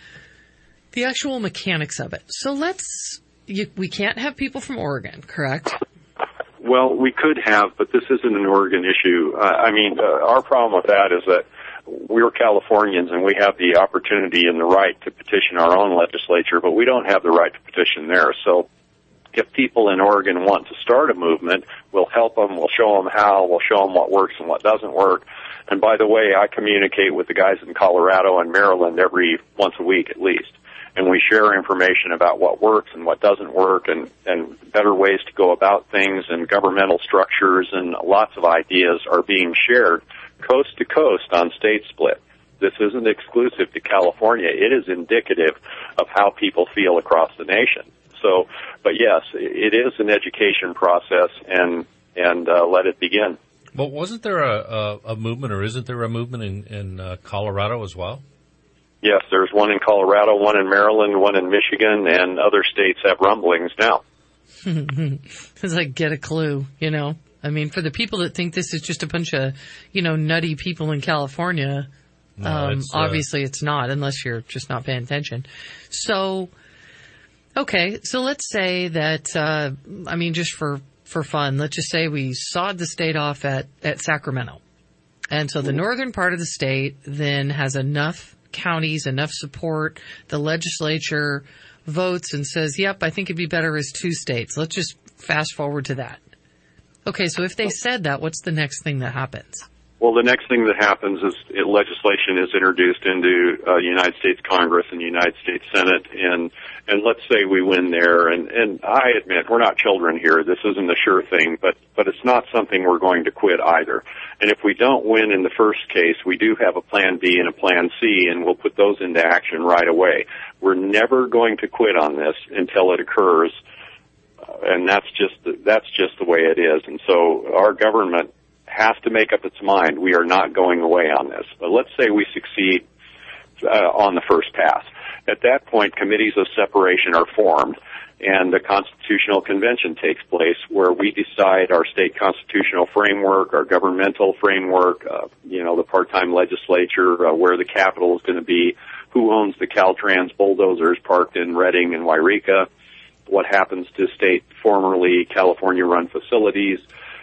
Speaker 4: the actual mechanics of it. So let's, you, we can't have people from Oregon, correct?
Speaker 9: Well, we could have, but this isn't an Oregon issue. Uh, I mean, uh, our problem with that is that we're Californians and we have the opportunity and the right to petition our own legislature, but we don't have the right to petition theirs. So if people in Oregon want to start a movement, we'll help them, we'll show them how, we'll show them what works and what doesn't work. And by the way, I communicate with the guys in Colorado and Maryland every once a week at least. And we share information about what works and what doesn't work, and, and better ways to go about things, and governmental structures, and lots of ideas are being shared coast to coast on State Split. This isn't exclusive to California. It is indicative of how people feel across the nation. So, but yes, it is an education process, and, and uh, let it begin.
Speaker 5: Well, wasn't there a, a, a movement, or isn't there a movement in, in uh, Colorado as well?
Speaker 9: Yes, there's one in Colorado, one in Maryland, one in Michigan, and other states have rumblings now.
Speaker 4: It's like, get a clue, you know? I mean, for the people that think this is just a bunch of, you know, nutty people in California,
Speaker 5: no,
Speaker 4: um,
Speaker 5: it's, uh,
Speaker 4: obviously it's not, unless you're just not paying attention. So, okay, so let's say that, uh, I mean, just for... for fun, let's just say we sawed the state off at, at Sacramento. And so the northern part of the state then has enough counties, enough support. The legislature votes and says, yep, I think it'd be better as two states. Let's just fast forward to that. Okay, so if they said that, what's the next thing that happens?
Speaker 9: Well, the next thing that happens is it, legislation is introduced into uh, United States Congress and United States Senate, and and let's say we win there, and, and I admit we're not children here. This isn't a sure thing, but, but it's not something we're going to quit either. And if we don't win in the first case, we do have a plan B and a plan C, and we'll put those into action right away. We're never going to quit on this until it occurs, uh, and that's just the, that's just the way it is. And so our government has to make up its mind. We are not going away on this. But let's say we succeed uh, on the first pass. At that point, committees of separation are formed, and the Constitutional Convention takes place, where we decide our state constitutional framework, our governmental framework, uh, you know, the part-time legislature, uh, where the capital is going to be, who owns the Caltrans bulldozers parked in Redding and Wairika, what happens to state formerly California-run facilities,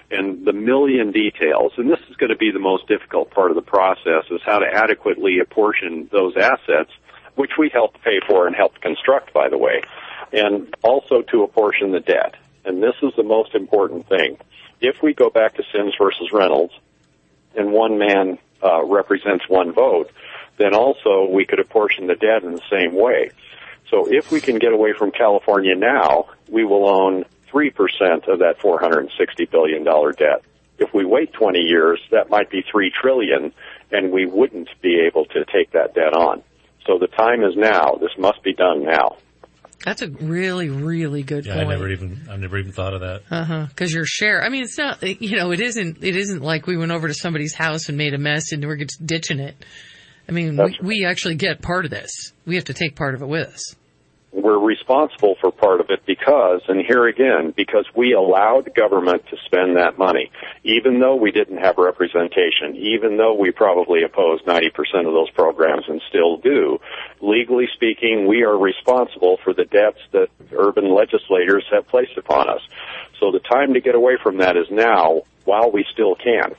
Speaker 9: and the million details, and this is going to be the most difficult part of the process, is how to adequately apportion those assets, which we helped pay for and helped construct, by the way, and also to apportion the debt. And this is the most important thing. If we go back to Sims versus Reynolds, and one man uh, represents one vote, then also we could apportion the debt in the same way. So if we can get away from California now, we will own three percent of that four hundred sixty billion dollars debt. If we wait twenty years, that might be three trillion dollars, and we wouldn't be able to take that debt on. So the time is now. This must be done now.
Speaker 4: That's a really, really good
Speaker 5: yeah,
Speaker 4: point.
Speaker 5: I never even, I never even thought of that.
Speaker 4: Uh huh. Because your share. I mean, it's not. You know, it isn't. It isn't like we went over to somebody's house and made a mess and we're just ditching it. I mean, we, we actually get part of this. We have to take part of it with us.
Speaker 9: We're responsible for part of it because, and here again, because we allowed government to spend that money, even though we didn't have representation, even though we probably opposed ninety percent of those programs and still do. Legally speaking, we are responsible for the debts that urban legislators have placed upon us. So the time to get away from that is now, while we still can.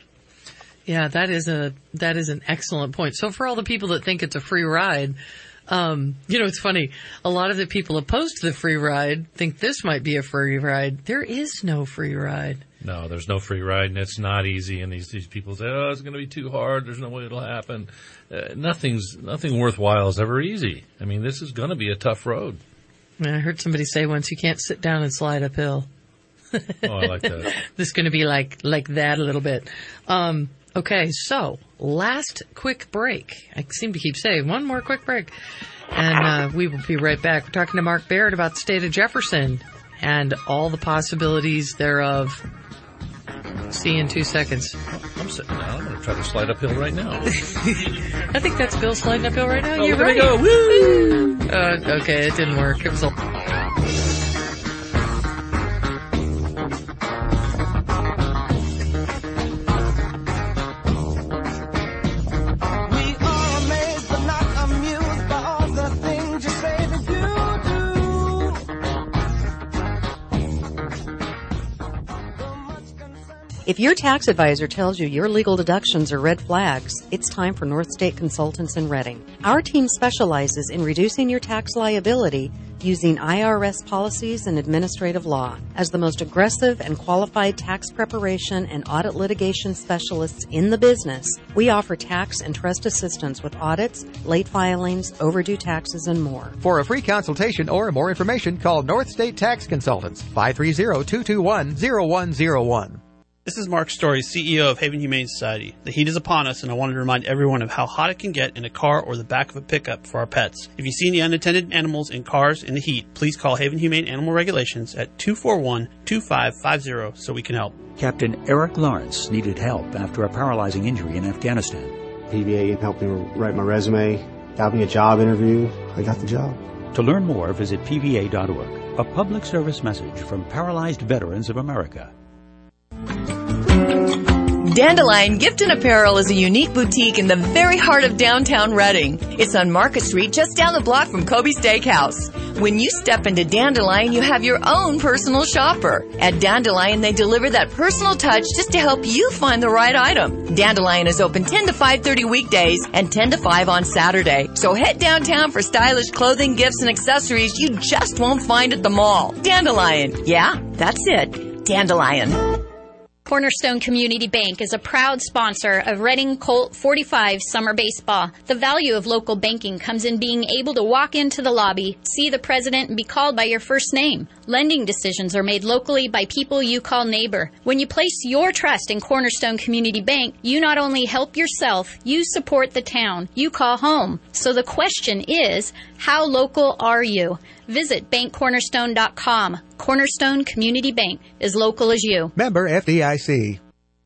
Speaker 4: Yeah, that is a that is an excellent point. So for all the people that think it's a free ride, um, you know, it's funny. A lot of the people opposed to the free ride think this might be a free ride. There is no free ride.
Speaker 5: No, there's no free ride, and it's not easy. And these these people say, "Oh, it's going to be too hard. There's no way it'll happen." Uh, nothing's nothing worthwhile is ever easy. I mean, this is going to be a tough road.
Speaker 4: I heard somebody say once, "You can't sit down and slide uphill."
Speaker 5: Oh, I like that.
Speaker 4: This is going to be like like that a little bit. Um, Okay, so last quick break. I seem to keep saying one more quick break. And uh, we will be right back. We're talking to Mark Barrett about the state of Jefferson and all the possibilities thereof. See you in two seconds.
Speaker 5: I'm sitting down. I'm going to try to slide uphill right now.
Speaker 4: I think that's Bill sliding uphill right now.
Speaker 5: Oh,
Speaker 4: You're
Speaker 5: there
Speaker 4: right.
Speaker 5: we go.
Speaker 4: Woo! Uh, okay, it didn't work. It was a...
Speaker 10: If your tax advisor tells you your legal deductions are red flags, it's time for North State Consultants in Reading. Our team specializes in reducing your tax liability using I R S policies and administrative law. As the most aggressive and qualified tax preparation and audit litigation specialists in the business, we offer tax and trust assistance with audits, late filings, overdue taxes, and more.
Speaker 8: For a free consultation or more information, call North State Tax Consultants, five three zero, two two one, zero one zero one.
Speaker 2: This is Mark Story, C E O of Haven Humane Society. The heat is upon us, and I wanted to remind everyone of how hot it can get in a car or the back of a pickup for our pets. If you see any unattended animals in cars in the heat, please call Haven Humane Animal Regulations at two four one, two five five zero so we can help.
Speaker 6: Captain Eric Lawrence needed help after a paralyzing injury in Afghanistan.
Speaker 17: P B A helped me write my resume, got me a job interview. I got the job.
Speaker 6: To learn more, visit P V A dot org. A public service message from Paralyzed Veterans of America.
Speaker 18: Dandelion Gift and Apparel is a unique boutique in the very heart of downtown Reading. It's on Market Street, just down the block from Kobe Steakhouse. When you step into Dandelion, you have your own personal shopper. At Dandelion, they deliver that personal touch just to help you find the right item. Dandelion is open ten to five thirty weekdays and ten to five on Saturday. So head downtown for stylish clothing, gifts, and accessories you just won't find at the mall. Dandelion. Yeah, that's it. Dandelion.
Speaker 19: Cornerstone Community Bank is a proud sponsor of Reading Colt forty-five Summer Baseball. The value of local banking comes in being able to walk into the lobby, see the president, and be called by your first name. Lending decisions are made locally by people you call neighbor. When you place your trust in Cornerstone Community Bank, you not only help yourself, you support the town you call home. So the question is, how local are you? Visit bank cornerstone dot com. Cornerstone Community Bank, as local as you.
Speaker 8: Member F D I C.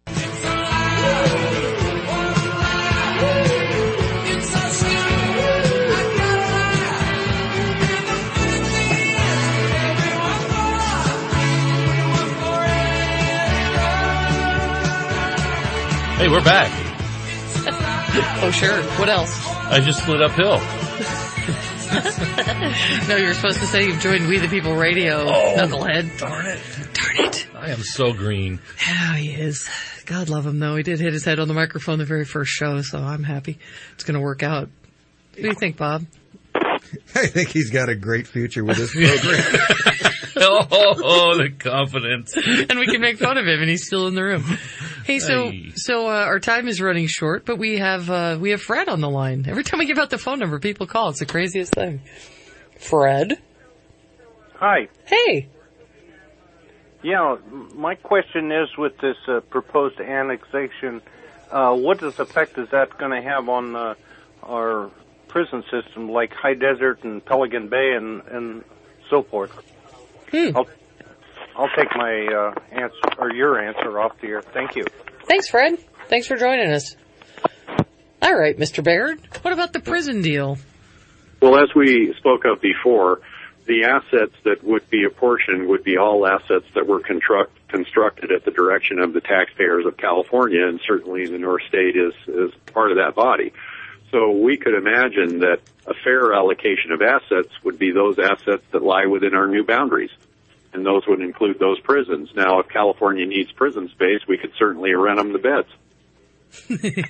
Speaker 5: Hey, we're back.
Speaker 4: Oh, sure. What else?
Speaker 5: I just slid uphill.
Speaker 4: No, you're supposed to say you've joined We the People Radio,
Speaker 5: Oh,
Speaker 4: knucklehead.
Speaker 5: Darn it.
Speaker 4: Darn it.
Speaker 5: I am so green.
Speaker 4: Yeah, he is. God love him, though. He did hit his head on the microphone the very first show, so I'm happy it's going to work out. What do you think, Bob?
Speaker 3: I think he's got a great future with this program.
Speaker 5: oh, oh, the confidence.
Speaker 4: And we can make fun of him, and he's still in the room. Hey, so
Speaker 5: Hey.
Speaker 4: so uh, our time is running short, but we have uh, we have Fred on the line. Every time we give out the phone number, people call. It's the craziest thing. Fred?
Speaker 12: Hi.
Speaker 4: Hey.
Speaker 12: Yeah, my question is with this uh, proposed annexation, uh, what is effect is that going to have on uh, our prison system, like High Desert and Pelican Bay and, and so forth?
Speaker 4: Hmm.
Speaker 12: I'll, I'll take my uh, answer or your answer off the air. Thank you.
Speaker 4: Thanks, Fred. Thanks for joining us. All right, Mister Baird. What about the prison deal?
Speaker 9: Well, as we spoke of before, the assets that would be apportioned would be all assets that were construct, constructed at the direction of the taxpayers of California, and certainly the North State is, is part of that body. So we could imagine that a fair allocation of assets would be those assets that lie within our new boundaries, and those would include those prisons. Now, if California needs prison space, we could certainly rent them the beds.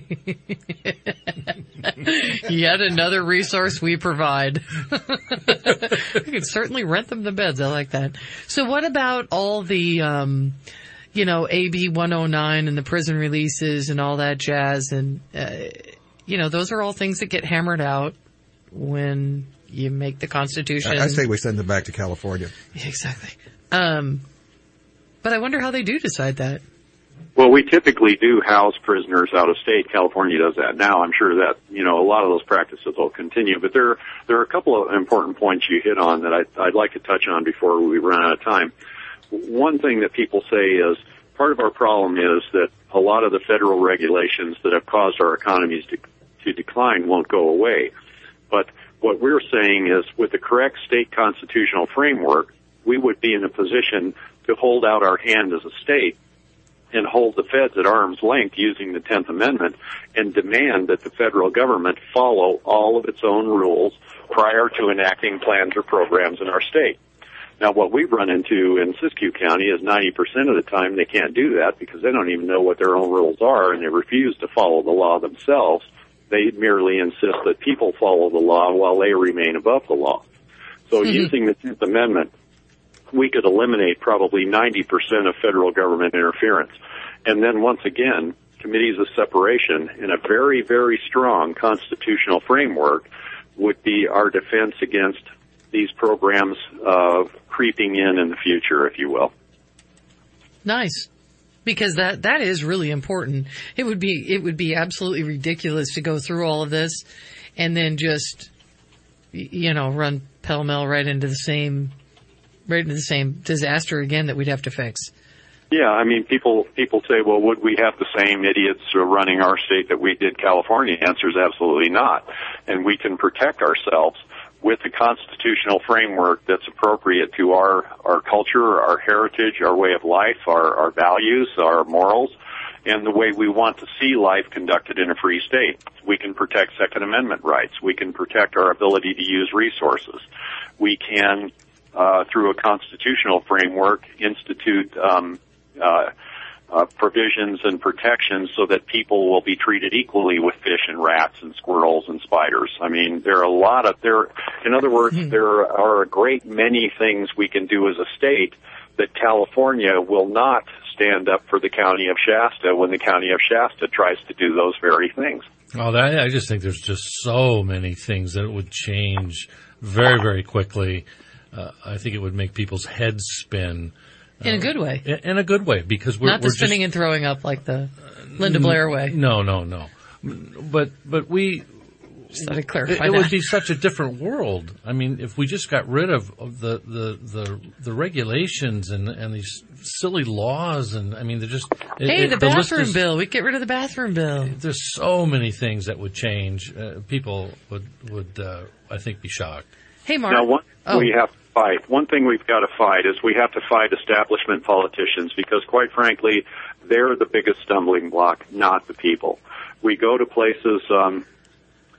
Speaker 4: Yet another resource we provide. We can certainly rent them the beds. I like that. So what about all the, um, you know, A B one oh nine and the prison releases and all that jazz? And, uh, you know, those are all things that get hammered out when you make the Constitution.
Speaker 3: I, I say we send them back to California.
Speaker 4: Exactly. Um, but I wonder how they do decide that.
Speaker 9: Well, we typically do house prisoners out of state. California does that now. I'm sure that, you know, a lot of those practices will continue. But there, there are a couple of important points you hit on that I'd, I'd like to touch on before we run out of time. One thing that people say is part of our problem is that a lot of the federal regulations that have caused our economies to, to decline won't go away. But what we're saying is with the correct state constitutional framework, we would be in a position to hold out our hand as a state and hold the feds at arm's length using the tenth Amendment and demand that the federal government follow all of its own rules prior to enacting plans or programs in our state. Now, what we've run into in Siskiyou County is ninety percent of the time they can't do that because they don't even know what their own rules are, and they refuse to follow the law themselves. They merely insist that people follow the law while they remain above the law. So mm-hmm. using the tenth Amendment, we could eliminate probably ninety percent of federal government interference. And then once again, committees of separation in a very, very strong constitutional framework would be our defense against these programs uh, creeping in in the future, if you will.
Speaker 4: Nice. Because that, that is really important. It would be, it would be absolutely ridiculous to go through all of this and then just, you know, run pell-mell right into the same right into the same disaster again that we'd have to fix.
Speaker 9: Yeah, I mean, people people say, well, would we have the same idiots running our state that we did California? The answer is absolutely not. And we can protect ourselves with the constitutional framework that's appropriate to our, our culture, our heritage, our way of life, our, our values, our morals, and the way we want to see life conducted in a free state. We can protect Second Amendment rights. We can protect our ability to use resources. We can Uh, through a constitutional framework, institute um, uh, uh, provisions and protections so that people will be treated equally with fish and rats and squirrels and spiders. I mean, there are a lot of there. In other words, mm-hmm. there are a great many things we can do as a state that California will not stand up for the county of Shasta when the county of Shasta tries to do those very things.
Speaker 5: Oh, that, I just think there's just so many things that would change very, very quickly. Uh, I think it would make people's heads spin.
Speaker 4: In uh, a good way.
Speaker 5: In, in a good way, because we're
Speaker 4: not the
Speaker 5: we're
Speaker 4: spinning
Speaker 5: just,
Speaker 4: and throwing up like the Linda Blair way.
Speaker 5: No, no, no. But but we.
Speaker 4: Just thought I'd clarify
Speaker 5: it, it
Speaker 4: that.
Speaker 5: would be such a different world. I mean, if we just got rid of, of the, the, the, the regulations and and these silly laws, and I mean, they're just. It,
Speaker 4: hey,
Speaker 5: it,
Speaker 4: the
Speaker 5: the
Speaker 4: bathroom
Speaker 5: is,
Speaker 4: bill. We'd get rid of the bathroom bill.
Speaker 5: There's so many things that would change. Uh, people would would uh, I think be shocked.
Speaker 4: Hey, Mark.
Speaker 9: Now, one
Speaker 4: oh.
Speaker 9: we have to fight. One thing we've got to fight is we have to fight establishment politicians because, quite frankly, they're the biggest stumbling block, not the people. We go to places, um,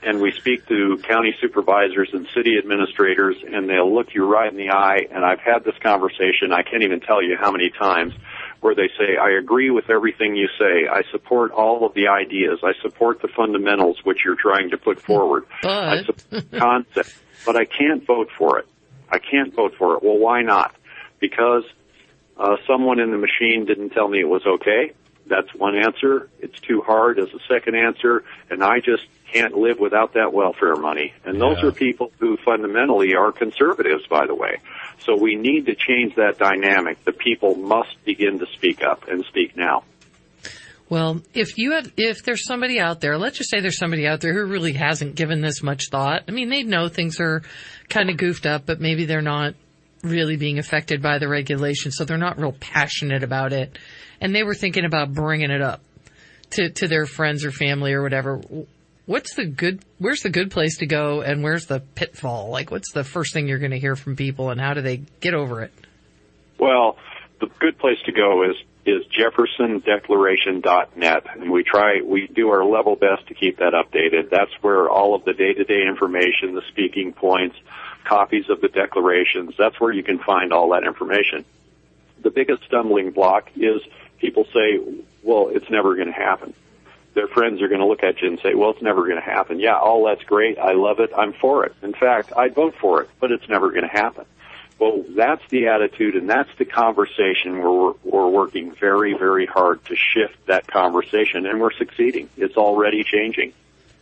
Speaker 9: and we speak to county supervisors and city administrators, and they'll look you right in the eye, and I've had this conversation, I can't even tell you how many times, where they say, I agree with everything you say. I support all of the ideas. I support the fundamentals which you're trying to put forward.
Speaker 4: But...
Speaker 9: I support the concept, but I can't vote for it. I can't vote for it. Well, why not? Because uh, someone in the machine didn't tell me it was okay. That's one answer. It's too hard as a second answer, and I just can't live without that welfare money. And those
Speaker 5: Yeah.
Speaker 9: are people who fundamentally are conservatives, by the way. So we need to change that dynamic. The people must begin to speak up and speak now.
Speaker 4: Well, if you have, if there's somebody out there, let's just say there's somebody out there who really hasn't given this much thought. I mean, they know things are kind of goofed up, but maybe they're not really being affected by the regulation, so they're not real passionate about it. And they were thinking about bringing it up to, to their friends or family or whatever. What's the good, where's the good place to go and where's the pitfall? Like, what's the first thing you're going to hear from people and how do they get over it?
Speaker 9: Well, the good place to go is is jefferson declaration dot net, and we try, we do our level best to keep that updated. That's where all of the day-to-day information, the speaking points, copies of the declarations, that's where you can find all that information. The biggest stumbling block is people say, well, it's never going to happen. Their friends are going to look at you and say, well, it's never going to happen. Yeah, all that's great. I love it. I'm for it. In fact, I'd vote for it, but it's never going to happen. Well, that's the attitude, and that's the conversation where we're, we're working very, very hard to shift that conversation, and we're succeeding. It's already changing.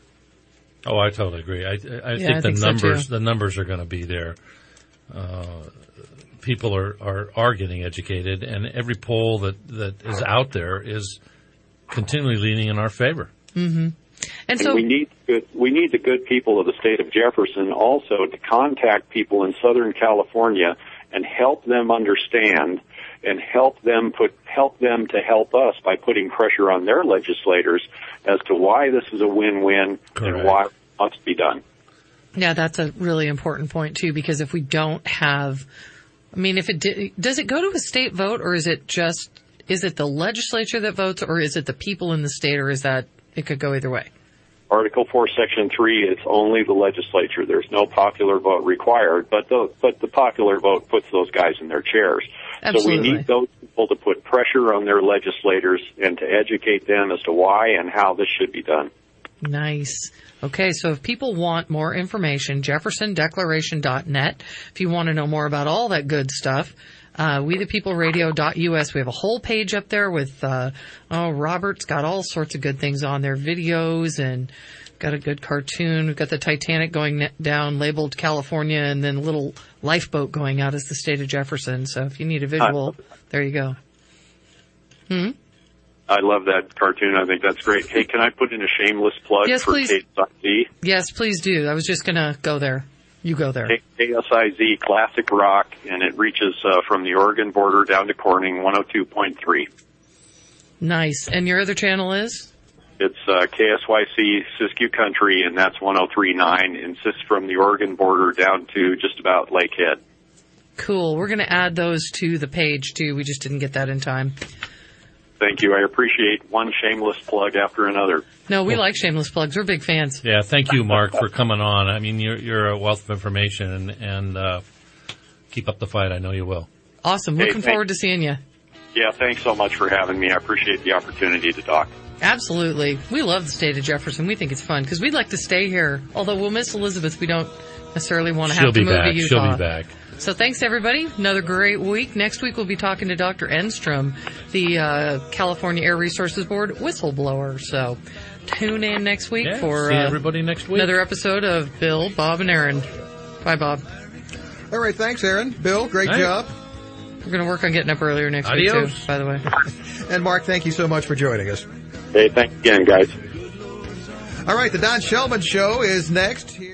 Speaker 5: Oh, I totally agree. I, I, I
Speaker 4: Yeah,
Speaker 5: think
Speaker 4: I
Speaker 5: the
Speaker 4: think so,
Speaker 5: numbers
Speaker 4: too.
Speaker 5: the numbers are going to be there. Uh, people are, are, are getting educated, and every poll that, that is out there is continually leaning in our favor.
Speaker 4: Mm-hmm. And
Speaker 9: And
Speaker 4: so
Speaker 9: we need good, we need the good people of the state of Jefferson also to contact people in Southern California and help them understand and help them put help them to help us by putting pressure on their legislators as to why this is a win-win and why it must be done.
Speaker 4: yeah, that's a really important point too, because if we don't have, I mean, if it di- does it go to a state vote, or is it just, is it the legislature that votes, or is it the people in the state, or is that, it could go either way?
Speaker 9: Article four, Section three, it's only the legislature. There's no popular vote required, but the, but the popular vote puts those guys in their chairs.
Speaker 4: Absolutely.
Speaker 9: So we need those people to put pressure on their legislators and to educate them as to why and how this should be done.
Speaker 4: Nice. Okay, so if people want more information, jefferson declaration dot net. If you want to know more about all that good stuff, uh, we the people radio dot U S. We have a whole page up there with, uh, oh, Robert's got all sorts of good things on there, videos, and got a good cartoon. We've got the Titanic going down, labeled California, and then a little lifeboat going out as the state of Jefferson. So if you need a visual, there you go. Hmm?
Speaker 9: I love that cartoon. I think that's great. Hey, can I put in a shameless plug
Speaker 4: Yes,
Speaker 9: for
Speaker 4: please.
Speaker 9: K S I Z?
Speaker 4: Yes, please do. I was just going to go there. You go there.
Speaker 9: K S I Z Classic Rock, and it reaches uh, from the Oregon border down to Corning, one oh two point three.
Speaker 4: Nice. And your other channel is?
Speaker 9: It's uh, K S Y C Siskiyou Country, and that's one oh three point nine, and it's just from the Oregon border down to just about Lakehead.
Speaker 4: Cool. We're going to add those to the page, too. We just didn't get that in time.
Speaker 9: Thank you. I appreciate one shameless plug after another.
Speaker 4: No, we like shameless plugs. We're big fans.
Speaker 5: Yeah, thank you, Mark, for coming on. I mean, you're you're a wealth of information, and, and uh, keep up the fight. I know you will.
Speaker 4: Awesome.
Speaker 9: Hey,
Speaker 4: Looking
Speaker 9: thank-
Speaker 4: forward to seeing you.
Speaker 9: Yeah, thanks so much for having me. I appreciate the opportunity to talk.
Speaker 4: Absolutely. We love the state of Jefferson. We think it's fun because we'd like to stay here. Although we'll miss Elizabeth, we don't necessarily want to
Speaker 5: She'll
Speaker 4: have to
Speaker 5: be
Speaker 4: move
Speaker 5: back.
Speaker 4: to Utah.
Speaker 5: She'll be back.
Speaker 4: So thanks, everybody. Another great week. Next week, we'll be talking to Doctor Enstrom, the uh, California Air Resources Board whistleblower. So tune in next week
Speaker 5: Yeah,
Speaker 4: for
Speaker 5: see
Speaker 4: uh,
Speaker 5: everybody next week.
Speaker 4: another episode of Bill, Bob, and Aaron. Bye, Bob.
Speaker 3: All right, thanks, Aaron. Bill, great
Speaker 4: Hey.
Speaker 3: job.
Speaker 4: We're going to work on getting up earlier next week,
Speaker 3: Adios.
Speaker 4: too, by the way.
Speaker 3: And Mark, thank you so much for joining us.
Speaker 9: Hey, thanks again, guys.
Speaker 3: All right, the Don Shellman Show is next here.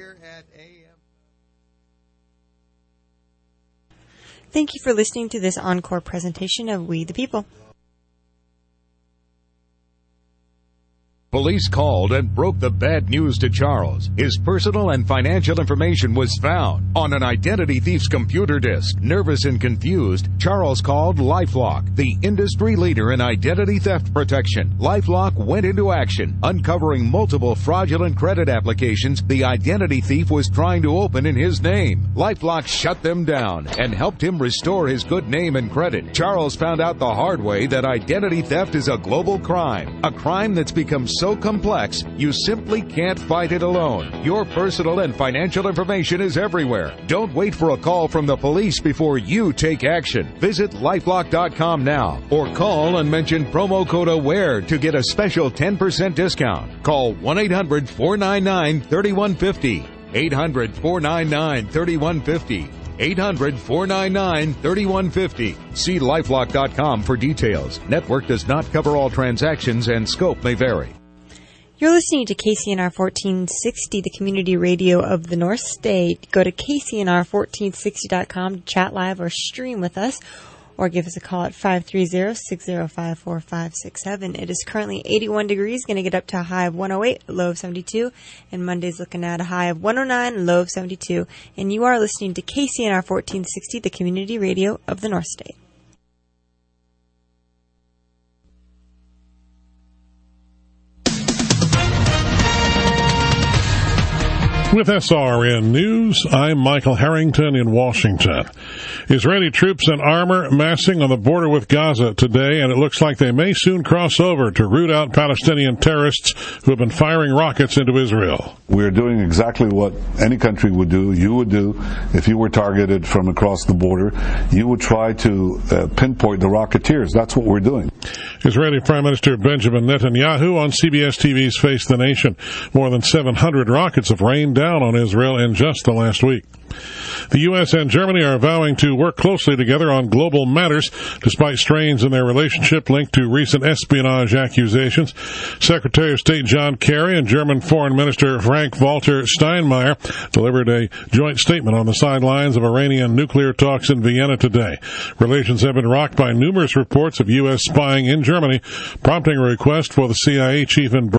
Speaker 14: Thank you for listening to this encore presentation of We the People.
Speaker 20: Police called and broke the bad news to Charles. His personal and financial information was found on an identity thief's computer disk. Nervous and confused, Charles called LifeLock, the industry leader in identity theft protection. LifeLock went into action, uncovering multiple fraudulent credit applications the identity thief was trying to open in his name. LifeLock shut them down and helped him restore his good name and credit. Charles found out the hard way that identity theft is a global crime, a crime that's become so complex you simply can't fight it alone. Your personal and financial information is everywhere. Don't wait for a call from the police before you take action. Visit lifelock dot com now or call and mention promo code AWARE to get a special ten percent discount. Call one eight hundred four nine nine three one five zero. eight hundred four nine nine three one five zero. eight hundred four nine nine three one five zero. See lifelock dot com for details. Network does not cover all transactions and scope may vary.
Speaker 14: You're listening to K C N R fourteen sixty, the community radio of the North State. Go to K C N R fourteen sixty dot com to chat live or stream with us, or give us a call at five three zero, six zero five, four five six seven. It is currently eighty-one degrees, going to get up to a high of one oh eight, a low of seventy-two, and Monday's looking at a high of one oh nine, a low of seventy-two. And you are listening to K C N R fourteen sixty, the community radio of the North State.
Speaker 21: With S R N News, I'm Michael Harrington in Washington. Israeli troops and armor massing on the border with Gaza today, and it looks like they may soon cross over to root out Palestinian terrorists who have been firing rockets into Israel.
Speaker 22: We're doing exactly what any country would do, you would do, if you were targeted from across the border. You would try to uh, pinpoint the rocketeers. That's what we're doing.
Speaker 21: Israeli Prime Minister Benjamin Netanyahu on C B S T V's Face the Nation. More than seven hundred rockets have rained down on Israel in just the last week. The U S and Germany are vowing to work closely together on global matters, despite strains in their relationship linked to recent espionage accusations. Secretary of State John Kerry and German Foreign Minister Frank-Walter Steinmeier delivered a joint statement on the sidelines of Iranian nuclear talks in Vienna today. Relations have been rocked by numerous reports of U S spying in Germany, prompting a request for the C I A chief in